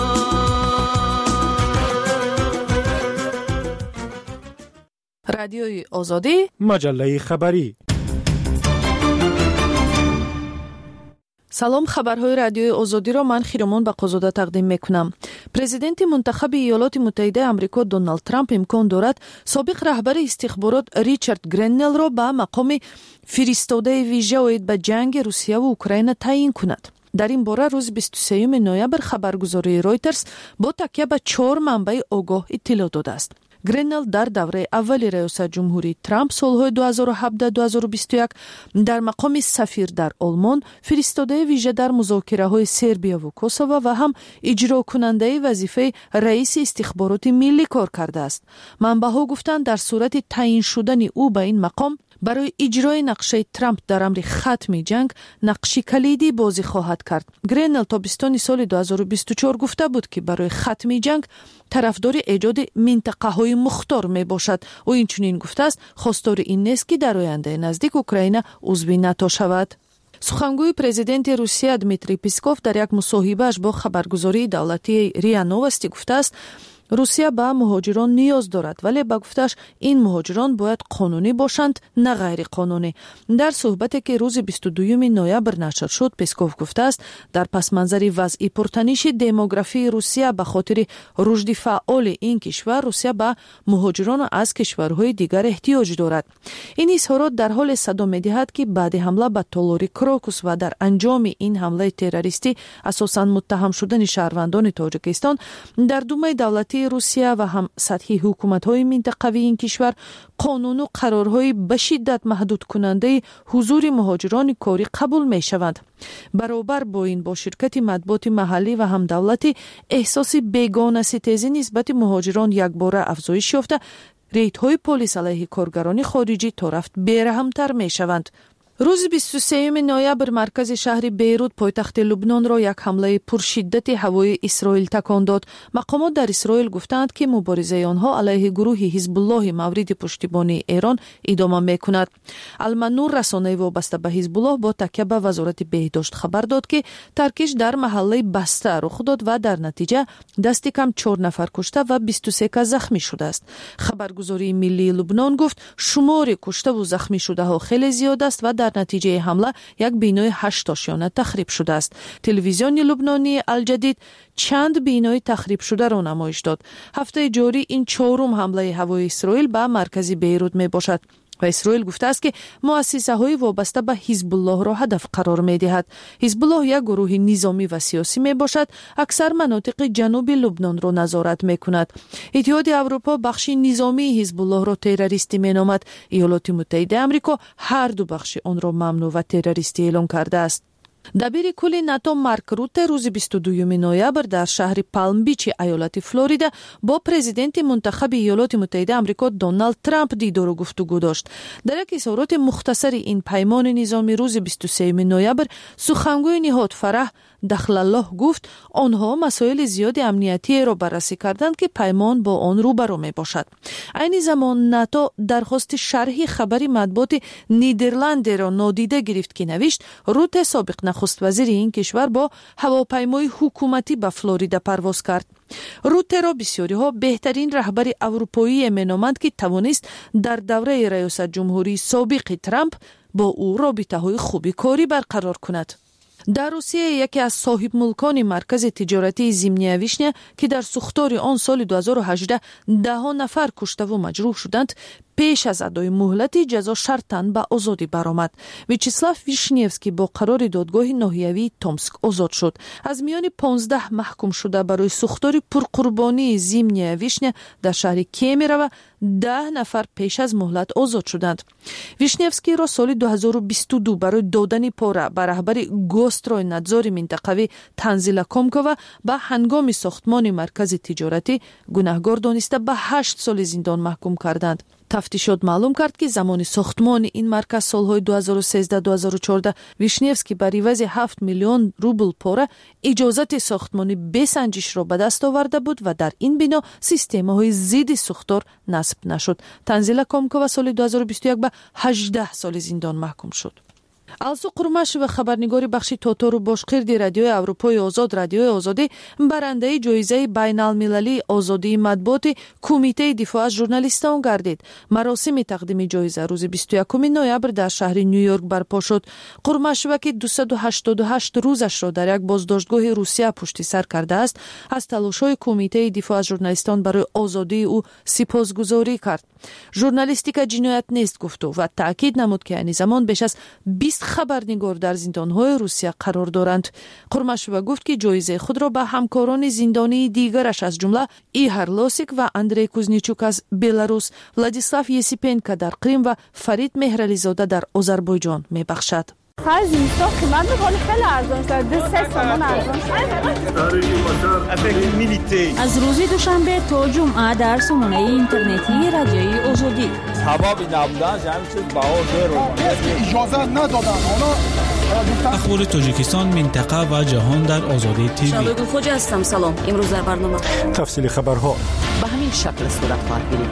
رادیوی آزادی مجله خبری салом, хабарҳои радиои озодиро ман Хиромон Бақозода тақдим мекунам. Президенти мунтахаби Иёлоти Муттаҳидаи Амрико Доналд Трамп имкон дорад собиқ раҳбари истихборот Ричард Греннелро ба мақоми фиристодаи вижа оид ба ҷанги Русияву Украина таъин кунад. дар ин бора рӯзи 23 ноябр хабаргузории Reuters бо такя ба 4 манбаи огоҳ иттилоъ додааст. Греннел дар давраи аввали раёсатҷумҳурии Трамп солҳои 2017-2021 дар мақоми сафир дар Олмон, фиристодаи вижа дар музокираҳои Сербияву Косово ва ҳам иҷрокунандаи вазифаи раиси истихбороти миллӣ кор кардааст. манбаҳо гуфтанд дар сурати таъин шудани ӯ ба ин мақом барои иҷрои нақшаи Трамп дар амри хатми ҷанг нақши калидӣ бозӣ хоҳад кард. Греннел тобистони соли 2024 гуфта буд ки барои хатми ҷанг тарафдори эҷоди минтақаҳои мухтор мебошад. ӯ инчунин гуфтааст хостори ин нест ки дар ояндаи наздик Украина узви НАТО шавад. сухангӯи президенти Русия Дмитрий Песков дар як мусоҳибааш бо хабаргузории давлатии РИА Новости гуфтааст Русия ба муҳоҷирон ниёз дорад, вале ба гуфташ ин муҳоҷирон бояд қонунӣ бошанд, на ғайриқонунӣ. дар суҳбате ки рӯзи 22 ноябр нашр шуд, Песков гуфтааст дар пасманзари вазъи пуртаниши демографии Русия ба хотири рушди фаъоли ин кишвар, Русия ба муҳоҷирон аз кишварҳои дигар эҳтиёҷ дорад. ин изҳорот дар ҳоле садо медиҳад ки баъди ҳамла ба толори Крокус ва дар анҷоми ин ҳамлаи террористӣ асосан муттаҳам шудани шаҳрвандони Тоҷикистон дар Думаи давлатии Русия ва ҳам сатҳи ҳукуматҳои минтақавии ин кишвар қонуну қарорҳои ба шиддат маҳдудкунандаи ҳузури муҳоҷирони корӣ қабул мешаванд. баробар бо ин бо ширкати матбуоти маҳаллӣ ва ҳам давлати эҳсоси бегонаситезӣ нисбати муҳоҷирон якбора афзоиш ёфта, рейдҳои полис алайҳи коргарони хориҷӣ то рафт бераҳмтар мешаванд. рӯзи 23 ноябр маркази шаҳри Бейрут пойтахти Лубнонро як ҳамлаи пуршиддати ҳавои Исроил такон дод. мақомот дар Исроил гуфтанд ки муборизаи онҳо алайҳи гурӯҳи Ҳизбуллоҳи мавриди пуштибонии Эрон идома мекунад. Алманур расонаи вобаста ба Ҳизбуллоҳ бо такя ба вазорати беҳдошт хабар дод ки таркиш дар маҳаллаи баста рух дод ва дар натиҷа дасти кам 4 нафар кушта ва 23 кас захмӣ шудааст. хабаргузории миллии Лубнон гуфт шумори куштаву захмӣшудаҳо хеле зиёд аст ва дар натиҷаи ҳамла як бинои 8 ошёна тахриб шудааст. телевизиони лубнонии Алҷадид чанд бинои тахрибшударо намоиш дод. ҳафтаи ҷорӣ ин 4-ум ҳамлаи ҳавои Исроил ба маркази Бейрут мебошад ва Исроил гуфтааст ки муассисаҳои вобаста ба Ҳизбуллоҳро ҳадаф қарор медиҳад. Ҳизбуллоҳ як гурӯҳи низомӣ ва сиёсӣ мебошад, аксар манотиқи ҷануби Лубнонро назорат мекунад. иттиҳоди Аврупо бахши низомии Ҳизбуллоҳро террористӣ меномад. Иёлоти Муттаҳидаи Амрико ҳар ду бахши онро мамнӯъ ва террористӣ эълон кардааст. дабири кулли НАТО Марк Рутте рӯзи 22 ноябр дар шаҳри Палм-Бичи аёлати Флорида бо президенти мунтахаби Иёлоти Муттаҳидаи Амрико Доналд Трамп дидору гуфтугӯ дошт. дар як изҳороти мухтасари ин паймони низомӣ рӯзи 23 ноябр сухангӯи ниҳод Фараҳ Дахлаллоҳ гуфт онҳо масоили зиёди амниятиеро баррасӣ карданд ки паймон бо он рӯбаро мебошад. айни замон НАТО дархости шарҳи хабари матбуоти Нидерландеро нодида гирифт ки навишт Рутте собиқ нахуствазири ин кишвар бо ҳавопаймои ҳукуматӣ ба Флорида парвоз кард. Руттеро бисёриҳо беҳтарин раҳбари аврупоие меноманд ки тавонист дар давраи раёсатҷумҳурии собиқи Трамп бо ӯ робитаҳои хуби корӣ барқарор кунад. дар Русия яке аз соҳибмулкони маркази тиҷоратии Зимняя вишня ки дар сӯхтори он соли 2018 даҳон нафар куштаву маҷрӯҳ шуданд, пеш аз адои муҳлати ҷазо шартан ба озодӣ баромад. Вячеслав Вишневский бо қарори додгоҳи ноҳиявии Томск озод шуд. аз миёни 15 маҳкум шуда барои сӯхтори пурқурбонии Зимняя вишня дар шаҳри Кемерово 10 нафар пеш аз муҳлат озод шуданд. Вишневскийро соли 2022 барои додани пора ба раҳбари Гостройнадзори минтақавӣ Танзила Комкова ба ҳангоми сохтмони маркази тиҷоратӣ гунаҳгор дониста ба 8 соли зиндон маҳкум карданд. тафтишот маълум кард ки замони сохтмони ин марказ солҳои 2013-2014 Вишневский ба ривази 7 миллион рубл пора иҷозати сохтмони бесанҷишро ба даст оварда буд ва дар ин бино системаҳои зидди сӯхтор насб нашуд. Танзила Комкова соли 2021 ба 18 соли зиндон маҳкум шуд. алсу қурмашева хабарнигори бахши тотору бошқирди радиои аврупои озод радиои озодӣ барандаи ҷоизаи байналмилалии озодии матбуоти кумитаи дифоъ аз журналистон гардид. маросими тақдими ҷоиза рӯзи 21 ноябр дар шаҳри ню-йорк барпо шуд. қурмашева ки 288 рӯзашро дар як боздоштгоҳи русия пушти сар кардааст, аз талошҳои кумитаи дифоъ аз журналистон барои озодии ӯ сипосгузорӣ кард. журналистика ҷиноят нест гуфту ва таъкид намуд ки айни замон беш аз 20 хабарнигор дар зиндонҳои русия қарор доранд. қурмашева гуфт ки ҷоизаи худро ба ҳамкорони зиндонии дигараш аз ҷумла Ихар Лосик ва Андрей Кузничук аз Беларус, Владислав Есипенко дар Крим ва Фарид Меҳрализода дар Озарбойҷон мебахшад. هر زیستا قیمت میکنه خیلی ارزان شده 3 تومان ارزان شده. از روز دوشنبه تا جمعه در سامانه اینترنتی رادیوی آزادی حبابی نبودن همین چیز بها اجازه ندادن اخبار تاجیکستان منطقه و جهان در آزادی تیوی. شبگون خوجه هستم. سلام. امروز در برنامه تفصیل خبرها به همین شکل صورت خواهد گیرید.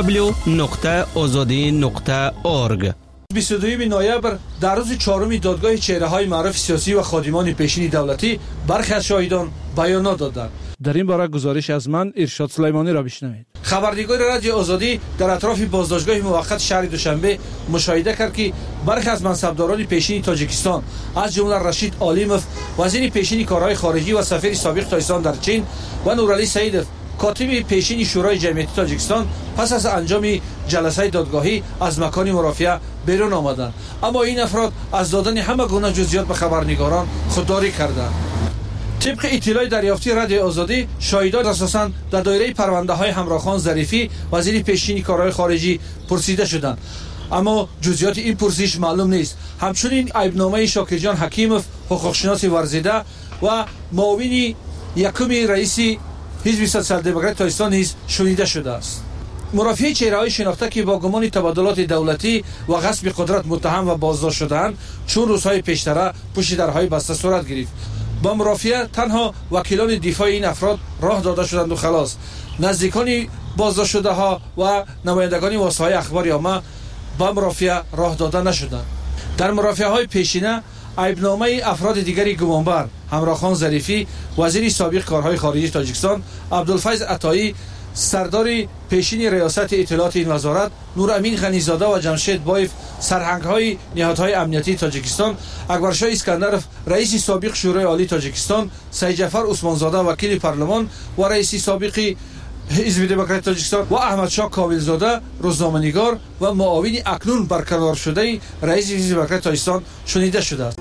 www.azadi.org 22 نوامبر در روز چهارم دادگاه چهره‌های معروف سیاسی و خادمان پیشین دولتی برخی از شاهدان بیانات دادند. در این باره گزارش از من ارشاد سلیمانی را بشنوید. خبرنگار رادیو آزادی در اطراف بازداشتگاه موقت شهر دوشنبه مشاهده کرد که برخی از منصبداران پیشین تاجیکستان از جمله رشید عالیموف وزیر پیشین کارهای خارجی و سفیر سابق تاجیکستان در چین و نورعلی سعیدов کاتب پیشین شورای جمعیتی تاجیکستان پس از انجام جلسه دادگاهی از مکان مرافعه بیرون آمدند، اما این افراد از دادن همه گونه جزئیات به خبرنگاران خودداری کردند. طبق اطلاع دریافتی رادیو آزادی، شاهدان اساساً در دایره پرونده‌های همراهخان ظریفی وزیر پیشین کارهای خارجی پرسیده شدند، اما جزئیات این پرسش معلوم نیست. همچنین عیبنامه شاکرجان حکیموف حقوقشناس ورزیده و معاون یکم رئیس حزب سوسیال دموکرات تاجیکستان نیز شنیده شده است. مرافعه چهره‌های شناخته که با گمان تبادلات دولتی و غصب قدرت متهم و بازداشت شدند چون روزهای پیشتر پشت درهای بسته صورت گرفت. با مرافعه تنها وکیلان دفاع این افراد راه داده شدند و خلاص. نزدیکان بازداشت شده ها و نمایندگان واسطه‌های اخبار عامه با مرافعه راه داده نشدند. در مرافعه‌های پیشینه عیبنامه افراد دیگری گمانبر همراهخان ظریفی وزیر سابق کارهای خارجی تاجیکستان، عبدالفیض عطایی سردار پیشین ریاست اطلاعات این وزارت، نورامین غنیزاده و جمشید بایف سرهنگ‌های نهادهای امنیتی تاجیکستان، اکبرشاه اسکندرов رئیس سابق شورای عالی تاجیکستان، سید جعفر عثمانزاده وکیل پارلمان و رئیس سابق حزب دموکرات تاجیکستان و احمدشاه کاملزاده روزنامه‌نگار و معاون اکنون برقرار شده رئیس حزب دموکرات تاجیکستان شنیده شده است.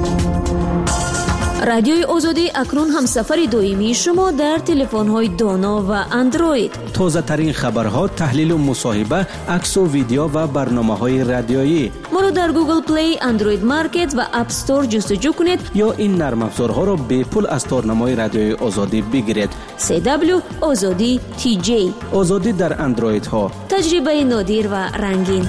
رادیوی آزادی اکنون همسفر دائمی شما در تلفن‌های دانا و اندروید. تازه ترین خبرها، تحلیل و مصاحبه، عکس و ویدیو و برنامه‌های رادیویی. ما رو در گوگل پلی، اندروید مارکت و اپ استور جستجو کنید یا این نرم افزارها را به پول از تارنمای رادیوی آزادی بگیرید. CW آزادی TJ. آزادی در اندروید ها. تجربه نادر و رنگین.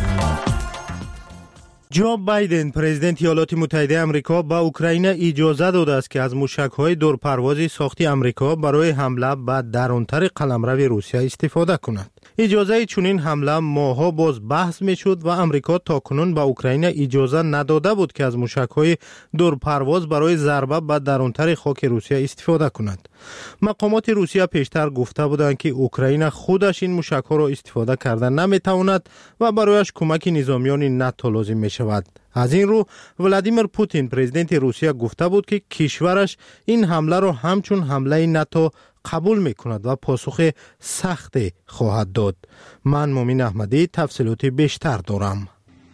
جو بایدن پرزیدنت ایالات متحده آمریکا با اوکراین اجازه داده است که از موشک‌های دورپروازی ساختی آمریکا برای حمله به درونتر قلمرو روسیه استفاده کند. اجازه چنین حمله ماها باز بحث میشد و آمریکا تاکنون به اوکراین اجازه نداده بود که از موشک‌های دورپرواز برای ضربه به درونتر خاک روسیه استفاده کند. مقامات روسیه پیشتر گفته بودند که اوکراین خودش این موشک‌ها را استفاده کرده نمیتواند و برایش کمک نظامیان ناتو لازم می شود. از این رو ولادیمیر پوتین پرزیدنت روسیه گفته بود که کشورش این حمله را همچون حمله ناتو قبول می کند و پاسخ سخت خواهد داد. من مومن احمدی تفصیلات بیشتر دارم.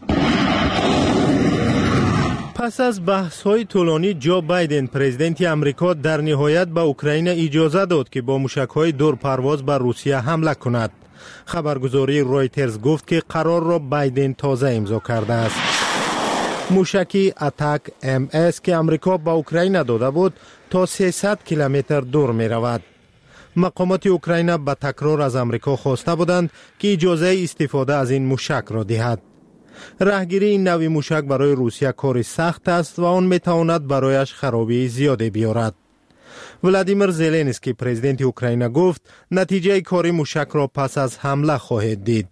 پس از بحث‌های طولانی، جو بایدن پرزیدنت آمریکا در نهایت به اوکراین اجازه داد که با موشک‌های دورپرواز بر روسیه حمله کند. خبرگزاری رویترز گفت که قرار را بایدن تازه امضا کرده است. موشکی اتاک MS که آمریکا به اوکراین داده بود تا 300 کیلومتر دور می رود. مقامات اوکراین به تکرار از آمریکا خواسته بودند که اجازه استفاده از این موشک را دهد. راهگیری این نوع موشک برای روسیه کار سخت است و آن می تواند برایش خرابی زیادی بیارد. ولادیمیر زلنسکی پرزیدنت اوکراین گفت نتیجه کار موشک را پس از حمله خواهد دید.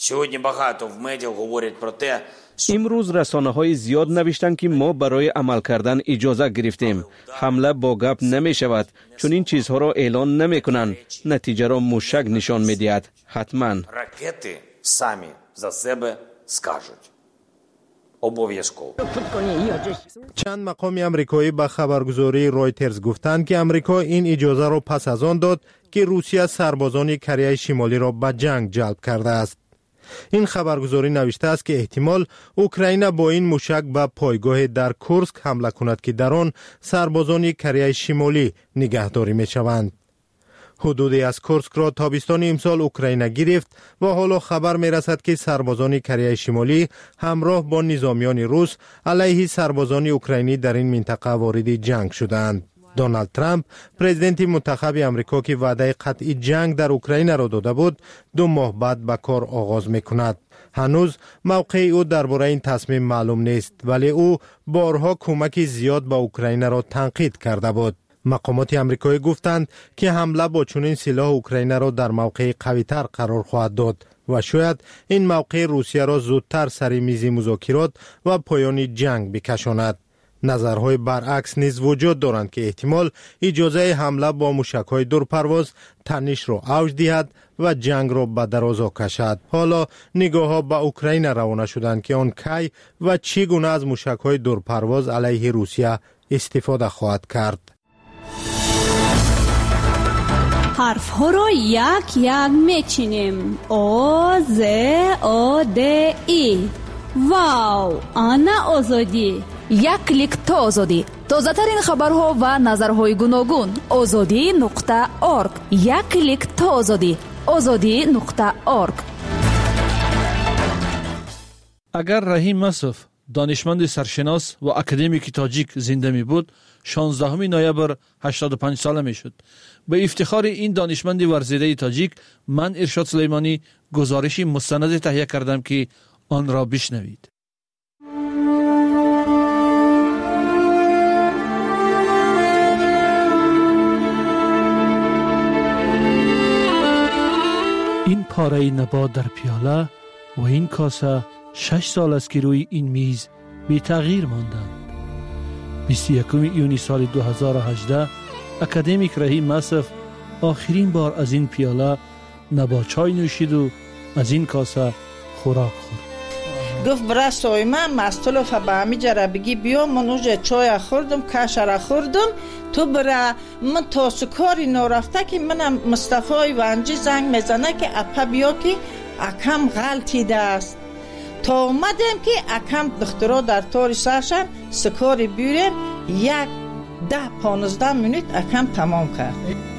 امروز رسانه‌های زیاد نوشتند که ما برای عمل کردن اجازه گرفتیم. حمله با گپ نمی شود، چون این چیزها را اعلان نمی کنند. نتیجه را موشک نشان می دهد. حتما رکети самі за себе скажуть. Обов'язково. چند مقام امریکایی به خبرگزاری رویترز گفتند که امریکا این اجازه را پس از آن داد که روسیه سربازان کره شمالی را به جنگ جلب کرده است. این خبرگزاری نوشته است که احتمال اوکراین با این موشک به پایگاه در کورسک حمله کند که در آن سربازان کره شمالی نگهداری می شوند. حدودی از کورسک را تابستان امسال اوکراین گرفت و حالا خبر می رسد که سربازان کره شمالی همراه با نظامیان روس علیه سربازان اوکراینی در این منطقه وارد جنگ شدند. دونالد ترامپ پرزیدنت منتخب امریکا که وعده قطعی جنگ در اوکراین را داده بود 2 ماه بعد به کار آغاز می کند. هنوز موقع او درباره این تصمیم معلوم نیست، ولی او بارها کمک زیاد به اوکراین را تنقید کرده بود. مقامات امریکایی گفتند که حمله با چنین سلاح اوکراین را در موقع قوی‌تر قرار خواهد داد و شاید این موقع روسیه را زودتر سر میز مذاکرات و پایان جنگ بکشاند. نظرهای برعکس نیز وجود دارند که احتمال اجازه حمله با موشک‌های دورپرواز تنش را اوج دهد و جنگ را به درازا کشد. حالا نگاه‌ها به اوکراین روانه شدند که آن کی و چگونه از موشک‌های دورپرواز علیه روسیه استفاده خواهد کرد. حرف ها را یک یک میچینیم. او ز او د ای. واو، آنا آزادی. یک کلیک تا آزادی. تازه ترین خبرها و نظرهای گوناگون. azadi.org. یک کلیک تا آزادی. azadi.org. اگر رحیم مصف دانشمند سرشناس و اکادمیک تاجیک زنده می بود 16 نوامبر 85 ساله می شد. به افتخار این دانشمند ورزیده تاجیک من ارشاد سلیمانی گزارشی مستند تهیه کردم که آن را بشنوید. این پاره نبات در پیاله و این کاسه 6 سال است که روی این میز بی تغییر ماندند. 21 یونی سال 2018 اکادمیک رحیم مصف آخرین بار از این پیاله نبات چای نوشید و از این کاسه خوراک خورد. گفت برای سایمه مستلوفه به همی جره بگی بیا من اوجه چای خوردم کشره خوردم تو برای من تاسو کاری نرفته که منم مصطفی ونجی زنگ میزنه که اپا بیا که اکم غلطیده است تا اومدیم که اکم دخترها در تاری سرشن سکاری بیوریم 10-15 منوت اکم تمام کرد.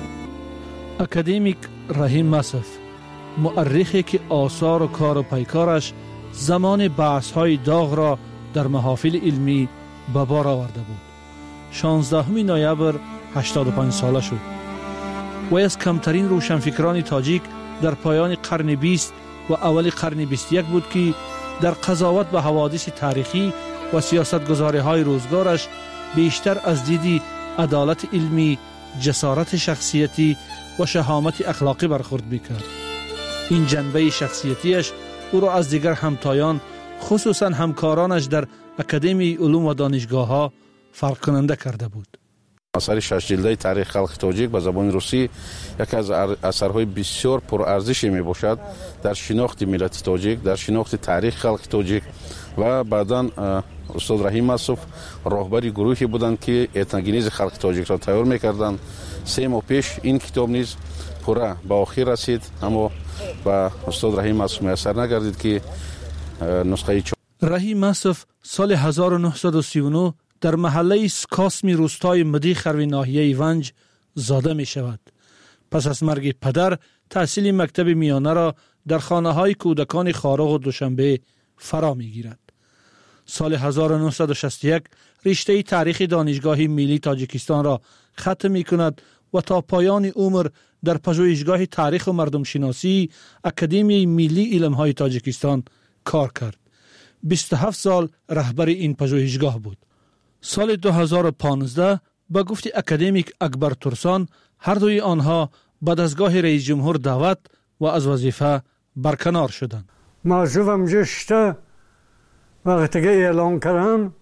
اکادمیک رحیم مصف مؤرخی که آثار و کار و پیکارش زمان بحث‌های داغ را در محافل علمی به بار آورده بود. 16 نوامبر 85 ساله شد. وی از کمترین روشنفکران تاجیک در پایان قرن 20 و اول قرن 21 بود که در قضاوت به حوادث تاریخی و سیاستگزاری‌های روزگارش بیشتر از دیدی عدالت علمی، جسارت شخصیتی و شهامت اخلاقی برخورد می‌کرد. این جنبه شخصیتیش او را از دیگر همتایان خصوصا همکارانش در اکادمی علوم و دانشگاه‌ها فرق کننده کرده بود. اثر 6 جلده تاریخ خلق تاجیک به زبان روسی یکی از اثرهای بسیار پرارزشی میباشد در شناخت ملت تاجیک، در شناخت تاریخ خلق تاجیک و بعداً استاد رحیم مصف راهبری گروهی بودند که اتنوگنیز خلق تاجیک را تیار میکردند. 3 ماه پیش این کتاب نیز پورا به آخر رسید، اما با استاد رحیم مصف میسر نگردید که نسخه رحیم مصف سال 1939 در محله سکاسمی روستای مدیخروی ناحیه ونج زاده می شود. پس از مرگ پدر تحصیل مکتب میانه را در خانه‌های کودکان خارق و دوشنبه فرا می گیرد. سال 1961 رشته تاریخ دانشگاه ملی تاجیکستان را ختم می کند و تا پایان عمر در پژوهشگاه تاریخ و مردم شناسی اکادمی ملی علم‌های تاجیکستان کار کرد. 27 سال رهبر این پژوهشگاه بود. سال 2015 با گفت اکادمیک اکبر ترسان هر دوی آنها به دستگاه رئیس جمهور دعوت و از وظیفه برکنار شدند. موضوعم جشته وقتی که اعلان کردم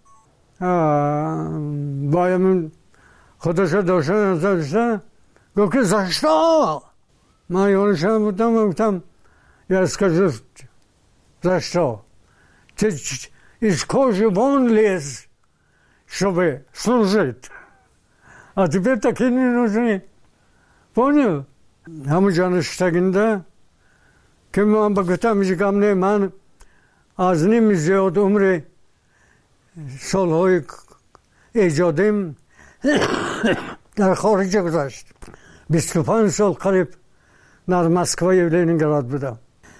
باید خودش داشته گفت که زشتا من یادشم بودم گفتم یه زشتا из кожи вон лез, чтобы служить. А теперь такие не нужны. Понял? همون штагинда که من بگفتم میگم نه من از نیم زیاد عمر سالهای ایجادیم در خارج گذشت. 25 سال قریب در مسکو لنینگراد بودم.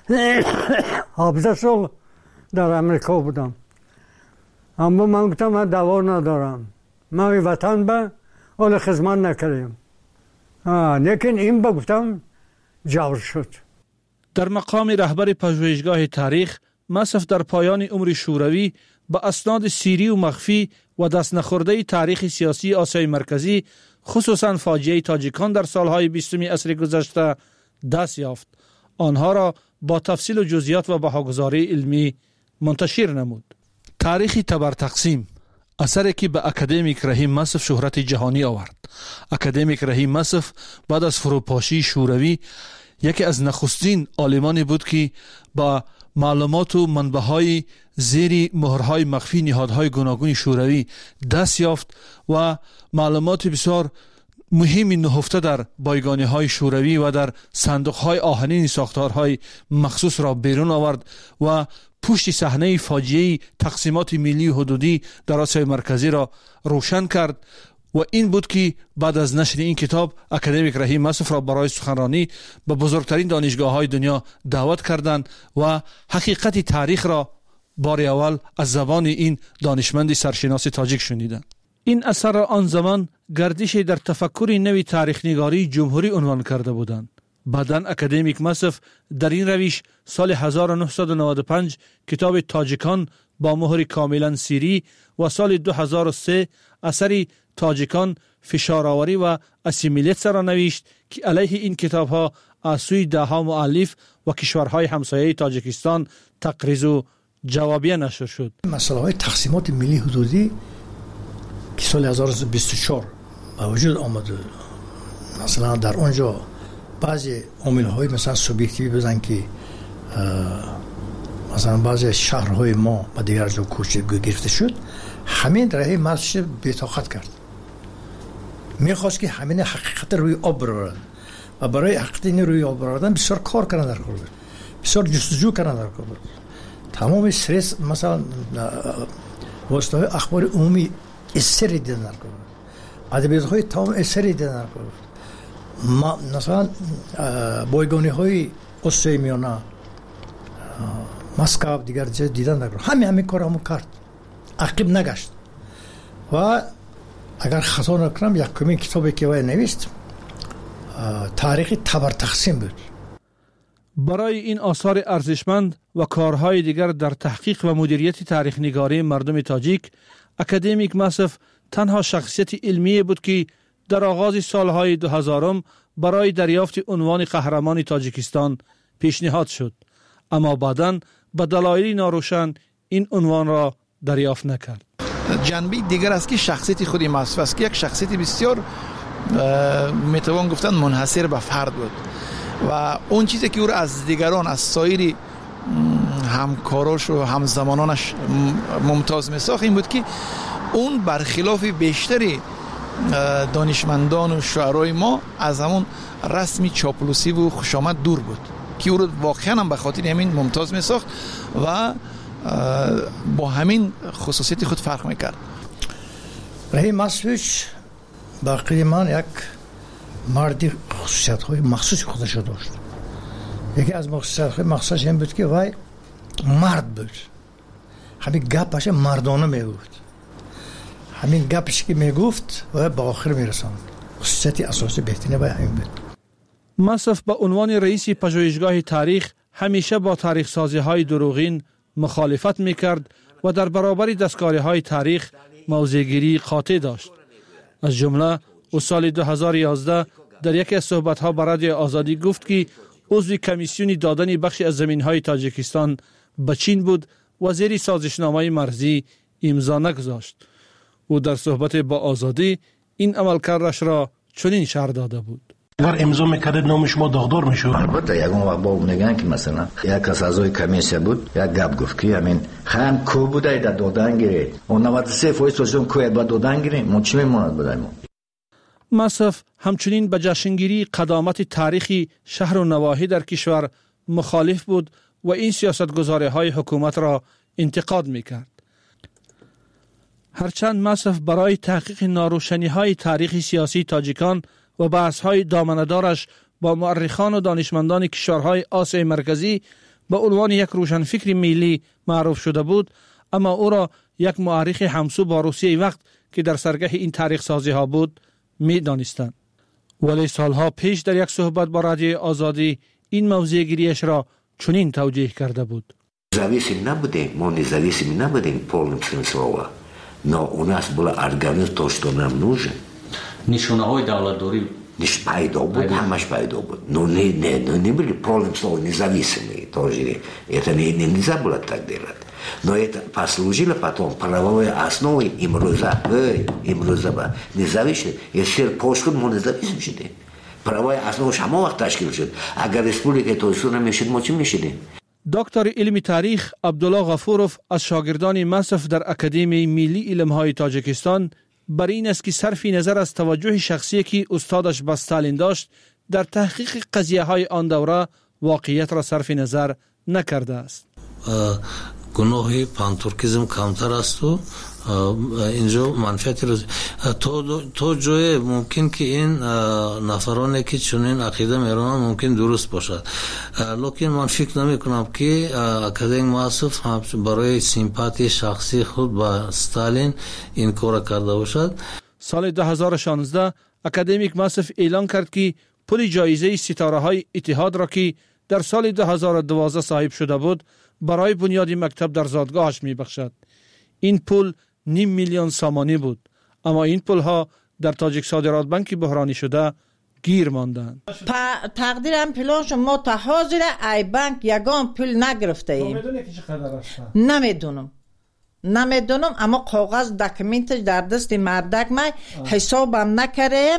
17 سال در امریکا بودم. اما من گفتم من دوا ندارم. من وطن به حال خدمت نکردیم. لیکن این بگفتم جور شد. در مقام رهبر پژوهشگاه تاریخ، مصف در پایان عمر شوروی با اسناد سیری و مخفی و دست نخورده تاریخ سیاسی آسیای مرکزی، خصوصا فاجعه تاجیکان در سالهای 20 عصر گذشته دست یافت. آنها را با تفصیل و جزئیات و بهاگذاری علمی منتشر نمود. تاریخ تبر تقسیم، اثری که به اکادمیک رحیم مصف شهرت جهانی آورد. اکادمیک رحیم مصف بعد از فروپاشی شوروی یکی از نخستین عالمانی بود که با معلومات و منبع‌های زیر مهرهای مخفی نهادهای گوناگون شوروی دست یافت و معلومات بسیار مهمی نهفته در بایگانی‌های شوروی و در صندوق‌های آهنین ساختارهای مخصوص را بیرون آورد و پشت صحنه فاجعه تقسیمات ملی و حدودی در آسیای مرکزی را روشن کرد و این بود که بعد از نشر این کتاب اکادمیک رحیم مصف را برای سخنرانی به بزرگترین دانشگاه‌های دنیا دعوت کردند و حقیقت تاریخ را بار اول از زبان این دانشمند سرشناس تاجیک شنیدند. این اثر را آن زمان گردش در تفکر نوی تاریخ نگاری جمهوری عنوان کرده بودند. بعداً اکادمیک مصف در این روش سال 1995 کتاب تاجیکان با مهر کاملا سیری و سال 2003 اثری تاجیکان فشارآوری و اسیمیلیت را نوشت که علیه این کتاب ها از سوی دهها مؤلف و کشورهای همسایه تاجیکستان تقریض و جوابیه نشر شد. مسئله های تقسیمات ملی حدودی که سال 2024 به وجود آمده، مثلا در آنجا بعضی عامل های مثلا سوبیکتیوی بزن که مثلا بعضی شهرهای ما و دیگر جا کوچه گرفته شد، همین راه مرش بی‌طاقت کرد. میخواست که همین حقیقت روی آب برارن و برای حقیقت این روی آب برارن بسیار کار کردن در کار بود، بسیار جستجو کردن در کار بود. تمام استرس مثلا واسطه های اخبار عمومی استری دیدن در کار بود، ادبیات های تمام استری دیدن در کار بود. مثلا بایگانی های آسیای میانه، مسکو دیگر جای دیدن در کار، همین کار همون کرد، عقب نگشت. و اگر خطا نکنم یکمین کتابی که وی نوشت تاریخ تبر تقسیم بود. برای این آثار ارزشمند و کارهای دیگر در تحقیق و مدیریت تاریخ نگاری مردم تاجیک، اکادمیک مصف تنها شخصیت علمی بود که در آغاز سالهای 2000 برای دریافت عنوان قهرمان تاجیکستان پیشنهاد شد، اما بعداً به دلایل ناروشن این عنوان را دریافت نکرد. جنبه دیگر است که شخصیت خودی مصف است که یک شخصیت بسیار میتوان گفتن منحصر به فرد بود و اون چیزی که او را از دیگران، از سایر همکاراش و همزمانانش ممتاز میساخت این بود که اون برخلاف بیشتری دانشمندان و شاعرای ما از همون رسمی چاپلوسی و خوشامد دور بود که او را واقعا هم به خاطر همین ممتاز میساخت و با همین خصوصیت خود فرق میکرد. رحیم مصفش باقی من یک مردی خصوصیت های مخصوصی خودش داشت. یکی از خصوصیت های مخصوصش این بود که وای مرد بود، همین گپش مردانه میگفت، همین گپش که میگفت و به آخر میرساند. خصوصیت اساسی بهترین وای همین بود. مصف به عنوان رئیس پژوهشگاه تاریخ همیشه با تاریخ سازی های دروغین مخالفت میکرد و در برابر دستکاری های تاریخ موضع‌گیری قاطع داشت. از جمله او سال 2011 در یکی از صحبت‌ها با رادیو آزادی گفت که عضو کمیسیون دادن بخشی از زمین‌های تاجیکستان به چین بود و زیر سازشنامه مرزی امضا نگذاشت. او در صحبت با آزادی این عملکردش را چنین شرح داده بود: اگر امضا میکردید نام شما داغدار میشد. البته یگان وقت با میگن که مثلا یک کس اعضای کمیسیون بود، یک گپ گفت که همین خام کو بوده در دادن گیره و 93% سوسیون کو با دادن گیره ما چی میموند بدیم. مصف همچنین به جشنگیری قدامت تاریخی شهر و نواحی در کشور مخالف بود و این سیاستگزاری‌های حکومت را انتقاد میکرد. هرچند مصف برای تحقیق ناروشنی‌های تاریخی سیاسی تاجیکان و بحث‌های دامنه‌دارش با مورخان و دانشمندان کشورهای آسیای مرکزی به عنوان یک روشنفکر ملی معروف شده بود، اما او را یک مورخ همسو با روسیه وقت که در سرگه این تاریخ سازی ها بود می دانستند. ولی سالها پیش در یک صحبت با رادیو آزادی این موضوع گیریش را چنین توجیه کرده بود: Независим набудем, мы независим набудем в полном смысле слова, но у нас был организм то, что нам нужен. نشانه‌های دولتداری пайда بود, همش пайда بود. Но не были в полном слове независимые тоже. Это нельзя было так делать. Но это послужило потом правовой основой имруза независимость. Если пошкод мы независим شدیم. правовой основа شما وقت تشکیل شد. اگر республика توسعه نمیشد ما چی میشدیم؟ دکتر علم تاریخ عبدالله غفورов از شاگردان مصف در اکادمی ملی علم‌های تاجیکستان بر این است که صرف نظر از توجه شخصی که استادش به استالین داشت در تحقیق قضیه‌های آن دوره واقعیت را صرف نظر نکرده است. گناه پانتورکیزم کمتر است و اینجا منفعتی رو تو جای ممکن که این نفرانی که چنین عقیده میرونن ممکن درست باشد، لیکن من فکر نمی کنم که اکادمی مصف برای سیمپاتی شخصی خود با استالین این کار کرده باشد. سال 2016 اکادمیک مصف اعلان کرد که پول جایزه ستاره های اتحاد را که در سال 2012 صاحب شده بود برای بنیاد مکتب در زادگاهش می بخشد. این پول 500,000 سامانی بود، اما این پول ها در تاجیک صادرات بانک بحرانی شده گیر ماندند. تقدیرم پلانش ما تا حاضر ای بانک یگان پول نگرفته ایم. میدونی که چقدر است؟ نمیدونم اما کاغذ دکمنتش در دست مردک من حسابم نکردم.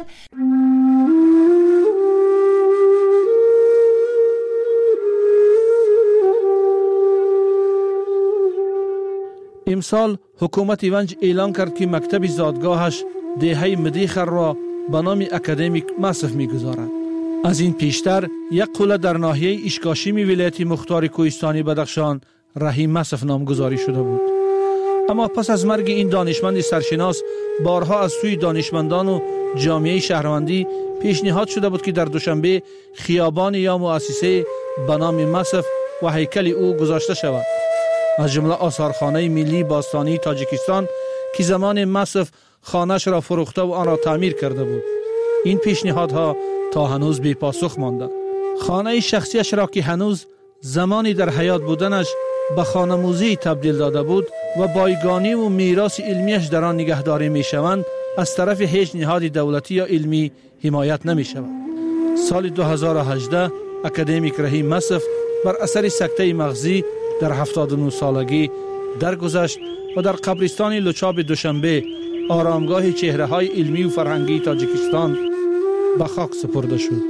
امسال حکومت ایونج اعلان کرد که مکتب زادگاهش دهه مدیخر را به نام اکادمیک مصف می‌گذارد. از این پیشتر یک قله در ناحیه اشکاشیمی ولایت مختار کوهستانی بدخشان رحیم مصف نامگذاری شده بود. اما پس از مرگ این دانشمند سرشناس بارها از سوی دانشمندان و جامعه شهروندی پیشنهاد شده بود که در دوشنبه خیابان یا مؤسسه به نام مصف و هیکل او گذاشته شود. از جمله آثارخانه ملی باستانی تاجیکستان که زمان مصف خانه‌اش را فروخته و آن را تعمیر کرده بود. این پیشنهادها تا هنوز بی پاسخ مانده. خانه شخصیش را که هنوز زمانی در حیات بودنش به خانه موزی تبدیل داده بود و بایگانی و میراث علمیش در آن نگهداری می شوند، از طرف هیچ نهاد دولتی یا علمی حمایت نمی شود. سال 2018 اکادمیک رحیم مصف بر اثر سکته مغزی در 79 سالگی درگذشت و در قبرستان لوچاب دوشنبه آرامگاه چهره‌های علمی و فرهنگی تاجیکستان به خاک سپرده شد.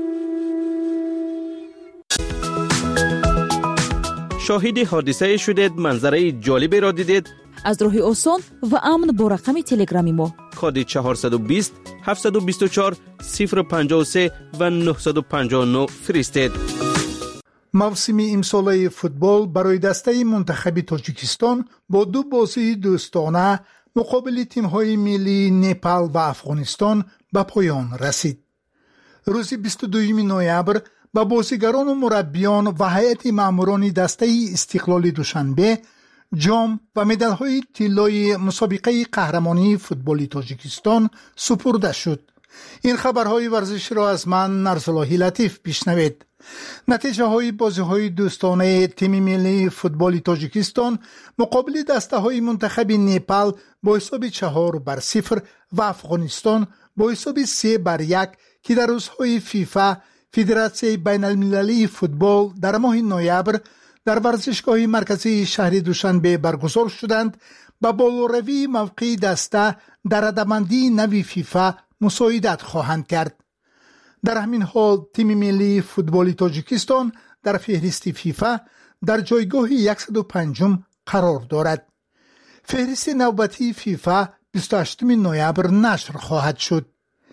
شاهد حادثه شدید، منظره جالبی را دیدید؟ از راه آسان و امن با رقم تلگرامی ما کد 420 724 053 و 959 فرستید. موسم امساله فوتبال برای دسته منتخب تاجیکستان با دو بازی دوستانه مقابل تیم‌های ملی نپال و افغانستان به پایان رسید. روز 22 نوامبر با بازیگران و مربیان و هیئت ماموران دسته استقلال دوشنبه جام و مدال‌های طلای مسابقه قهرمانی فوتبال تاجیکستان سپرده شد. این خبرهای ورزش را از من نرسلاحی لطیف بشنوید. نتیجه های بازی های دوستانه تیم ملی فوتبال تاجیکستان مقابل دسته های منتخب نپال با حساب 4-0 و افغانستان با حساب 3-1 که در روزهای فیفا فدراسیون بین المللی فوتبال در ماه نوامبر در ورزشگاه مرکزی شهر دوشنبه برگزار شدند با بالاروی موقع دسته در رده‌بندی نوی فیفا مساعدت خواهند کرد. در همین حال تیم ملی فوتبال تاجیکستان در فهرست فیفا در جایگاه 105 قرار دارد. فهرست نوبتی فیفا 28 نوامبر نشر خواهد شد.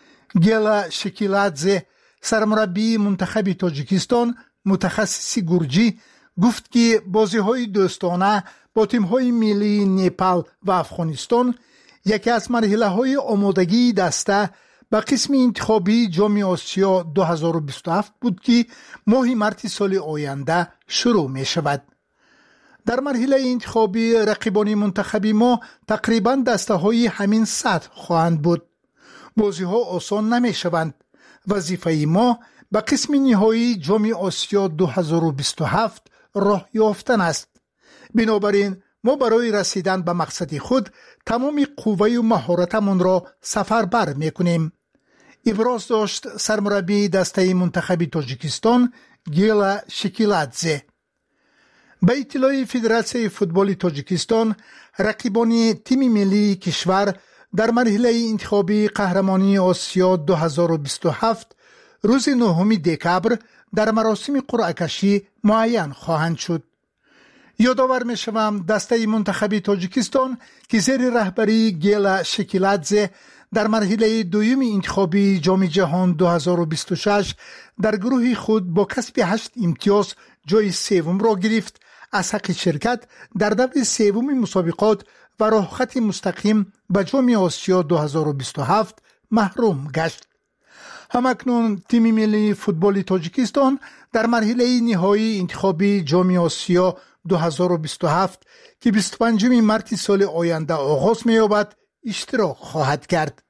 گیلا شکیلادزه سرمربی منتخب تاجیکستان متخصص گرجی گفت که بازی‌های دوستانه با تیم‌های ملی نپال و افغانستان یکی از مرحله‌های آمادگی دسته به قسم انتخابی جام آسیا 2027 بود که ماه مارس سال آینده شروع می شود. در مرحله انتخابی رقیبان منتخبی ما تقریبا دسته های همین سطح خواهند بود. بازی ها آسان نمی شوند. وظیفه ما به قسم نهایی جام آسیا 2027 راه یافتن است. بنابراین ما برای رسیدن به مقصد خود تمام قوه و مهارتمان را سفربر میکنیم. ابراز داشت سرمربی دسته منتخب تاجیکستان گیلا شکیلادزه. به اطلاع فدراسیون فوتبال تاجیکستان رقیبان تیم ملی کشور در مرحله انتخابی قهرمانی آسیا 2027 روز 9 دکبر در مراسم قرعه کشی معین خواهند شد. یادآور می‌شوم دسته منتخب تاجیکستان که زیر رهبری گیلا شکیلادزه در مرحله دوم انتخابی جام جهان 2026 در گروه خود با کسب 8 امتیاز جای سوم را گرفت، از حق شرکت در دور سوم مسابقات و راه خط مستقیم به جام آسیا 2027 محروم گشت. همکنون تیم ملی فوتبال تاجیکستان در مرحله نهایی انتخابی جام آسیا 2027 که 25 مارس سال آینده آغاز می‌یابد اشتراک خواهد کرد.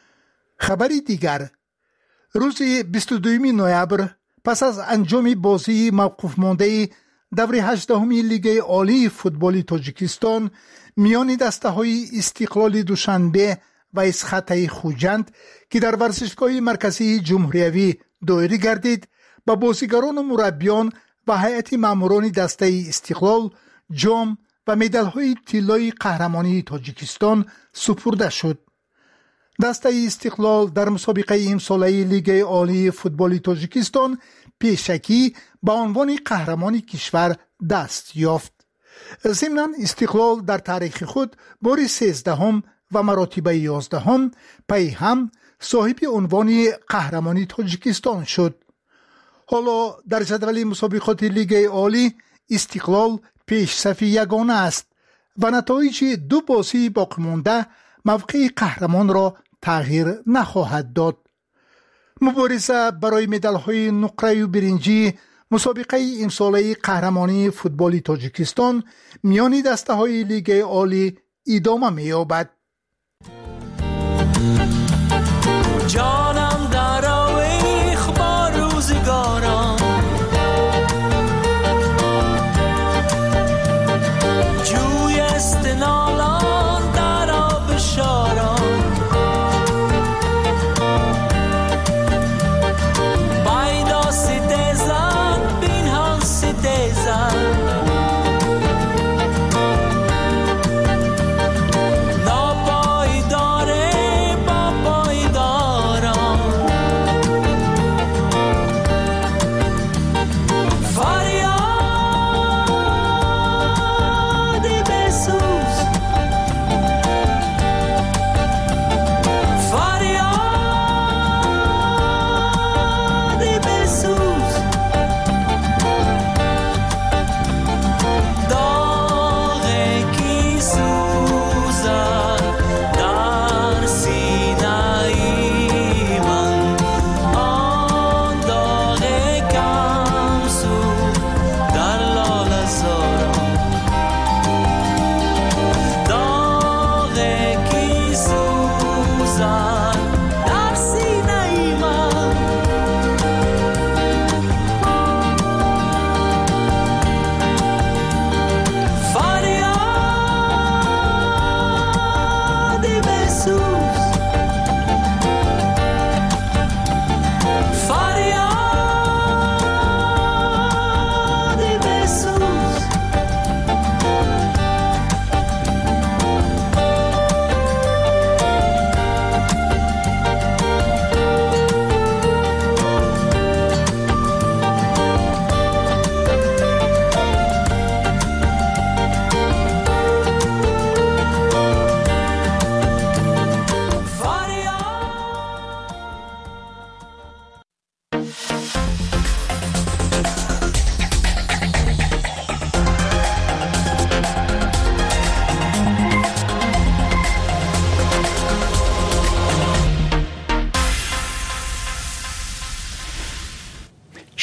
خبری دیگر، روز 22 نوامبر پس از انجام بازی موقوف مانده دور 18 لیگ عالی فوتبال تاجیکستان میان دسته‌های استقلال دوشنبه و اسخطه خوجند که در ورزشگاه مرکزی جمهوریوی دایره گردید، با بازیگران و مربیان و هیئت ماموران دسته استقلال جام و مدال‌های طلای قهرمانی تاجیکستان سپرده شد. دسته استقلال در مسابقه امساله لیگ عالی فوتبال تاجیکستان پیشکی به عنوان قهرمانی کشور دست یافت. ضمناً استقلال در تاریخ خود بار 13 و مراتب 11 پی هم صاحب عنوان قهرمانی تاجیکستان شد. حالا در جدول مسابقات لیگ عالی استقلال پیش صف یگانه است و نتایج 2 بازی باقی مانده موقع قهرمان را تغییر نخواهد داد. مبارزه برای مدال‌های نقره و برنجی مسابقه امساله قهرمانی فوتبال تاجیکستان میان دسته‌های لیگ عالی ادامه می‌یابد. جانم در آویخ با روزگارم، جوی استنالان در آب شارم، بایدا ستیزن بین هم ستیزن، ناپایداره با پایدارم،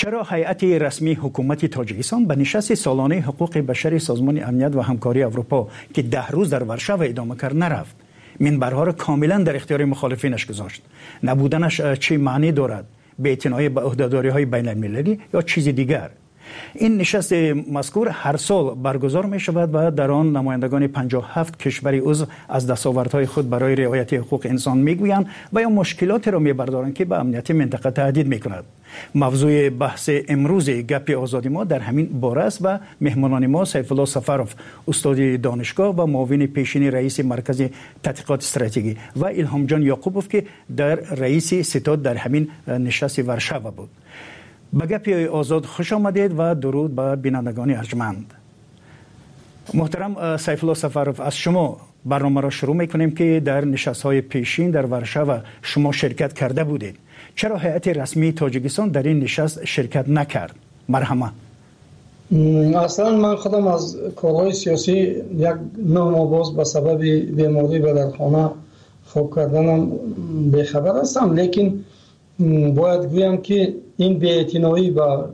چرا هیئت رسمی حکومت تاجیکستان به نشست سالانه حقوق بشر سازمان امنیت و همکاری اروپا که 10 روز در ورشو ادامه کرد نرفت؟ منبرها را کاملا در اختیار مخالفینش گذاشت. نبودنش چه معنی دارد؟ بی‌اعتنایی به عهده‌داری‌های بین‌المللی یا چیز دیگر؟ این نشست مذکور هر سال برگزار می شود و در آن نمایندگان 57 کشور عضو از دستاوردهای خود برای رعایت حقوق انسان میگویند و یا مشکلاتی را میبردارند که به امنیت منطقه تهدید میکند. موضوع بحث امروز گپ آزادی ما در همین باره است و مهمانان ما سیف الله سفروف استاد دانشگاه و معاون پیشین رئیس مرکز تحقیقات استراتژی و الهام جان یعقوبوف که در رئیس ستاد در همین نشست ورشو بود. به گپ آزاد خوش آمدید و درود به بینندگان ارجمند. محترم سیف الله سفروف، از شما برنامه را شروع میکنیم که در نشست‌های پیشین در ورشو شما شرکت کرده بودید. چرا هیئت رسمی تاجیکستان در این نشست شرکت نکرد؟ مرحمه. اصلا من خودم از کارهای سیاسی یک 9 ماه باز به سبب بیماری به در خانه خواب کردنم بیخبر هستم، لیکن باید گویم که این بی‌اعتنایی با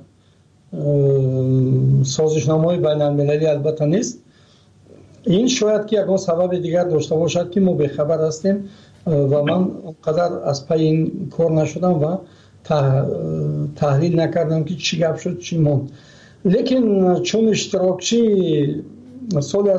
سازشنامه‌های بین‌المللی البته نیست. این شاید که یکان سبب دیگر داشته باشد که ما بیخبر هستیم و من اونقدر از پی این کار نشدم و تحلیل نکردم که چی گپ شد چی موند. لیکن چون اشتراکچی سال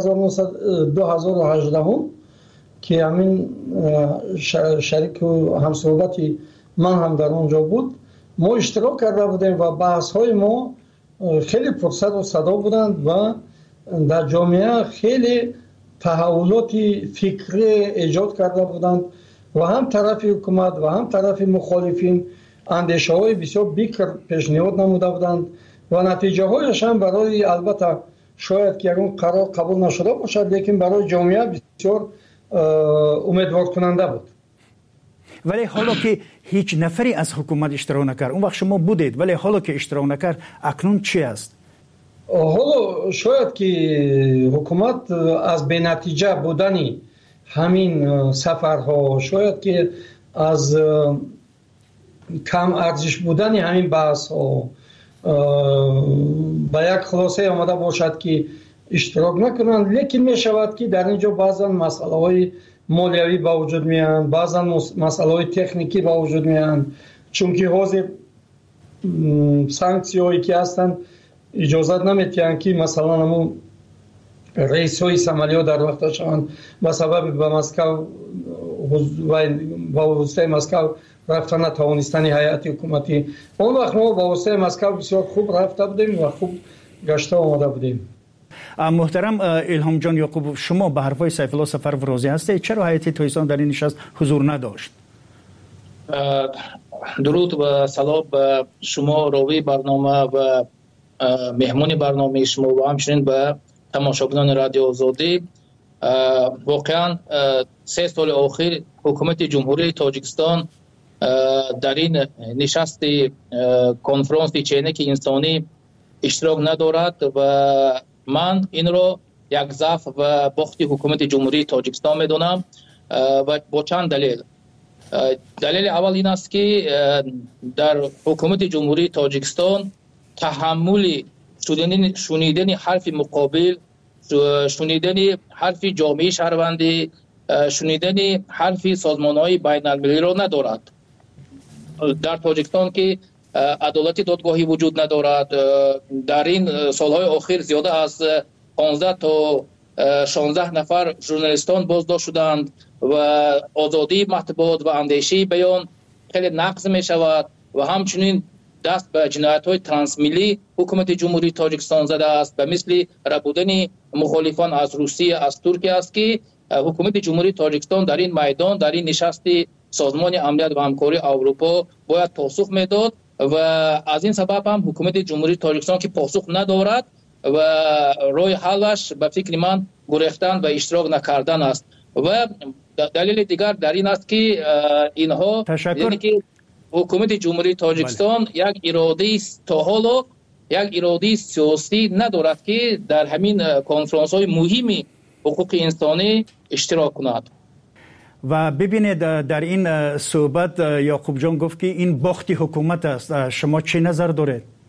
2018 که همین شریک و همصحبتی من هم در اونجا بود، ما اشتراک کرده بودیم و بحث های ما خیلی پرسد و صدا بودند و در جامعه خیلی تحولات فکری ایجاد کرده بودند و هم طرف حکومت و هم طرف مخالفین اندیشه های بسیار بیکر پیشنهاد نموده بودند و نتیجه هایش هم برای البته شاید که اون قرار قبول نشده باشد، لیکن برای جامعه بسیار امیدوار کننده بود. ولی حالا که هیچ نفری از حکومت اشتراک نکرد، اون وقت شما بودید، ولی حالا که اشتراک نکرد اکنون چی است؟ حالا شاید که حکومت از بی نتیجه بودنی همین سفرها، شاید که از کم ارزش بودنی همین بحث ها به یک خلاصه آمده باشد که اشتراک نکنند، لیکن می شود که در اینجا بعضا مسئله های مالیوی با وجود میان، بعضا مسئله های تکنیکی با وجود میان، چون که حاضر سانکسی هایی که هستند اجازت نمیتیند که مثلا همون رئیس های عملیات در وقتشان به سبب به مسکو و با واسطه مسکو رفتن نتوانستن هیئت حکومتی، اون وقت ما با واسطه مسکو بسیار خوب رفته بودیم و خوب گشته آمده بودیم. محترم الهام جان یعقوب، شما به حرفای سیف الله سفروف راضی هستید؟ چرا هیئت تاجیکستان در این نشست حضور نداشت؟ درود و سلام به شما راوی برنامه و مهمون برنامه شما و همچنین به تماشاگران رادیو آزادی. واقعا 3 سال اخیر حکومت جمهوری تاجیکستان در این نشست کنفرانس چینک انسانی اشتراک ندارد و من این رو یک ضعف و باخت حکومت جمهوری تاجیکستان میدونم و با چند دلیل. دلیل اول این است که در حکومت جمهوری تاجیکستان تحمل شنیدن حرف مقابل، شنیدن حرف جامعه شهروندی، شنیدن حرف سازمان‌های بین‌المللی را ندارد. در تاجیکستان که عدالت دادگاهی وجود ندارد، در این سالهای اخیر زیاده از 15 تا 16 نفر ژورنالیستان بازداشت شدند و آزادی مطبوعات و اندیشه بیان خیلی نقض می شود و همچنین دست به جنایت‌های ترانسمیلی حکومت جمهوری تاجیکستان زده است و مثل ربودن مخالفان از روسیه، از ترکیه است که حکومت جمهوری تاجیکستان در این میدان، در این نشست سازمان امنیت و همکاری اروپا باید پاسخ میداد و از این سبب هم حکومت جمهوری تاجیکستان که پاسخ ندارد و راه حلش به فکر من گریختن و اشتراک نکردن است. و دلیل دیگر در این است که اینها یعنی که حکومت جمهوری تاجیکستان یک اراده تا حالا یک اراده سیاسی ندارد که در همین کنفرانس های مهمی حقوق انسانی اشتراک کند. و ببینید در این صحبت یعقوب جان گفت که این باخت حکومت است. شما چه نظر دارید؟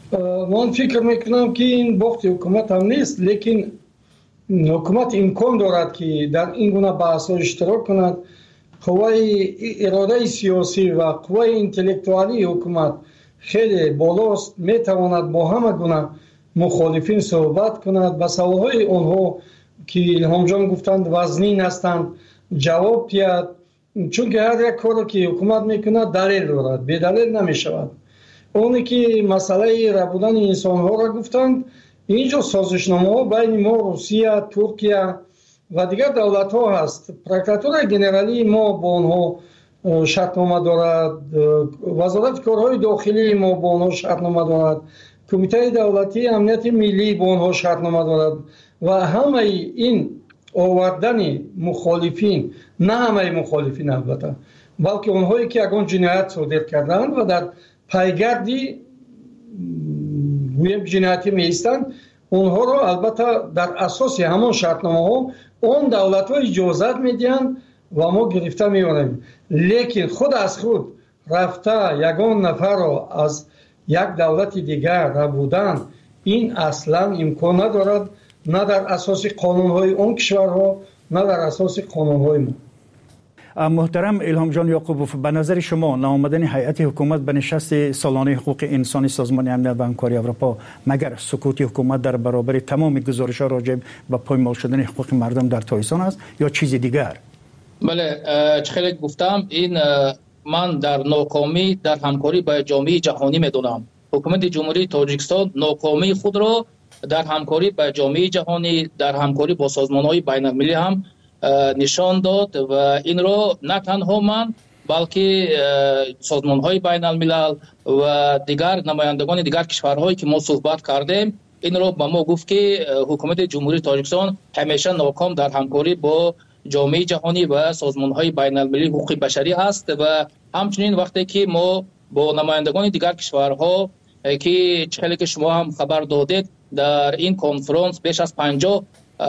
من فکر میکنم که این بخت حکومت هم نیست، لیکن حکومت امکان دارد که در این گونه بحث ها اشتراک کند. قوه اراده سیاسی و قوه انتلکتوالی حکومت خیلی بالاست، میتواند با همه گونه مخالفین صحبت کند، به سوالهای آنها که الهام جان گفتند وزنین هستند جواب دهد، چون که هر یک کاری که حکومت میکند دلیل دارد، به دلیل نمیشود. اونی که مسئله ربودن انسان ها را گفتند، اینجا سازشنامه ها بین ما، روسیه، ترکیه و دیگر دولت ها هست. پروکراتور گنرالی ما با آنها شرطنامه دارد، وزارت کارهای داخلی ما با آنها شرطنامه دارد، کمیته دولتی امنیت ملی با آنها شرطنامه دارد و همه این آوردن مخالفین، نه همه مخالفین البته، بلکه اونهایی که یگان جنایت صادر کردند و در پیگردی گویم جنایتی میستند، اونها را البته در اساس همان شرطنامه ها اون دولت ها اجازت میدن و ما گرفته میاریم. لیکن خود از خود رفته یگان نفر را از یک دولت دیگر ربودن، این اصلا امکان ندارد، نه در اساس قانون های اون کشورها، نه در اساس قانون های ما. محترم الهام جان یعقوبوف، به نظر شما ناآمدن هیئت حکومت به نشست سالانه حقوق انسانی سازمان امنیت و همکاری اروپا مگر سکوت حکومت در برابر تمام گزارش‌ها راجع به پایمال شدن حقوق مردم در تایستان است یا چیز دیگر؟ بله، خیلی گفتم، این من در ناکامی در همکاری با جامعه جهانی میدونم. حکومت جمهوری تاجیکستان ناکامی خود را در همکاری با جامعه جهانی، در همکاری با سازمان‌های بین‌المللی هم نشان داد و این را نه تنها من بلکه سازمان‌های بین‌الملل و دیگر نمایندگان دیگر کشورهایی که ما صحبت کردیم، این را به ما گفت که حکومت جمهوری تاجیکستان همیشه ناکام در همکاری با جامعه جهانی و سازمان‌های بین‌المللی حقوق بشری است و همچنین وقتی که ما با نمایندگان دیگر کشورها که چهلی که شما هم خبر دادید در این کنفرانس بیش از 50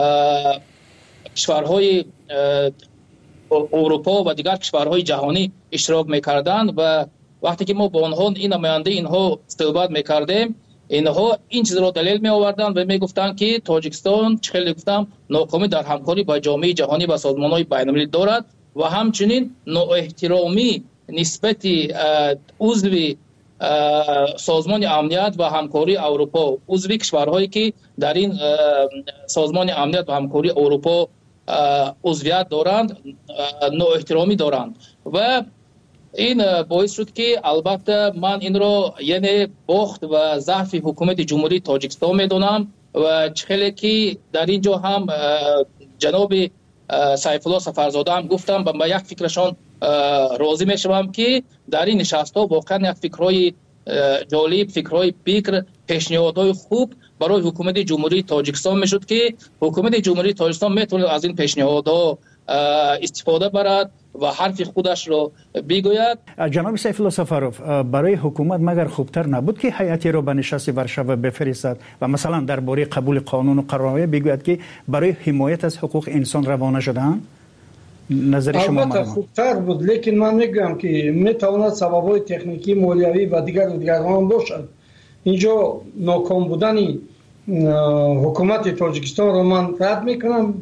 کشورهای اروپا و دیگر کشورهای جهانی اشتراک میکردند و وقتی که ما با آنها این نماینده اینها صحبت میکردیم، اینها این چیز را دلیل می آوردند و میگفتند که تاجیکستان خیلی گفتم ناکامی در همکاری با جامعه جهانی و سازمان‌های بین‌المللی دارد و همچنین نااحترامی نسبت عضو سازمان امنیت و همکاری اروپا، عضو کشورهایی که در این سازمان امنیت و همکاری اروپا عضویت دارند، نااحترامی دارند و این باعث شد که البته من این را یعنی باخت و ضعف حکومت جمهوری تاجیکستان میدونم و خیلی که در اینجا هم جناب سیف الله سفرزاده هم گفتم و یک فکرشان راضی میشوم که در این نشست ها واقعا یک فکرهای جالب، فکرهای بکر، پیشنهادهای خوب برای حکومت جمهوری تاجیکستان میشد که حکومت جمهوری تاجیکستان میتونه از این پیشنهادها استفاده برد و حرف خودش را بگوید. جناب سیف الله سفروف، برای حکومت مگر خوبتر نبود که هیئتی را به نشست ورشو بفرستد و مثلا درباره قبول قانون و قرارهای بگوید که برای حمایت از حقوق انسان روانه شدن؟ نظر شما البته خوبتر بود، لیکن من میگم که میتواند سبب‌های تکنیکی، مالیوی و دیگر هم باشد. اینجا ناکام بودن حکومت تاجیکستان را من رد میکنم،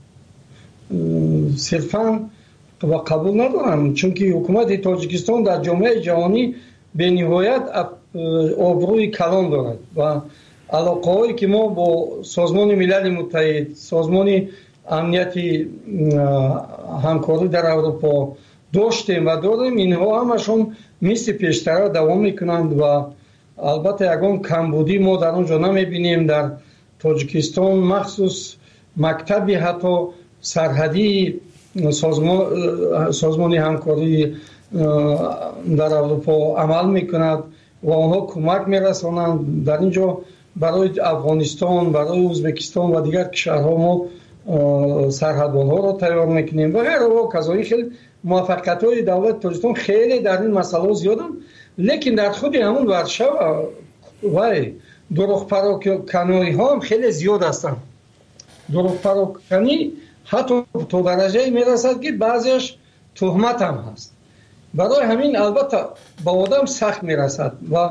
صرفا و قبول ندارم، چون که حکومت تاجیکستان در جامعه جهانی به نهایت آبروی کلان دارد و علاقه هایی که ما با سازمان ملل متحد، سازمان امنیتی همکاری در اروپا داشتیم و داریم، اینها همشون مثل پیشتر دوام میکنند و البته یگان کمبودی ما در اونجا نمیبینیم. در تاجیکستان مخصوص مکتبی حتی سرحدی سازمان همکاری در اروپا عمل میکند و آنها کمک میرسانند. در اینجا برای افغانستان، برای ازبکستان و دیگر کشورها ما سرحدبان‌ها را تیار میکنیم و غیره و کذالک. خیلی موفقیت‌های دولت تاجیکستان خیلی در این مسئله زیادن، لیکن در خود همون ورشو و دروغ پراکنی ها هم خیلی زیاد هستند. دروغ پراکنی حتی تو درجه میرسد که بعضیش تهمت هم هست. برای همین البته با آدم سخت میرسد و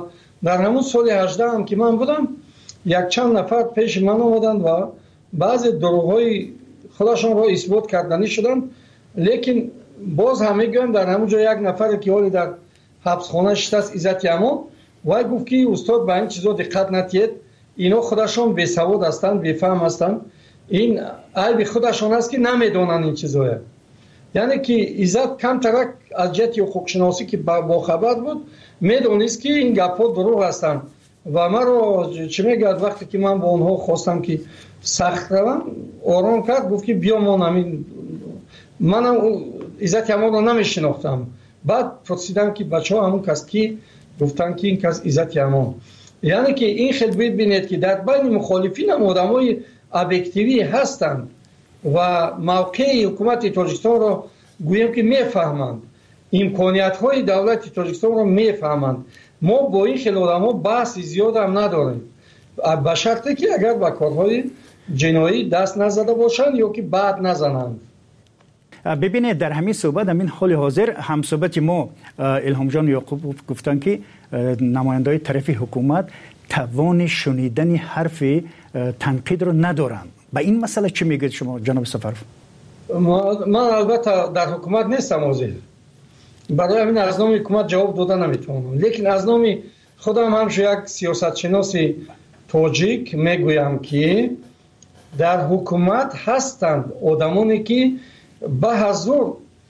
در همون سال 18 هم که من بودم یک چند نفر پیش من آمدند و بعضی دروغ‌های خودشان را اثبات کردنی شدند، لیکن باز همه گویم در همون جا یک نفر که حالی در حبسخانه شده است، عزت یمان، و گفت که استاد به این چیزا دقت نتید، اینا خودشان بی‌سواد هستند، بی‌فهم هستند، این عیب خودشان است که نمیدونن این چیزا. یعنی که عزت کم ترک از جهت حقوق شناسی که با خبر بود میدونست که این گپ‌ها دروغ هستند و من رو چه میگه وقتی که من با اونها خواستم که سخت روم آرام کرد، گفت که بیا ما نمین، منم عزت یمان رو نمیشناختم. بعد پرسیدم که بچه ها همون کس کی؟ گفتن که این کس عزت یمان. یعنی که این خیلی ببینید که در بین مخالفین هم آدمای ابجکتیوی هستند و موقع حکومت تاجیکستان رو گویم که میفهمند، امکانیت های دولت تاجیکستان رو میفهمند. ما با این خیلی آدم ها بحث زیاد هم نداریم، به شرطی که اگر به کارهای جنایی دست نزده باشند یا که بعد نزنند. ببینید در همین صحبت، همین حال حاضر هم صحبت ما الهام جان یعقوب گفتن که نمایندای طرف حکومت توان شنیدن حرف تنقید رو ندارن. به این مسئله چی میگید شما جناب سفرов؟ من البته در حکومت نیستم حاضر، برای همین از نام حکومت جواب دادن نمیتونم، لیکن از نام خودم همش یک سیاست شناسی تاجیک میگویم که در حکومت هستند آدمانی که به حضور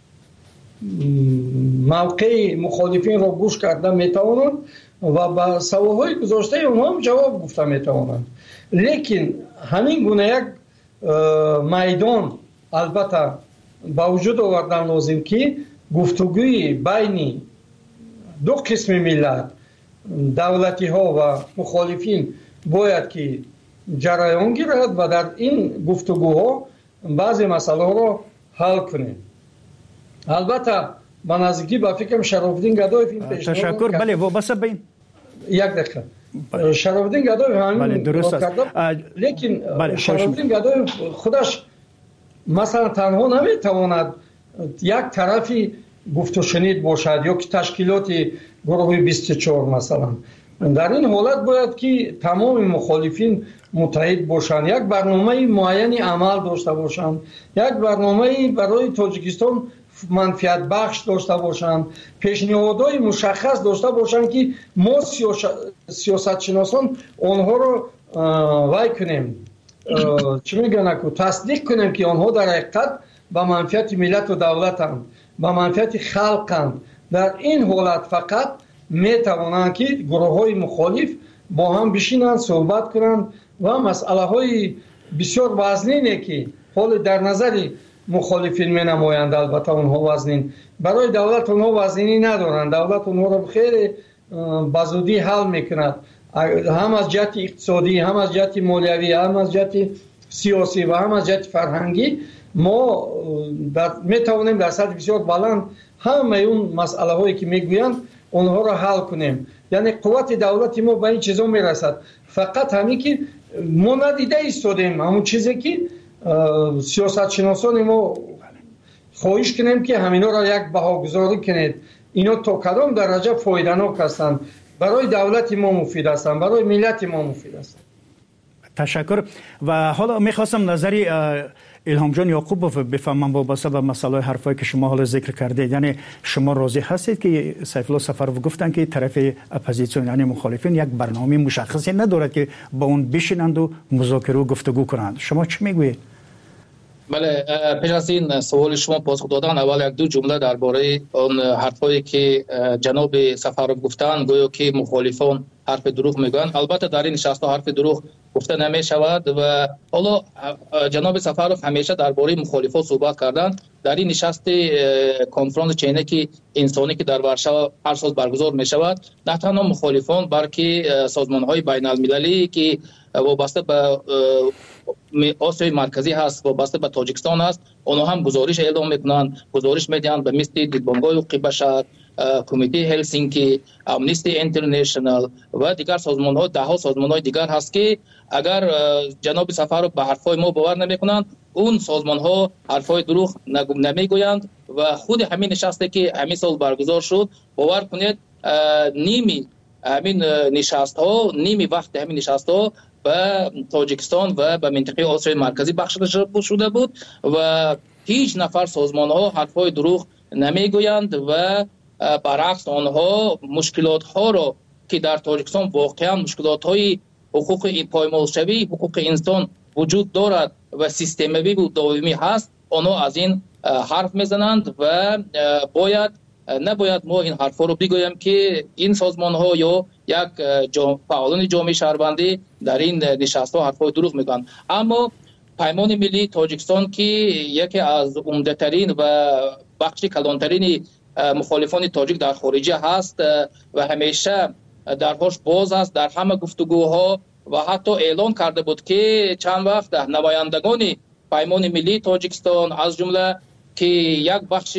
موقع مخالفین را گوش کرده میتوانند و به سواهای گذاشته اونها هم جواب گفته میتوانند. لیکن همین گونه یک میدان البته با وجود آوردن لازم که گفتگوی بین دو قسم ملت، دولتی ها و مخالفین باید که جریان گیرد و در این گفتگوها بعضی مسئله را حل کنیم. البته به نزدیکی به فکرم شرافالدین گدایف این پیشنهاد تشکر. بله وابسته به این یک دقیقه شرافالدین گدایف همین درست است، لیکن شرافالدین گدایف خودش مثلا تنها نمیتواند یک طرفی گفت و شنید باشد یا که تشکیلات گروه 24 مثلا. در این حالت باید که تمام مخالفین متحد باشند، یک برنامه معینی عمل داشته باشند، یک برنامه برای تاجیکستان منفعت بخش داشته باشند، پیشنهادهای مشخص داشته باشند که ما سیاست شناسان آنها رو وای کنیم، چی میگن که تصدیق کنیم که آنها در حقیقت به منفعت ملت و دولتند، به منفعت خلقند. در این حالت فقط میتوانند که گروه های مخالف با هم بشینند صحبت کنند و مسئله های بسیار وزنینه که حال در نظر مخالفین می نمایند، البته اونها وزنین، برای دولت اونها وزنینی ندارند، دولت اونها رو خیلی بزودی حل میکند، هم از جهت اقتصادی، هم از جهت مالیوی، هم از جهت سیاسی و هم از جهت فرهنگی. ما میتوانیم در سطح بسیار بلند همه اون مسئله هایی که میگویند اونها را حل کنیم. یعنی قوت دولتی ما به این چیزا میرسد، فقط همین که ما ندیده ایستادیم همون چیزی که سیاست شناسان ما خواهش کنیم که همینا را یک بهاگذاری کنید، اینا تا کدام درجه فایده‌ناک هستند، برای دولت ما مفید هستند، برای ملت ما مفید هستند. تشکر. و حالا میخواستم نظری الهام جان یعقوب بفهمم وابسته به مسئله حرفایی که شما حالا ذکر کردید. یعنی شما راضی هستید که سیف الله سفرov گفتن که طرف اپوزیسیون یعنی مخالفین یک برنامه مشخصی ندارد که با اون بشینند و مذاکره و گفتگو کنند، شما چی میگویید؟ بله، پیش از این سوال شما پاسخ دادن، اول یک دو جمله درباره اون حرفایی که جناب سفرov گفتن، گویا که مخالفان حرف دروغ میگن. البته در این نشست حرف دروغ گفته نمی شود و حالا جناب سفرov همیشه درباره مخالفان صحبت کردن. در این نشست کنفرانس چینکی انسانی که در ورشو هر سال برگزار می شود، نه تنها مخالفان بلکه سازمان های بین المللی که وابسته به آسیای مرکزی هست، وابسته به تاجیکستان هست، آنها هم گزارش اعلام میکنند، گزارش میدهند به مثل دیدبانگاه حقوق بشر، کمیته هلسینکی، امنیستی اینترنشنال و دیگر سازمان ها، ده ها سازمان های دیگر هست که اگر جناب سفرov به حرفای ما باور نمیکنند، اون سازمان ها حرفای دروغ نمیگویند و خود همین نشسته که همین سال برگزار شد، باور کنید نیمی همین نشست ها نیمی وقت همین نشست ها به تاجیکستان و به منطقه آسیای مرکزی بخشیده شده بود و هیچ نفر سازمان ها حرفای دروغ نمیگویند و برعکس آنها مشکلات ها را که در تاجیکستان واقعا مشکلات های حقوق پایمالشوی حقوق انسان وجود دارد و سیستمی و دائمی هست آنها از این حرف میزنند و نباید ما این حرفا رو بگویم که این سازمان ها یا یک فعالان جامعه شهروندی در این نشست ها حرفای دروغ میگن. اما پیمان ملی تاجیکستان که یکی از عمده ترین و بخش کلانترین مخالفان تاجیک در خارجه هست و همیشه درهاش باز است در همه گفتگوها و حتی اعلان کرده بود که چند وقت نمایندگان پیمان ملی تاجیکستان از جمله که یک بخش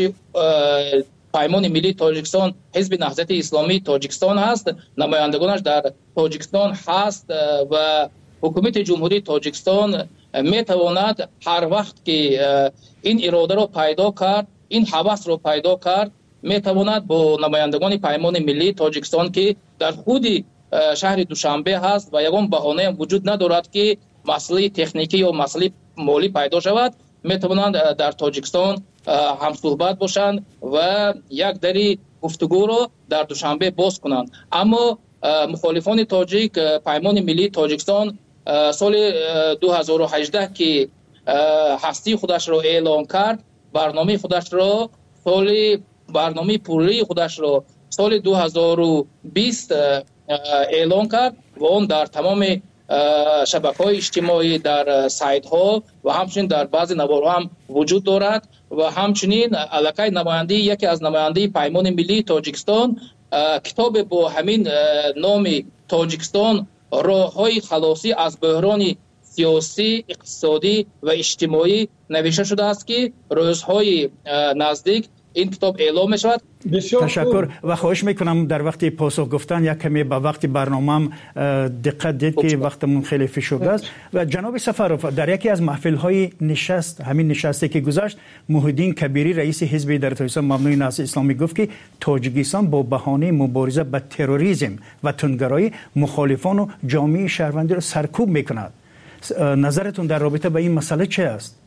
پیمان ملی تاجیکستان حزب نهضت اسلامی تاجیکستان هست نمایندگانش در تاجیکستان هست و حکومت جمهوری تاجیکستان میتواند هر وقت که این اراده رو پیدا کرد این هوس رو پیدا کرد میتواند با نمایندگان پیمان ملی تاجیکستان که در خود شهر دوشنبه هست و یگان بهانه هم وجود ندارد که مسئله تکنیکی یا مسئله مالی پیدا شود میتوانند در تاجیکستان هم صحبت باشند و یک دری گفتگو رو در دوشنبه باز کنند. اما مخالفان تاجیک پیمان ملی تاجیکستان سال 2018 که هستی خودش را اعلان کرد برنامه خودش را برنامه پولی خودش را سال 2020 اعلان کرد و اون در تمام شبکه‌های اجتماعی در سایت ها و همچنین در بعضی نوارها هم وجود دارد و همچنین علاقه نماینده یکی از نماینده پیمان ملی تاجیکستان کتاب با همین نام تاجیکستان راه‌های خلاصی از بحران سیاسی اقتصادی و اجتماعی نوشته شده است که روزهای نزدیک این کتاب اعلام می شود. تشکر و خواهش میکنم در وقت پاسخ گفتن یک کمی به وقت برنامه دقت دید که وقتمون خیلی فشرده است. و جناب سفرов در یکی از محفل های نشست همین نشستی که گذشت محیدین کبیری رئیس حزب در تاجیکستان مبنای نهضت اسلامی گفت که تاجیکستان با بهانه مبارزه با تروریسم و تندگرایی مخالفان و جامعه شهروندی را سرکوب میکند. نظرتون در رابطه با این مسئله چه است؟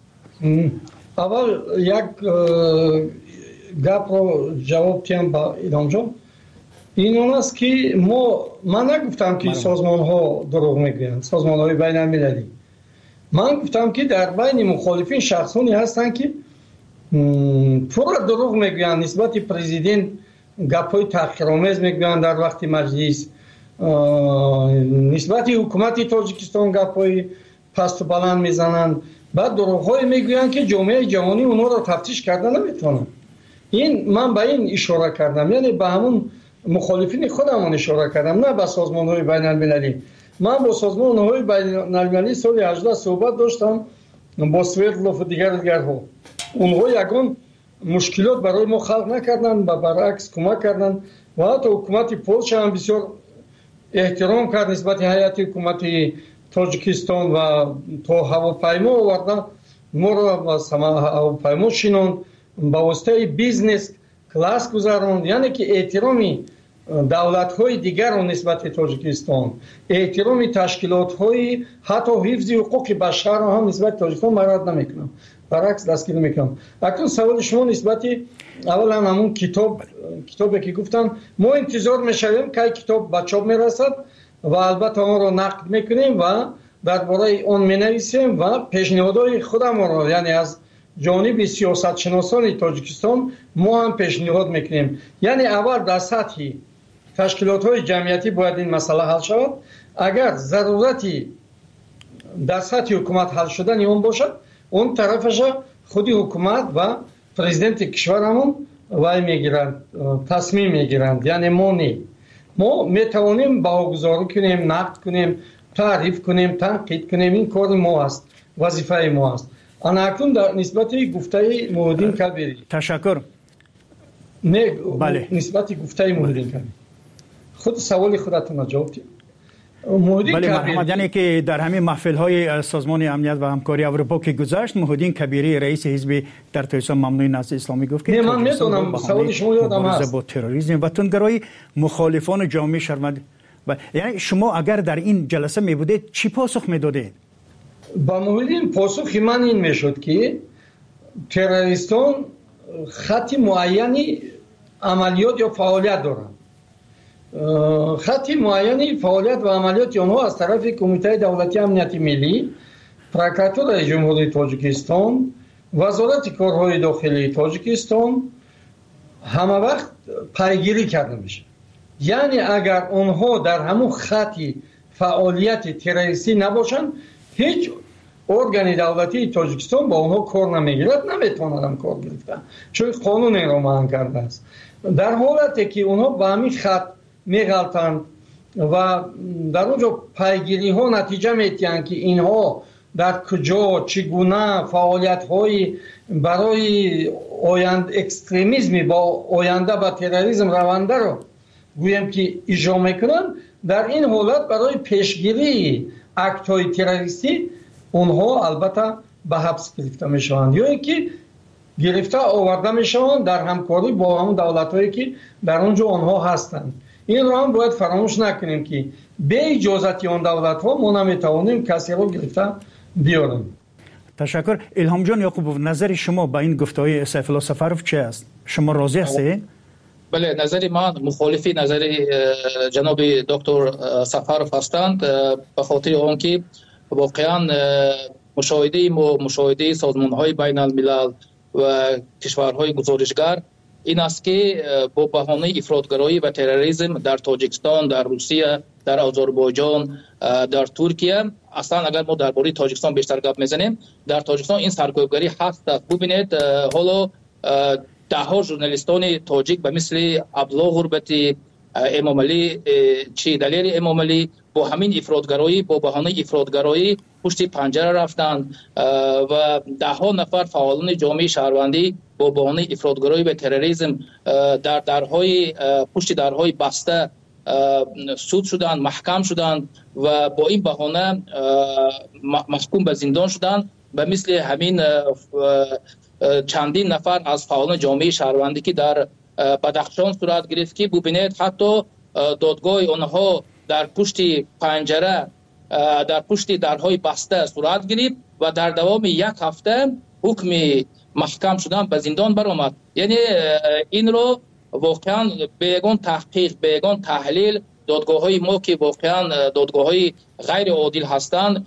اول یک گپ رو جواب تیم با ایدام جان این است که من نگفتم که سازمان ها دروغ میگویند سازمان های بین المللی من گفتم که در بین مخالفین شخصانی هستند که پورا دروغ میگویند نسبت پرزیدنت گپ های تحقیرآمیز میگویند در وقت مجلس نسبت حکومت تاجیکستان گپ های پست و بلند میزنند بعد دروغ های میگویند که جامعه جهانی اونها را تفتیش کردن نمیتونن. این من به این اشاره کردم یعنی به همون مخالفین خودمون اشاره کردم نه به سازمان های بین المللی. من با سازمان های بین المللی سال 18 صحبت داشتم با سویرلوف و دیگرها اونها یگان مشکلات برای ما خلق نکردن و برعکس کمک کردن و حتی حکومت پولشا هم بسیار احترام کرد نسبت هیئت حکومت تاجیکستان و تا هواپیما آوردن ما را هواپیما شیناند با واسطه بیزنس کلاس گذاروند یعنی که احترامی دولت‌های دیگر را نسبت تاجیکستان احترامی تشکیلات‌های حتی حفظ حقوق بشر را هم نسبت تاجیکستان مراد نمی‌کنم برعکس دستگیر می‌کنم. اکنون سوال شما نسبت اولا همون کتابی که گفتم ما انتظار می‌شویم که کتاب به چاپ می‌رسد و البته آن را نقد می‌کنیم و درباره آن می‌نویسیم و پیشنهادهای خودمان را یعنی از جانب سیاست شناسان تاجیکستان ما هم پیشنهاد میکنیم یعنی اول در سطح تشکیلات های جمعیتی باید این مسئله حل شود اگر ضرورتی در سطح حکومت حل شدن اون باشد اون طرفش خودی حکومت و پرزیدنت کشورمون وای میگیرند تصمیم میگیرند یعنی ما میتوانیم باوگذاری کنیم نقد کنیم تعریف کنیم تنقید کنیم این کار ما است وظیفه ما است. انا اکنون در نسبت گفته محیدین کبیری تشکر نه بله نسبت گفته محیدین کبیری خود سوال خودتون جواب دید بله محمد، یعنی که در همین محفل های سازمان امنیت و همکاری اروپا که گذشت، محمدین کبیری رئیس حزب در تاجیکستان ممنوع نهضت اسلامی گفت که من میدونم سوال شما یادم هست با تروریسم و تندگرایی مخالفان جامعه شهروندی. یعنی شما اگر در این جلسه می بودید چی پاسخ میدادید؟ با محمدین پاسخ من این میشد که تروریستان خط معینی عملیات یا فعالیت دارند. خط معینی فعالیت و عملیات آنها از طرف کمیته دولتی امنیت ملی، پروکراتور جمهوری تاجیکستان، وزارت کارهای داخلی تاجیکستان همه وقت پیگیری کرده میشه. یعنی اگر آنها در همون خطی فعالیت تروریستی نباشند، هیچ ارگان دولتی تاجیکستان با آنها کار نمیگیرد، نمیتونن کار گرفتن، چون قانون این رو منع کرده است. در حالتی که اونها با همین خط میغلطند و در اونجا پیگیری ها نتیجه میتیند که اینها در کجا چگونه فعالیت های برای اکستریمیسم با آینده با تروریسم رونده رو گویم که اجرا میکنن، در این حالت برای پیشگیری اکت های تروریستی اونها البته به حبس گرفته میشوند یا اینکه گرفته آورده میشوند در همکاری با همون دولت هایی که در اونجا آنها هستند. این رو هم باید فراموش نکنیم که به اجازت آن دولت ها ما نمیتوانیم کسی رو گرفته بیاریم. تشکر. الهام جان یعقوبوف، نظر شما با این گفته‌های سیف الله سفرов چه است؟ شما راضی هستید؟ بله، نظر من مخالفی نظر جناب دکتر سفرов هستند، به خاطر آنکه واقعا مشاهده سازمان‌های بین الملل و کشورهای گزارشگر این است که با بهانه افراطگرایی و تروریسم در تاجیکستان، در روسیه، در آذربایجان، در ترکیه، اصلا اگر ما درباره تاجیکستان بیشتر گپ میزنیم، در تاجیکستان این سرکوبگری هست. ببینید حالا ده ها ژورنالیستان تاجیک به مثل عبدالله غربتی، امام علی چی دلیر امام علی با همین افراطگرایی، با بهانه افراطگرایی پشت پنجره رفتند و ده ها نفر فعالان جامعه شهروندی با بهانه افراطگرایی و تروریسم در درهای پشت درهای بسته سود شدند، محکم شدند و با این بهانه محکوم به زندان شدند. به مثل همین چندین نفر از فعالان جامعه شهروندی که در بدخشان صورت گرفت که ببینید حتی دادگاه آنها در پشت پنجره، در پشت درهای بسته صورت گرفت و در دوام یک هفته حکم محکم شدن به زندان برآمد. یعنی این رو واقعا بیگان تحقیق، بیگان تحلیل دادگاه های ما که واقعا دادگاه های غیر عادل هستند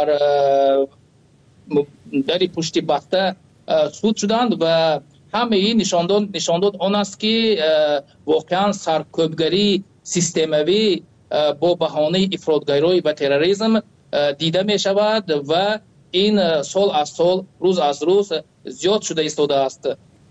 در پشت بسته سود شدند و همه این نشان داد آن است که واقعا سرکوبگری سیستموی با بهانه افراطگرایی و تروریسم دیده می شود و این سال از سال، روز از روز زیاد شده ایستاده است.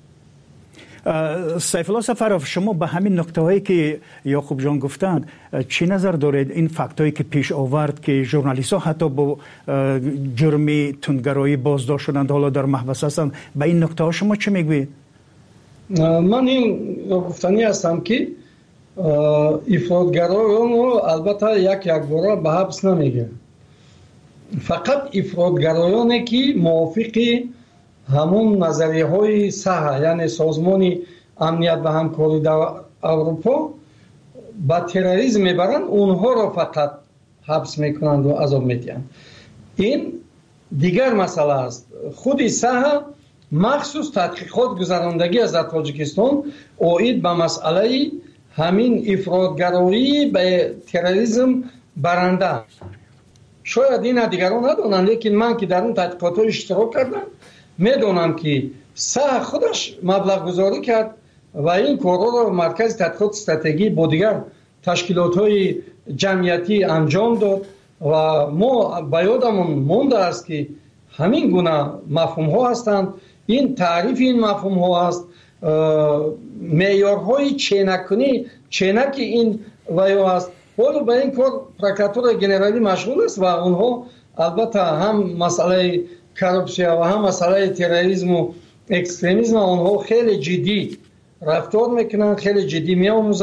سیف الله سفرov، شما به همین نکته هایی که یعقوب جان گفتند چی نظر دارید؟ این فکت هایی که پیش آورد که ژورنالیست ها حتی با جرم تندگرایی بازداشت شدند، حالا در محبس هستند، به این نکته ها شما چه میگویید؟ من این گفتنی هستم که افراطگرایان رو البته یک بار به حبس نمیگه، فقط افراطگرایانی که موافق همون نظریه های صحه، یعنی سازمان امنیت و همکاری در اروپا با تروریسم میبرند، اونها رو فقط حبس میکنند و عذاب میدهند. این دیگر مسئله است. خود صحه مخصوص تحقیقات گذراندگی از تاجیکستان اوید به مسئله همین افراطگرایی به تروریسم برنده. شاید این دیگران ندونن، لیکن من که در اون تحقیقات اشتراک کردم میدونم که صح خودش مبلغ گذاری کرد و این کارا رو مرکز تحقیقات استراتژی با دیگر تشکیلات های جمعیتی انجام داد و ما به یادمون مونده است که همین گونه مفهوم ها هستند. این تعریف این مفهوم ها است، معیارهای چینک این ویو است. حالا به این کار پروکراتور جنرالی مشغول است و اونها البته هم مسئله کورپسیا و هم مسئله تروریسم و اکستریمیسم اونها خیلی جدی رفتار میکنن، خیلی جدی میآموزند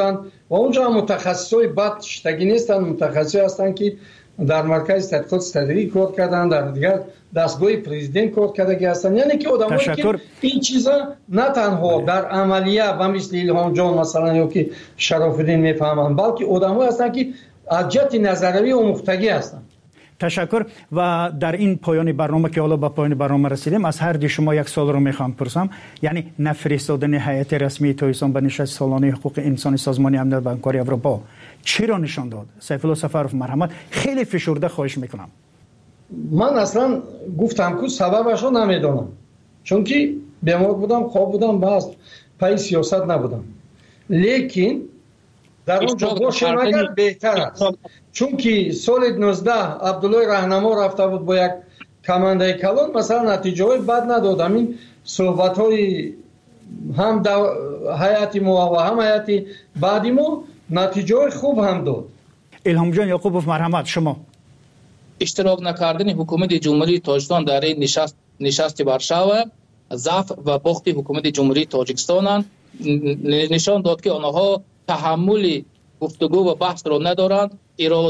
و اونجا متخصصای بد شتگی نیستن، متخصصی هستن که در مرکز تحقیقات استراتژی کار کردن، در دیگر دستگاه پرزیدنت کار کردگی هستن. یعنی که آدمایی که این چیزا نه تنها در عملیه و مثل ایلهام جان مثلا یا که شرف الدین میفهمن، بلکه آدمایی هستن که از جهت نظری و مختگی هستن. تشکر. و در این پایان برنامه که حالا به پایان برنامه رسیدیم، از هر دی شما یک سوال رو میخوام پرسم. یعنی نفرستادن هیئت رسمی تاجیکستان به نشست سالانه حقوق انسان سازمان امنیت و همکاری اروپا چی را نشان داد؟ سیف الله سفرов مرحمت، خیلی فشرده خواهش میکنم. من اصلا گفتم که سببش رو نمیدونم، چون که بیمار بودم، خواب بودم، باز پای سیاست نبودم. لیکن در اونجا باشه مگر بهتر است، چون که سال 19 عبدالله رهنما رفته بود با یک کمانده کلان، مثلا نتیجه های بد نداد. همین صحبت های هم حیات ما و هم حیات بعدی ما نتیجه های خوب هم داد. الهام جان یعقوبوف مرحمت، شما اشتراک نکردن حکومت جمهوری تاجیکستان در این نشست وارشاوا ضعف و باخت حکومت جمهوری تاجیکستان نشان داد که آنها تحمل گفتگو و بحث را ندارند.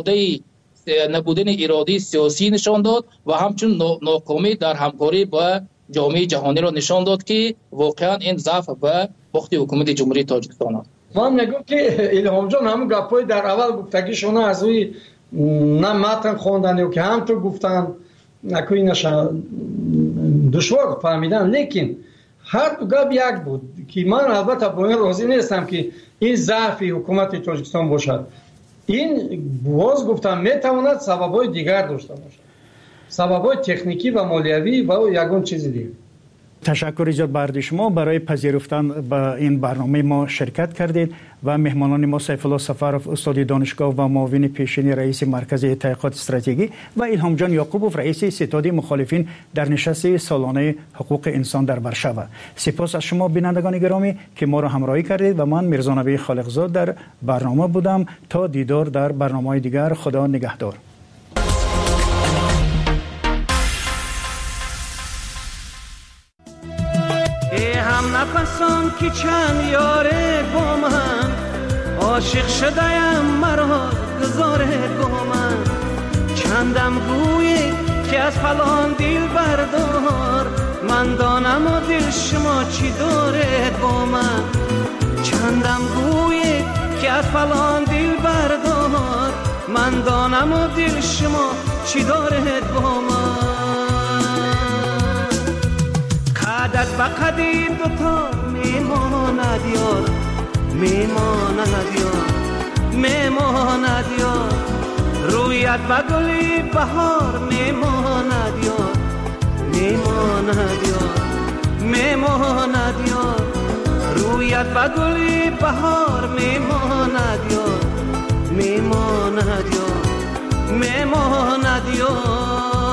نبودن اراده سیاسی نشان داد و همچنین ناکامی در همکاری با جامعه جهانی را نشان داد که واقعا این ضعف و باخت حکومت جمهوری تاجیکستان است. من میگم که الهام جان همون گپای در اول گفتگیشون از روی نه متن خواندن یا که همطور گفتن نکوی نشان دشوار فهمیدن، لیکن هر دو گپ یک بود که من البته با این راضی نیستم که این ضعف حکومت تاجیکستان باشد. این باز گفتم میتواند سبب‌های دیگر داشته باشد، سبب‌های تکنیکی و مالیوی و یگان چیز دیگر. تشکر ایجاد برای شما برای پذیرفتن به این برنامه ما شرکت کردید و مهمانان ما سیف الله سفرов استاد دانشگاه و معاون پیشین رئیس مرکز تحقیقات استراتژی و الهام جان یعقوبوف رئیس ستاد مخالفین در نشست سالانه حقوق انسان در وارشاوا. سپاس از شما بینندگان گرامی که ما را همراهی کردید و من میرزا نبی خالقزاد در برنامه بودم. تا دیدار در برنامه‌های دیگر، خدا نگهدار. هم نفسان که چند یاره با من عاشق شده‌ام مرا گذاره با من چندم گویی که از فلان دل بردار من دانم و دل شما چی داره با من چندم گویی که از فلان دل بردار من دانم و دل شما چی داره با من قدت با قدیم دوتا میماند یار میماند یار میماند یار رویت با گلی بهار میماند یار میماند یار میماند یار رویت با گلی بهار میماند یار میماند یار میماند یار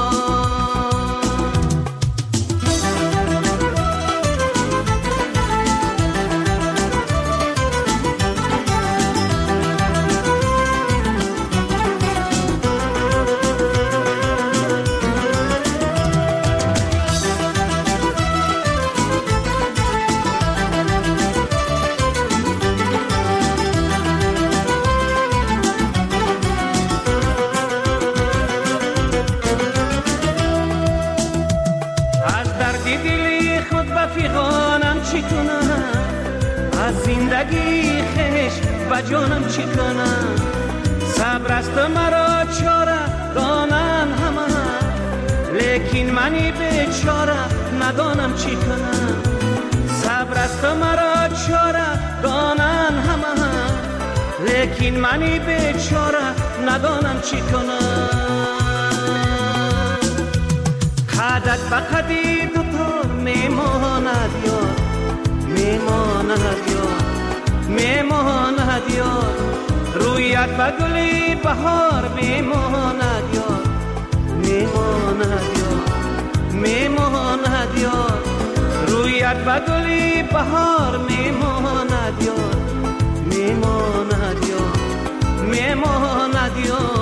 زندگی خش و جانم چی کنم صبر است مرا چاره دانن همه لیکن منی بیچاره ندانم چی کنم صبر است مرا چاره دانن همه لیکن منی بیچاره ندانم چی کنم قدت با قدی دوتار میماند یار میماند یار میماند یار رویت با گلی بهار میماند یار میماند یار میماند یار رویت با گلی بهار میماند یار میماند یار میماند یار